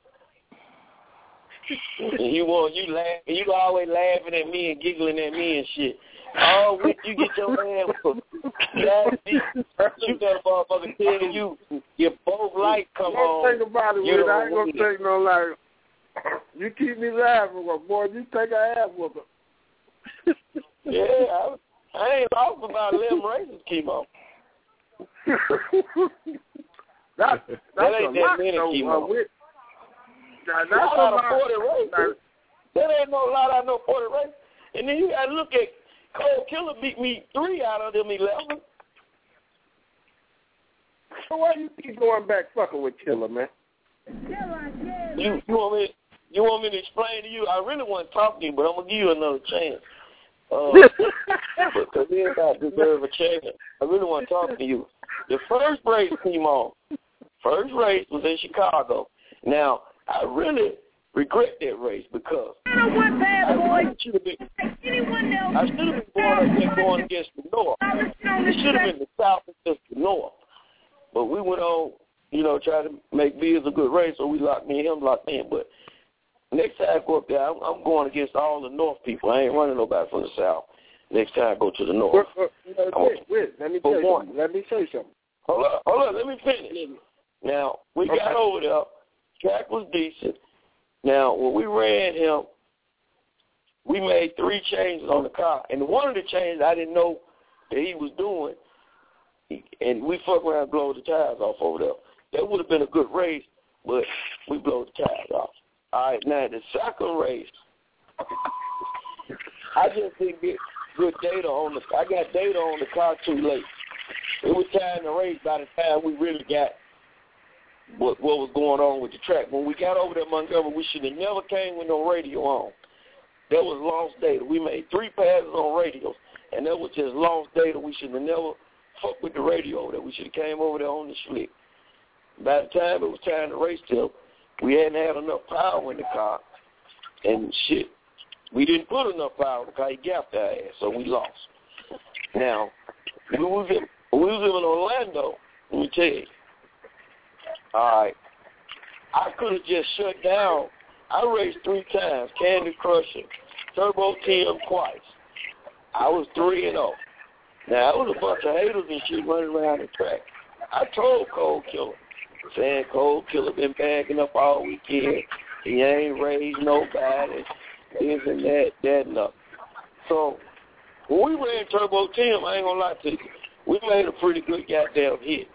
And you always laughing at me and giggling at me and shit. Oh, when you get your ass whooped. You got a motherfucker tell you your both lights come on. Think about it, I ain't gonna take no light. You keep me laughing, boy. You take an ass whooping. Yeah, I ain't lost about 11 races, Chemo. That's that ain't that many, Chemo. That's a lot of 40 races. That ain't no lot out of no 40 races. And then you got to look at Cole Killer beat me 3 out of them 11. So why you keep going back fucking with Killer, man? You want me to explain to you? I really want to talk to you, but I'm gonna give you another chance. Because everybody deserve a chance. I really want to talk to you. The first race came on. First race was in Chicago. Now I really regret that race because I should have been going against the North. It should have been the South against the North. But we went on, try to make Biz a good race, so we locked me and him locked in. But next time I go up there, I'm going against all the North people. I ain't running nobody from the South. Next time I go to the North. Let me tell you something. Hold on. Let me finish. Now, we got over there. Track was decent. Now, when we ran him, we made 3 changes on the car. And one of the changes I didn't know that he was doing, and we fuck around and blow the tires off over there. That would have been a good race, but we blow the tires off. All right, now the second race, I just didn't get good data on I got data on the car too late. It was time to race by the time we really got what was going on with the track. When we got over there, Montgomery, we should have never came with no radio on. That was lost data. We made 3 passes on radios, and that was just lost data. We should have never fucked with the radio over there. We should have came over there on the slick. By the time it was time to race till, we hadn't had enough power in the car, and shit, we didn't put enough power in the car. He gapped our ass, so we lost. Now, when we was in Orlando, let me tell you, all right, I could have just shut down. I raced 3 times, Candy Crusher, Turbo Tim twice. I was 3-0. Now, it was a bunch of haters and shit running around the track. I told Cole Killer, saying Cole Killer been bagging up all weekend. He ain't raised nobody, this and that and that. So, when we ran Turbo Tim, I ain't gonna lie to you, we made a pretty good goddamn hit.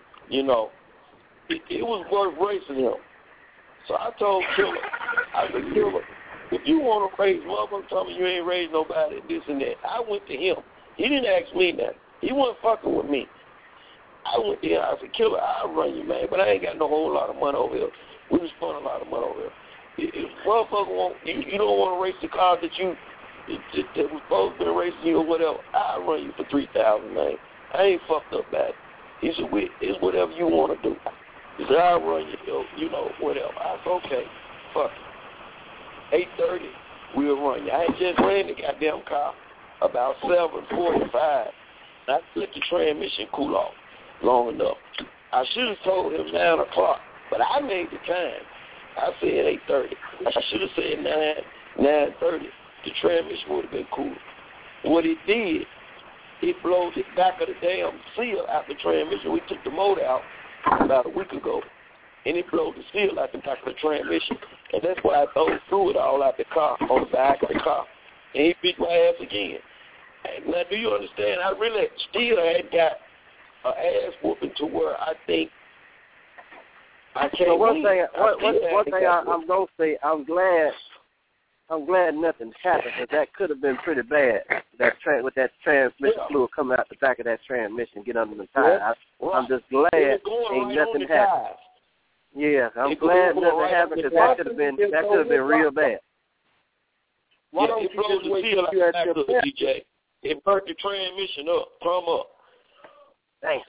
It was worth racing him. So I told Killer, Killer, if you want to raise motherfuckers, tell me you ain't raised nobody, this and that. I went to him. He didn't ask me nothing. He wasn't fucking with me. I went there. I said, Killer, I'll run you, man, but I ain't got no whole lot of money over here. We just spent a lot of money over here. If motherfucker you don't want to race the car that was supposed to be racing you or whatever, I'll run you for $3,000, man. I ain't fucked up bad. He said, it's whatever you want to do. He said, I'll run you, whatever. I said, okay, fuck it. 8:30, we'll run you. I ain't just ran the goddamn car about 7:45. I let the transmission cool off long enough. I should have told him 9 o'clock, but I made the time. I said 8:30. I should have said 9:30. The transmission would have been cool. What it did, it blew the back of the damn seal out the transmission. We took the motor out about a week ago, and it blew the seal out the back of the transmission. And that's why I threw it all out the car, on the back of the car. And he beat my ass again. Now, do you understand? I really still had got an ass whooping to where I think I can't. So one thing I'm gonna say, I'm glad nothing happened, because that could have been pretty bad. With that transmission fluid coming out the back of that transmission, get under the tire. I'm just glad ain't nothing happened. Yeah, I'm glad nothing happened, because that could have been real bad. Why don't you just wait till you at your DJ? It burnt the transmission up, up. Thanks.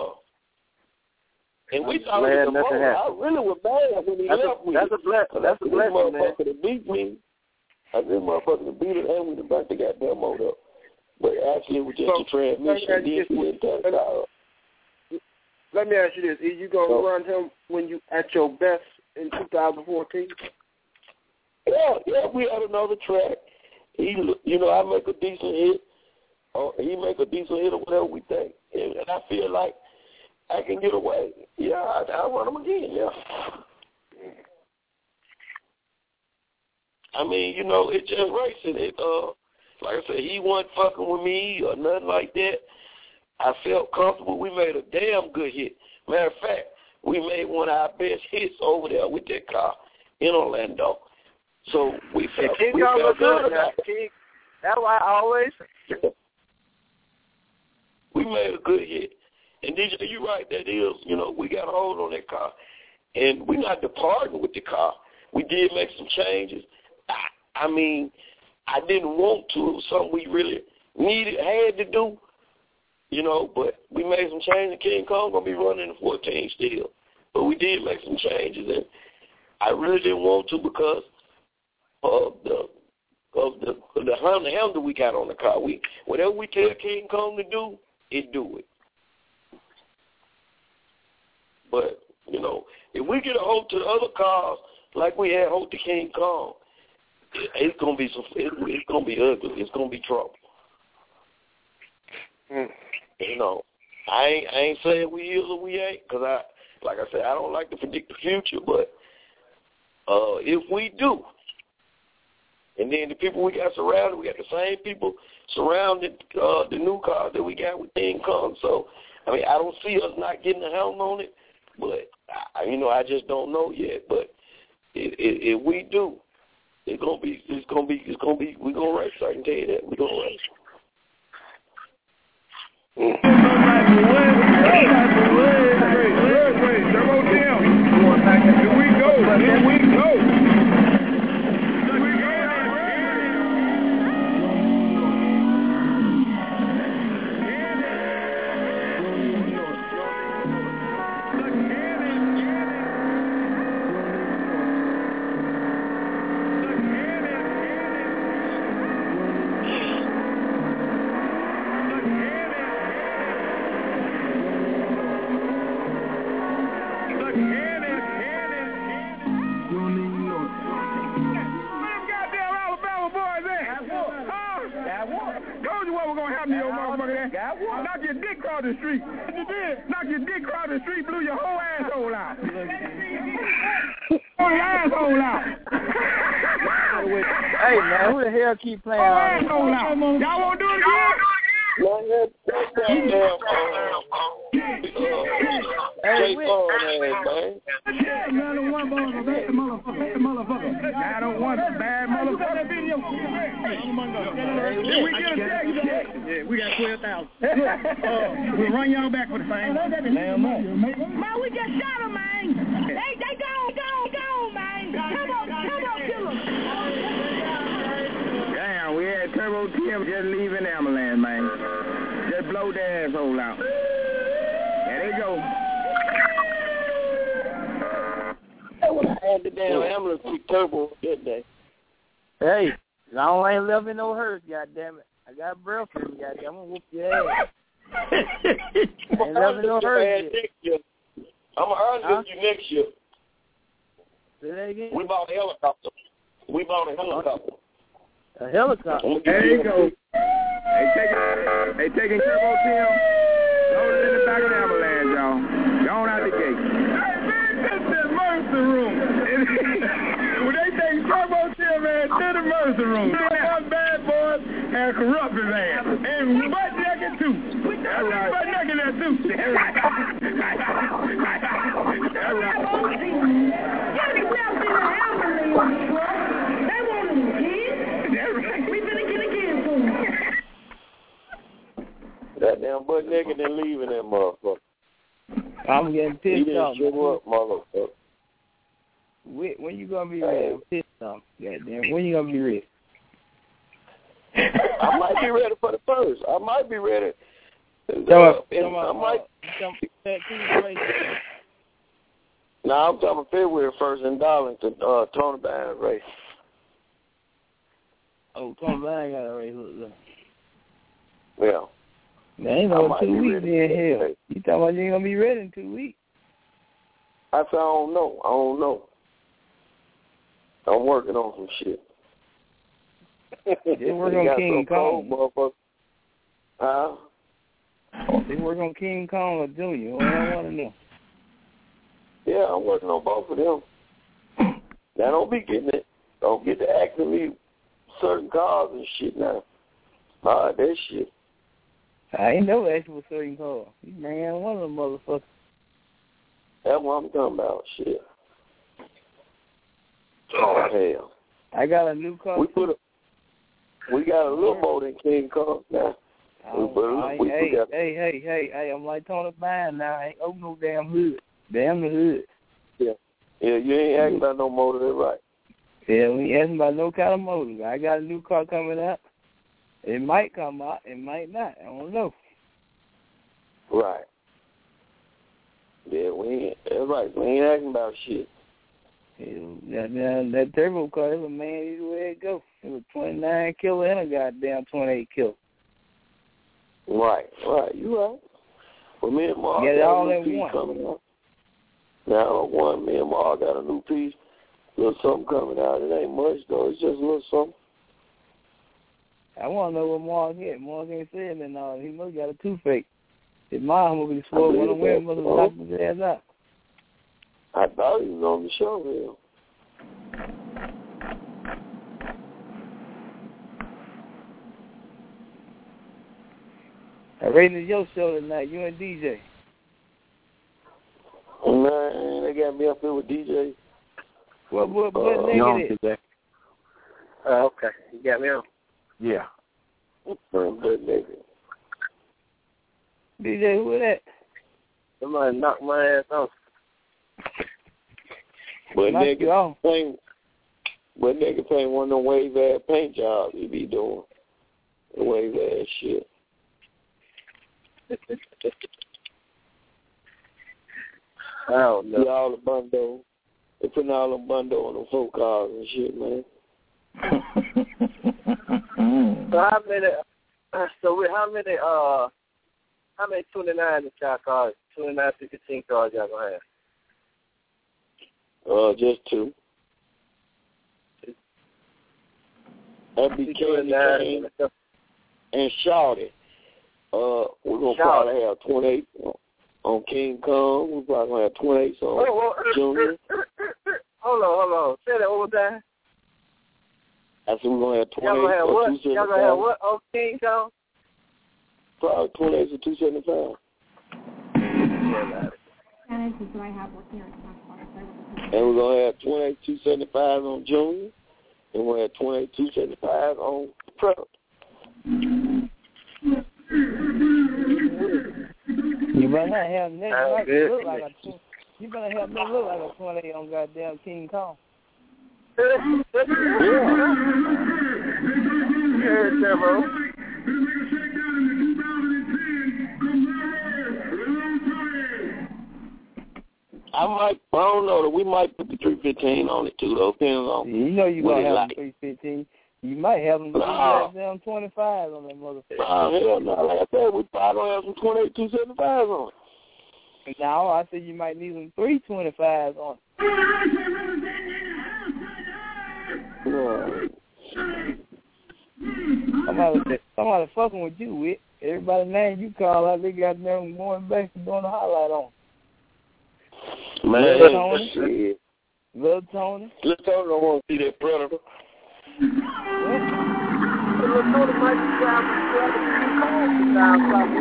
And we thought it was a motor. I really was bad when he left me. That's a blessing, man. Motherfucker to beat me. I did motherfucker to beat it, and we burnt the goddamn motor up. But actually, it was just a transmission. Let me ask you this: are you gonna run him when you at your best in 2014? Yeah, we had another track. I make a decent hit, or he make a decent hit, or whatever we think, and I feel like I can get away. Yeah, I'll run him again. Yeah. I mean, it's just racing. Like I said, he wasn't fucking with me or nothing like that. I felt comfortable. We made a damn good hit. Matter of fact, we made one of our best hits over there with that car in Orlando. So we felt good about it. That's why I always we made a good hit. And DJ, you're right, that is, we got a hold on that car. And we're not departing with the car. We did make some changes. I mean, I didn't want to. It was something we really had to do, but we made some changes. King Kong going to be running the 14 still. But we did make some changes, and I really didn't want to because of the handle we got on the car. Whatever we tell King Kong to do, it do it. But, if we get a hold to the other cars like we had hold to King Kong, it's gonna be it's gonna be ugly. It's gonna be trouble. I ain't saying we is or we ain't, because like I said, I don't like to predict the future. But if we do, and then the people we got surrounded, we got the same people surrounded the new car that we got with King Kong. So I mean, I don't see us not getting a helm on it, but I just don't know yet. But if we do, it's gonna be. We're gonna race. I can tell you that we're gonna race. Here we go. Knock your dick across the street. You did. Knock your dick across the street, blew your whole asshole out. Whole asshole out. Hey, man, who the hell keep playing whole on asshole out. Y'all want to do it again? Hey, man. Another one, bad motherfucker. I don't want a bad motherfucker. Did we get a check? Yeah, we got 12,000. We'll run y'all back with the same. Man, we just shot him, man. They go, man. Come on, kill him. Damn, we had Turbo Tim just leaving ambulance, man. Just blow their asshole out. There they go. Hey, when I had the damn ambulance with Turbo that day. Hey, I ain't left me no hurt, goddammit. I got a breath for you, goddammit. I'm gonna whoop your ass. Ain't left me no hurt yet. I'm gonna earn this you next year. Say that again? We bought a helicopter. A helicopter? There you go. They taking Turbo Tim. Loaded in the back of the ambulance, y'all. Going out the gate. Hey, man, that's the emergency room. When they take Turbo Tim, man, to the emergency room. Them bad boys and corrupted, man. And butt naked, too. That's right. Butt naked there, too. That's right. That's right. Get yourself in the ambulance, bro. They want them kids. That's right. We finna get a kid for them. That damn butt naked and leaving that motherfucker. I'm getting pissed off. He didn't show up, motherfucker. When you gonna be ready? I'm pissed off. Goddamn. When you gonna be ready? I might be ready for the first. I might be ready. I'm talking February 1st in Darlington, Tony Band race. Oh, Tony Band got a race. Yeah. There ain't no 2 weeks in hell. You talking about you ain't gonna be ready in 2 weeks? I said I don't know. I'm working on some shit. They work on King Kong. Huh? They work on King Kong or Junior. What I want to know. Yeah, I'm working on both of them. Now don't be getting it. Don't get to asking me certain cars and shit now. That shit. I ain't never asked for certain car. Man, one of them motherfuckers. That's what I'm talking about. Shit. Oh, hell. I got a new car. We got a little more than King Kong now. Hey, I'm like Tony Band now. I ain't open no damn hood. Damn the hood. Yeah, you ain't asking about no motor, that's right. Yeah, we ain't asking about no kind of motor. I got a new car coming out. It might come out, it might not. I don't know. Right. Yeah, that's right. We ain't asking about shit. That turbo car is a man, either way it go. It was 29 kilo and a goddamn 28 kilo. Right. You right. Well, me and Mark get it got all a new at piece once. coming out. Now, me and Mark got a new piece. Little something coming out. It ain't much, though. It's just a little something. I want to know what Mark get. Mark ain't saying that now. He must got a toothache. His mom will be swole when the wind must have knocked his ass out. I thought he was on the show, man. I rated your show tonight, you and DJ. Man, they got me up here with DJ. What nigga is? Okay, you got me on. Yeah. Good nigga. DJ, who is that? Somebody knocked my ass off. But nigga paint one of them wave ass paint jobs he be doing. The wave ass shit. I don't know. All the bundle. They putting all them bundle on them folk cars and shit, man. How many 29 in y'all cars? 29 15 cars y'all gonna have? Just 2. That'd be Candy Cane and Shawty. We're gonna probably have 28 on King Kong. We're probably gonna have 28 on Junior. Hold on. Say that one more time. I said we're gonna have 28 y'all gonna have or what? 275. Y'all gonna have what on King Kong? Probably 28 or 275. And we're gonna have 28 275 on Junior, and we'll have 28 275 on Prep. You better not have nothing look like a 28 on goddamn King Kong. I don't know. We might put the 315 on it too, though. Depends on. You know you gonna have the 315. You might have them down 25 on that motherfucker. Hell no. Like I said, we probably gonna have some 28 275s on it. No, I said you might need some 325s on it. Somebody fucking with you, with everybody name you call out, they got them going back and doing the highlight on. Man, Little Tony. Little Tony don't want to see that Predator. Little Tony might be driving down south.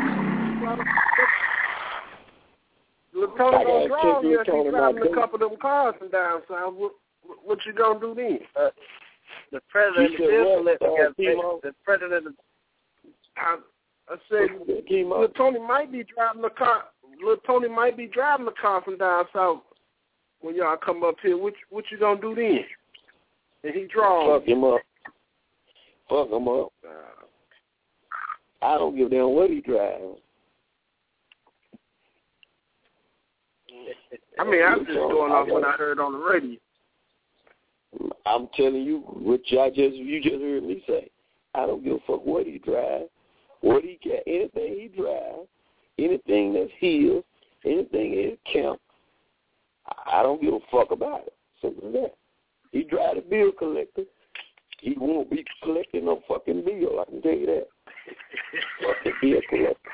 Little Tony gonna drive here if he's driving a couple of them cars from down south. What you gonna do then? The Predator and the bill collector the Predator and the... I said, Little Tony might be driving a car. Little Tony might be driving a car from down south when y'all come up here. What you gonna do then? And he draws. Fuck him up. I don't give a damn what he drives. I mean, I'm just going off what I heard on the radio. I'm telling you what you just heard me say. I don't give a fuck what he drives, what he got, anything he drives, anything that's his, anything in camp. I don't give a fuck about it. Simple as that. He drive the bill collector. He won't be collecting no fucking bill. I can tell you that. Fucking bill collector.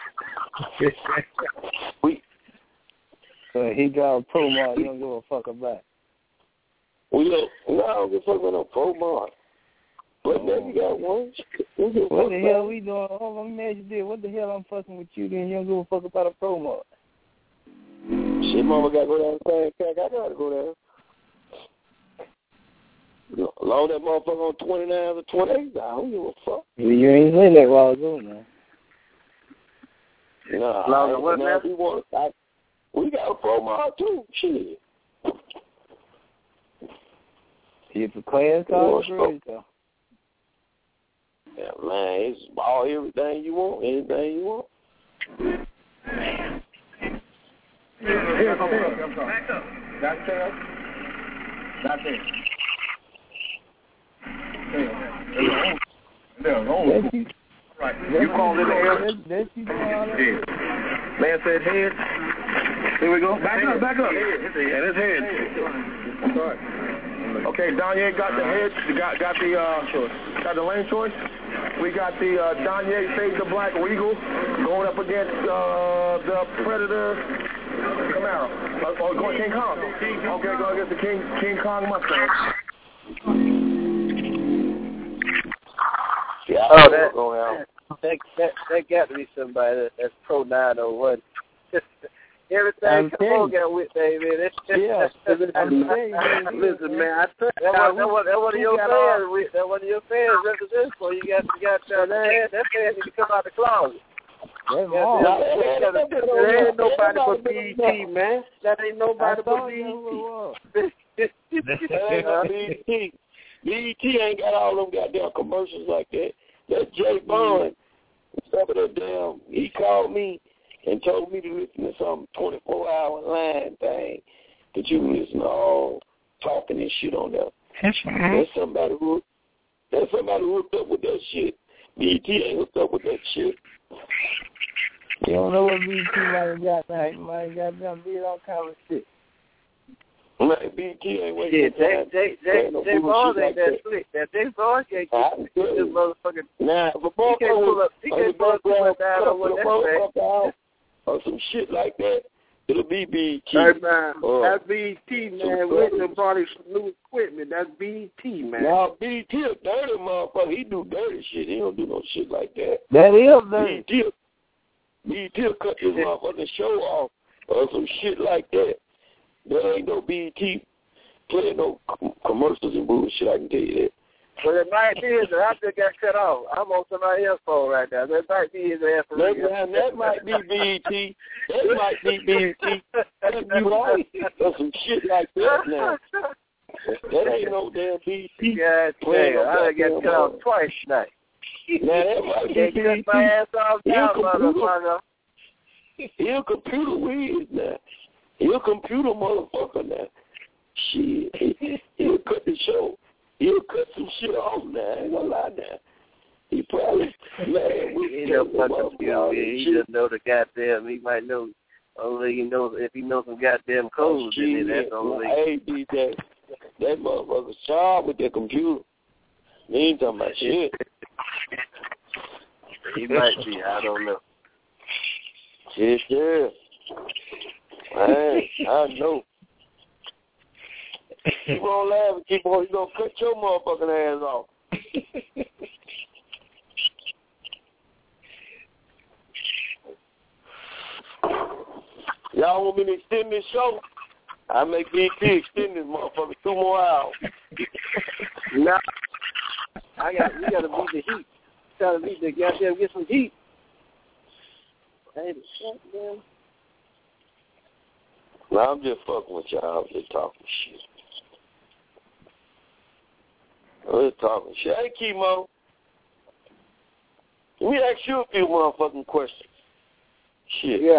He drive a Pro Mart. He don't give a fuck about it. I don't give a fuck about no Pro Mart. But then you got one. What the hell we doing? Hold on, man, you did. What the hell I'm fucking with you? Then you don't give a fuck about a promo. Shit, mama got to go down the same track. I got to go down. Long that motherfucker on 29 or 28, I don't give a fuck. You ain't saying that while ago, man. Nah, we got a promo too. Shit. You for class card? Yeah, man, it's all everything you want, anything you want. Back up. That's tail. That's it. Right. You called it head. Man said head. Here we go. Back up. And it's head. Sorry. Okay, Danye got the head. Got the lane choice. We got the Danye Save the Black Regal going up against the Predator Camaro. Going King Kong. Okay, going against the King Kong Mustang. Yeah, that got to be somebody that's pro 901. Everything come on got with Dave, man. Yeah. Listen, man, I took that one of your fans. That one of your fans represents for you. Got that fan need to come out the closet. That ain't nobody but BET, man. That ain't nobody but BET. BET ain't got all them goddamn commercials like that. That's Jay Bond. Some of that damn, he called me and told me to listen to some 24-hour line thing that you listen to all talking and shit on there. That's right. There's somebody hooked up with that shit. BET ain't hooked up with that shit. You don't know what BET might have got now. He might have got them did all kind of shit. Man, BET ain't waiting for time. Jay Bond ain't that slick. That Jay Bond can't get this motherfucker. Nah, he can't pull up. He can't pull up down on what that's or some shit like that. It'll be BET. Hey, man, that's BET, man. Whitney brought his new equipment. That's BET, man. Nah, BET a dirty motherfucker. He do dirty shit. He don't do no shit like that. That is dirty. BET will cut his motherfucking show off or some shit like that. There ain't no BET playing no commercials and bullshit, I can tell you that. Well, it might be that I just got cut off. I'm on somebody else's phone right now. That might be his ass for real. That might be BET. That might be BET. That'd be right. Or some shit like that now. That ain't no damn BET. God damn, I done got cut off twice tonight. Now, that might be BET. Cut my ass off now, motherfucker. He a computer whiz now. He a computer motherfucker now. Shit. He'll cut the show. He'll cut some shit off now. I ain't gonna lie now. He probably mad with he just know the goddamn. He might know. Only he knows if he knows some goddamn codes. Then that's only. Hey, DJ, that motherfucker's sharp with that computer. He ain't talking about shit. He might be. I don't know. Shit, yeah. Man, I know. Keep on laughing, keep on. You're going to cut your motherfucking ass off. Y'all want me to extend this show? I make BT extend this motherfucker 2 more hours. Nah. We got to beat the heat. Got to beat the goddamn, get some heat. Hey, goddamn. No, I'm just fucking with y'all. I'm just talking shit. I'm just talking shit. Hey, Kimo. Let me ask you a few motherfucking questions. Shit. Yeah.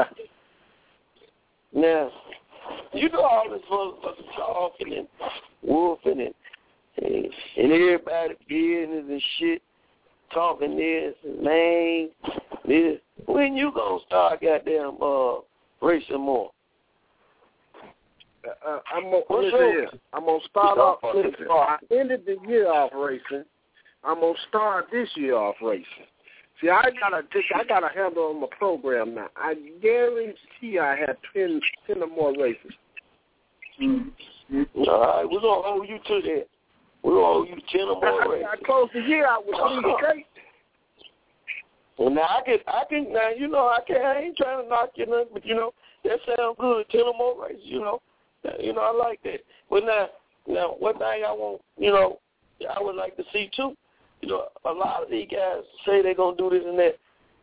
Now, you know all this motherfucking talking and wolfing and everybody business and shit, talking this and man, this. When you gonna start goddamn racing more? I'm gonna start off. I ended the year off racing. I'm gonna start this year off racing. See, I gotta handle on my program now. I guarantee I have 10 or more races. Mm-hmm. All right, we're gonna hold you to that. We owe you 10 or more races. I closed the year out with 3 straight. Well, now I can. Now I ain't trying to knock you nothing, but that sounds good. 10 or more races, I like that. But now, one thing I want, I would like to see too. A lot of these guys say they're gonna do this and that,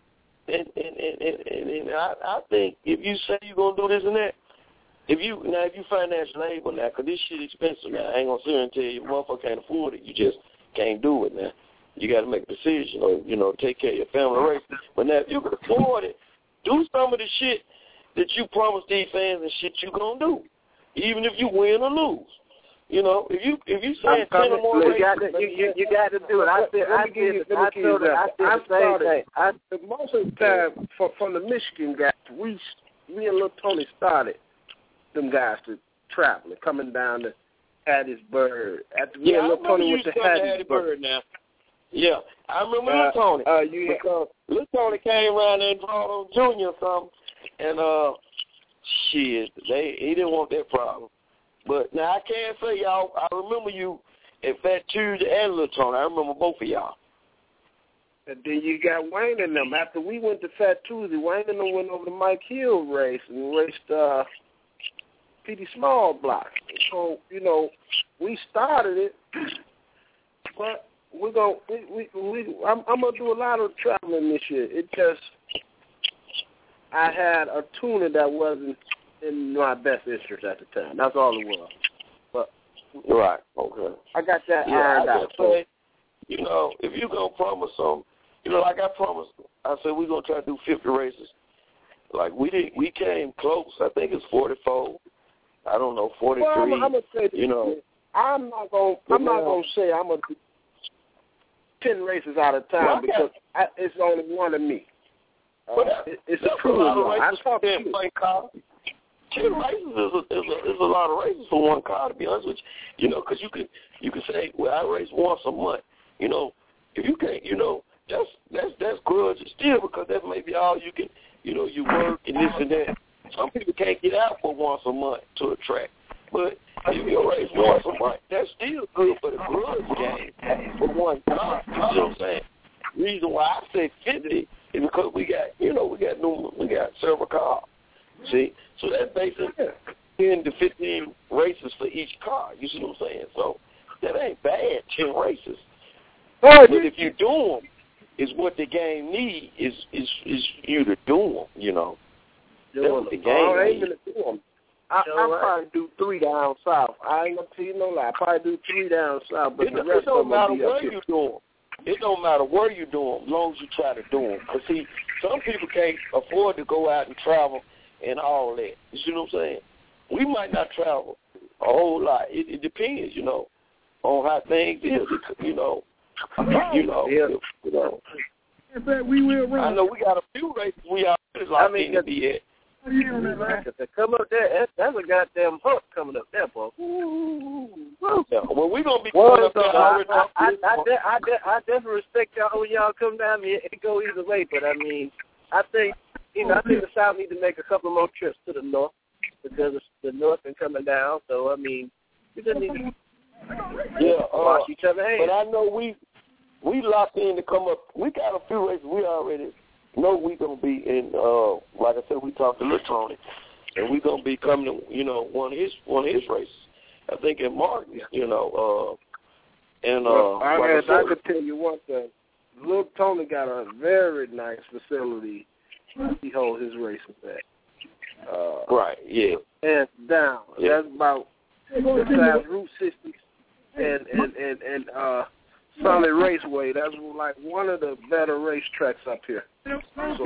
and I think if you say you're gonna do this and that, if you financially able now, because this shit expensive now, I ain't gonna sit here and tell you, motherfucker can't afford it. You just can't do it now. You got to make a decision, or take care of your family race. But now, if you can afford it, do some of the shit that you promised these fans and shit you gonna do, even if you win or lose. If you say 10 or more races, you got to do it. I said most of the time from the Michigan guys, me and Lil Tony started them guys to traveling, coming down to Hattiesburg. After me and Lil Tony went to Hattiesburg now. Yeah, I remember Lil Tony. Because Lil Tony came around there and brought on Junior or something, and he didn't want that problem. But now I can't say y'all. I remember you at Fat Tuesday and Lil Tony. I remember both of y'all. And then you got Wayne and them. After we went to Fat Tuesday, Wayne and them went over to Mike Hill race and raced P.D. Small block. So we started it, but I'm gonna do a lot of traveling this year. It just I had a tuner that wasn't in my best interest at the time. That's all it was. But right, okay. I got that ironed out. So, if you gonna promise something, like I promised, I said we're gonna try to do 50 races. Like we came close. I think it's 44. I don't know, 43. Well, I'm gonna say this. I'm not gonna say I'm gonna do 10 races out of time because it's only one of me. It's true. I talk to you. 10 races is a lot of races for one car, to be honest with you. Because you can say, well, I race once a month. If you can't, that's grudge still, because that may be all you can. You work and this and that. Some people can't get out for once a month to a track. But if you race once a month, that's still good for the grudge game for one car. You know what I'm saying? Reason why I said 50 is because we got several cars. See? So that's basically 10 to 15 races for each car. You see what I'm saying? So that ain't bad, 10 races. But if you do them, is what the game needs is you to do them, That's what the game needs. I'll probably do 3 down south. I ain't gonna tell you no lie. I'll probably do 3 down south, but the rest of them will be up here. It don't matter where you do them, as long as you try to do them. Because, see, some people can't afford to go out and travel and all that. You see what I'm saying? We might not travel a whole lot. It depends, on how things is, We will run. I know we got a few races we already locked in to be at. To come up there, that's a goddamn hook coming up there, boy. Yeah, well, we're going to be going up there. I definitely respect y'all when y'all come down here. It go either way, but I think, I think the South need to make a couple more trips to the North because the North been coming down. So, we just need to wash each other's hands. But I know we locked in to come up. We got a few races we already know we're going to be in, like I said, we talked to Electronic, and we're going to be coming to, one of his races. I think in Martin, I could tell you one thing. Lil Tony got a very nice facility he holds his races at. Right, yeah. Hands down. Yeah. That's about besides Route 60 and Solid Raceway. That's like one of the better racetracks up here. So,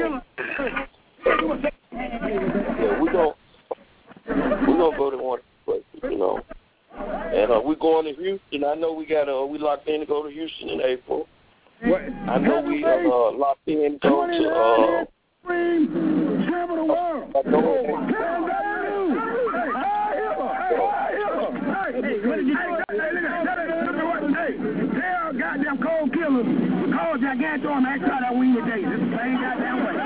yeah, we're gonna go to one place, And we're going to Houston. I know we locked in to go to Houston in April. I know we locked in to go to travel the world. Goddamn cold killers. We called Gigantor and I tried that wing today. This is the same goddamn way.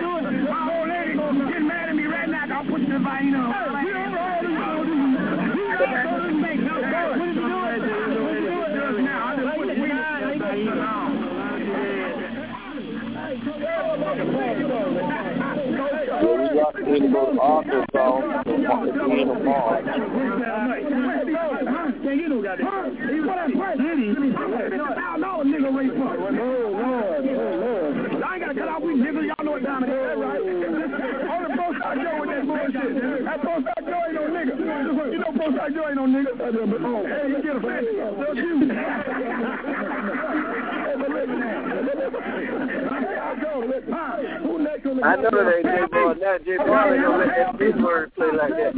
My old lady getting mad at me right now. I'll put the vine on. We got to go to Arkansas at the end of March. No, nigga, rape fuck. Lord. Y'all ain't got to cut out we niggas. Y'all know it down there. That's right. Only Pro-Side Joe with that bullshit. That Pro-Side Joe ain't no nigga. You know Pro-Side Joe ain't no nigga. Hey, you get a fancy. Don't you? I know that ain't J-Ball. Now J-Ball ain't gonna let that big word play like that.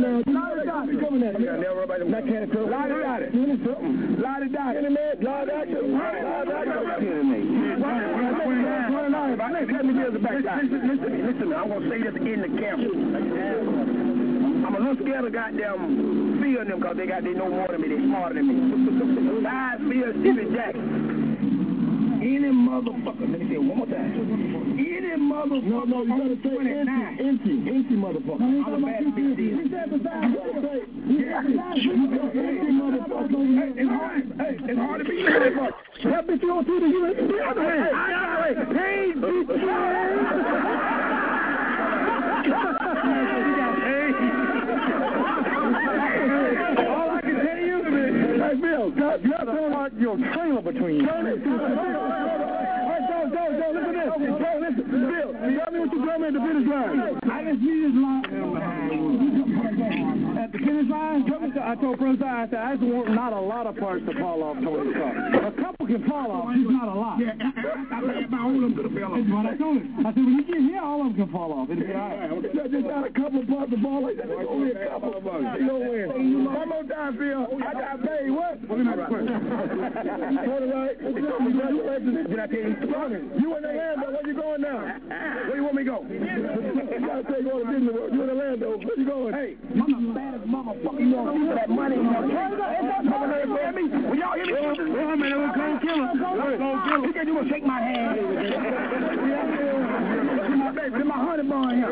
Listen, I'm gonna say this in the camera. I'm a little scared of goddamn Phil and them because they know more than me. They smarter than me. Besides Phil, Stephen Jackson. Any motherfucker, let me say it one more time. Any motherfucker. No, you gotta say empty motherfucker. I'm a bad bitch. It's hard to be motherfucker. That bitch you don't see the USB. Hey, bitch. All I can tell you is, hey, Bill, you have to like your trailer between you. Joe, listen to this. Joe, listen. Bill, tell me what you told me at the finish line. I didn't see this line. At the finish line, I told Pro-Side, I said, I just want not a lot of parts to fall off Tony's car. A couple can fall off, just not a lot. Yeah, I laid my own to the bill. That's what I told him. I said, when you get here, all of them can fall off. It'll be all right. Just got a couple parts to fall off. Only a couple. You know when. One more time, Phil. I got paid. What? What is my question? Right. Congratulations. Did I tell you? You in Orlando. Where you going now? Where you want me to go? You gotta say go to Disney World. You in Orlando. Where you going? Hey, I'm the baddest motherfucker. You know that money. When y'all hear me? Wait a minute. We're going to kill him. You can't even shake my hand. My baby, my honey bun here.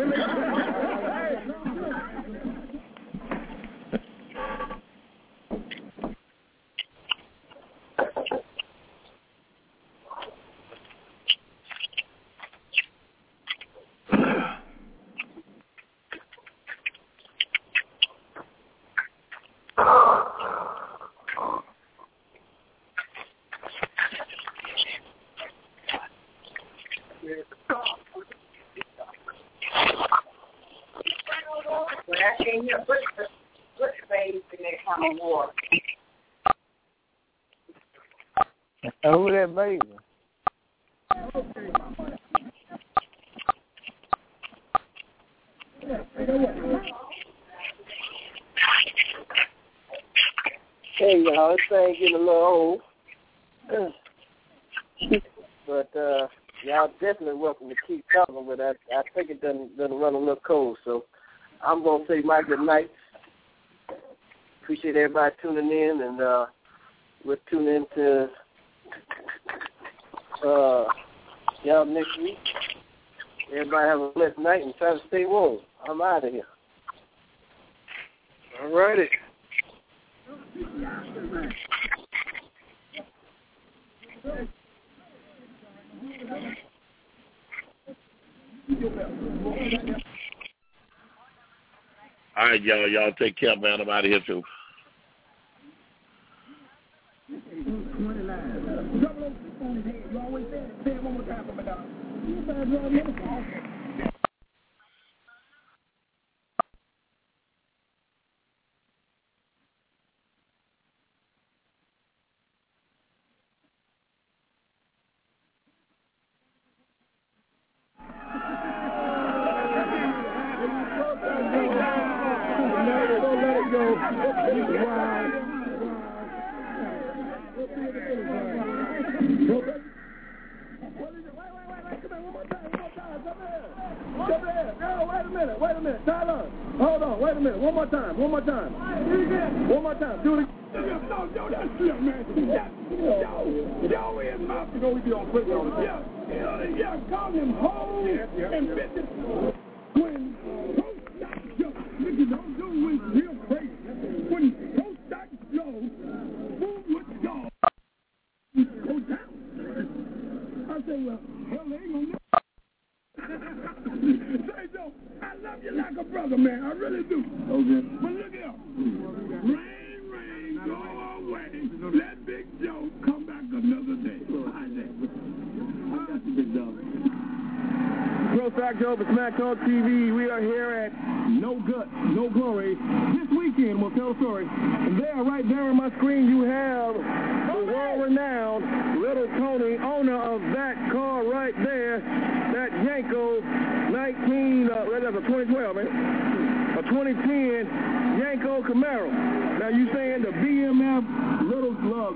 When I came here, put face in that kind of war. Who that baby? Hey, y'all, this thing getting a little old. But y'all definitely welcome to keep talking, but I think it doesn't run a little cold, so I'm going to say my good night. Appreciate everybody tuning in, and we'll tune in to y'all next week. Everybody have a blessed night and try to stay warm. I'm out of here. All righty. All right, y'all. Y'all take care, man. I'm out of here, too. Wait a minute. Tyler, hold on. Wait a minute. One more time. Do it. No, that's shit, man. Joe is my... You know we be on Twitter all the time. Yeah, call him hoes and bitches. When don't do it real crazy. When Okay. But look here. Rain, go away. Let Big Joe come back another day. Big Joe. Pro Stock Joe for Smack Talk TV. We are here at No Guts, No Glory this weekend. We'll tell a story. And there, right there on my screen, you have the world-renowned Little Tony, owner of that car right there, that Yanko 19, that's a 2012, man. A 2010 Yanko Camaro. Now you saying the BMF Little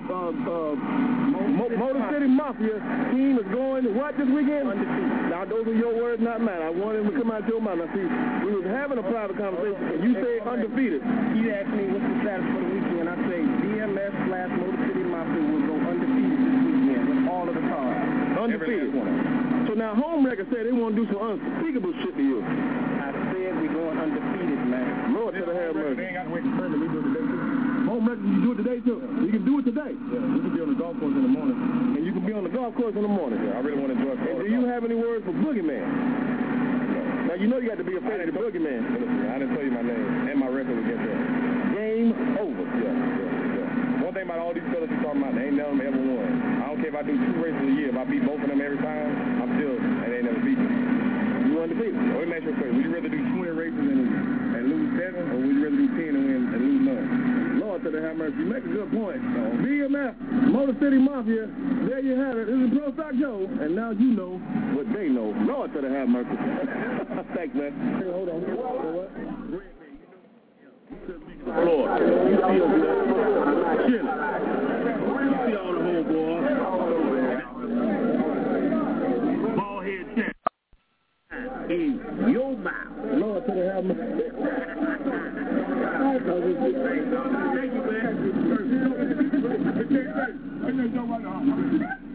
Motor City Mafia team is going to what this weekend? Now those are your words, not mine. I wanted them to come out your mouth. Now see, we was having a private conversation and you say undefeated. He asked me what's the status for the weekend. I say BMF/Motor City Mafia will go undefeated this weekend with all of the cars. Undefeated. So now Home Record said they want to do some unspeakable shit to you. I said we're going undefeated, man. Lord to the hell, mercy. They ain't got to wait for Sunday. We do it today, too. Home Record, you do it today, too. You can do it today. Yeah, you can be on the golf course in the morning. And you can be on the golf course in the morning. Yeah, I really want to enjoy it. And do you have any words for Boogeyman? No. Now, you know you got to be afraid of the Boogeyman. Listen, I didn't tell you my name and my record against that. Game over. Yeah. One thing about all these fellas you're talking about, they ain't never ever won. I don't care if I do 2 races a year. If I beat both of them every time, I'm still, and they ain't never beat me. You undefeated. So let me ask you a question. Would you rather do 20 races and lose 7, or would you rather do 10 and win and lose none? Lord to the have mercy. You make a good point. BMF, Motor City Mafia, there you have it. This is Pro Stock Joe, and now you know what they know. Lord to the have mercy. Thanks, man. Hey, hold on. What? Lord, you feel good. Chilling. You see all the homeboys. Ball head check. In your mouth. Lord to the have mercy. Thank you, man.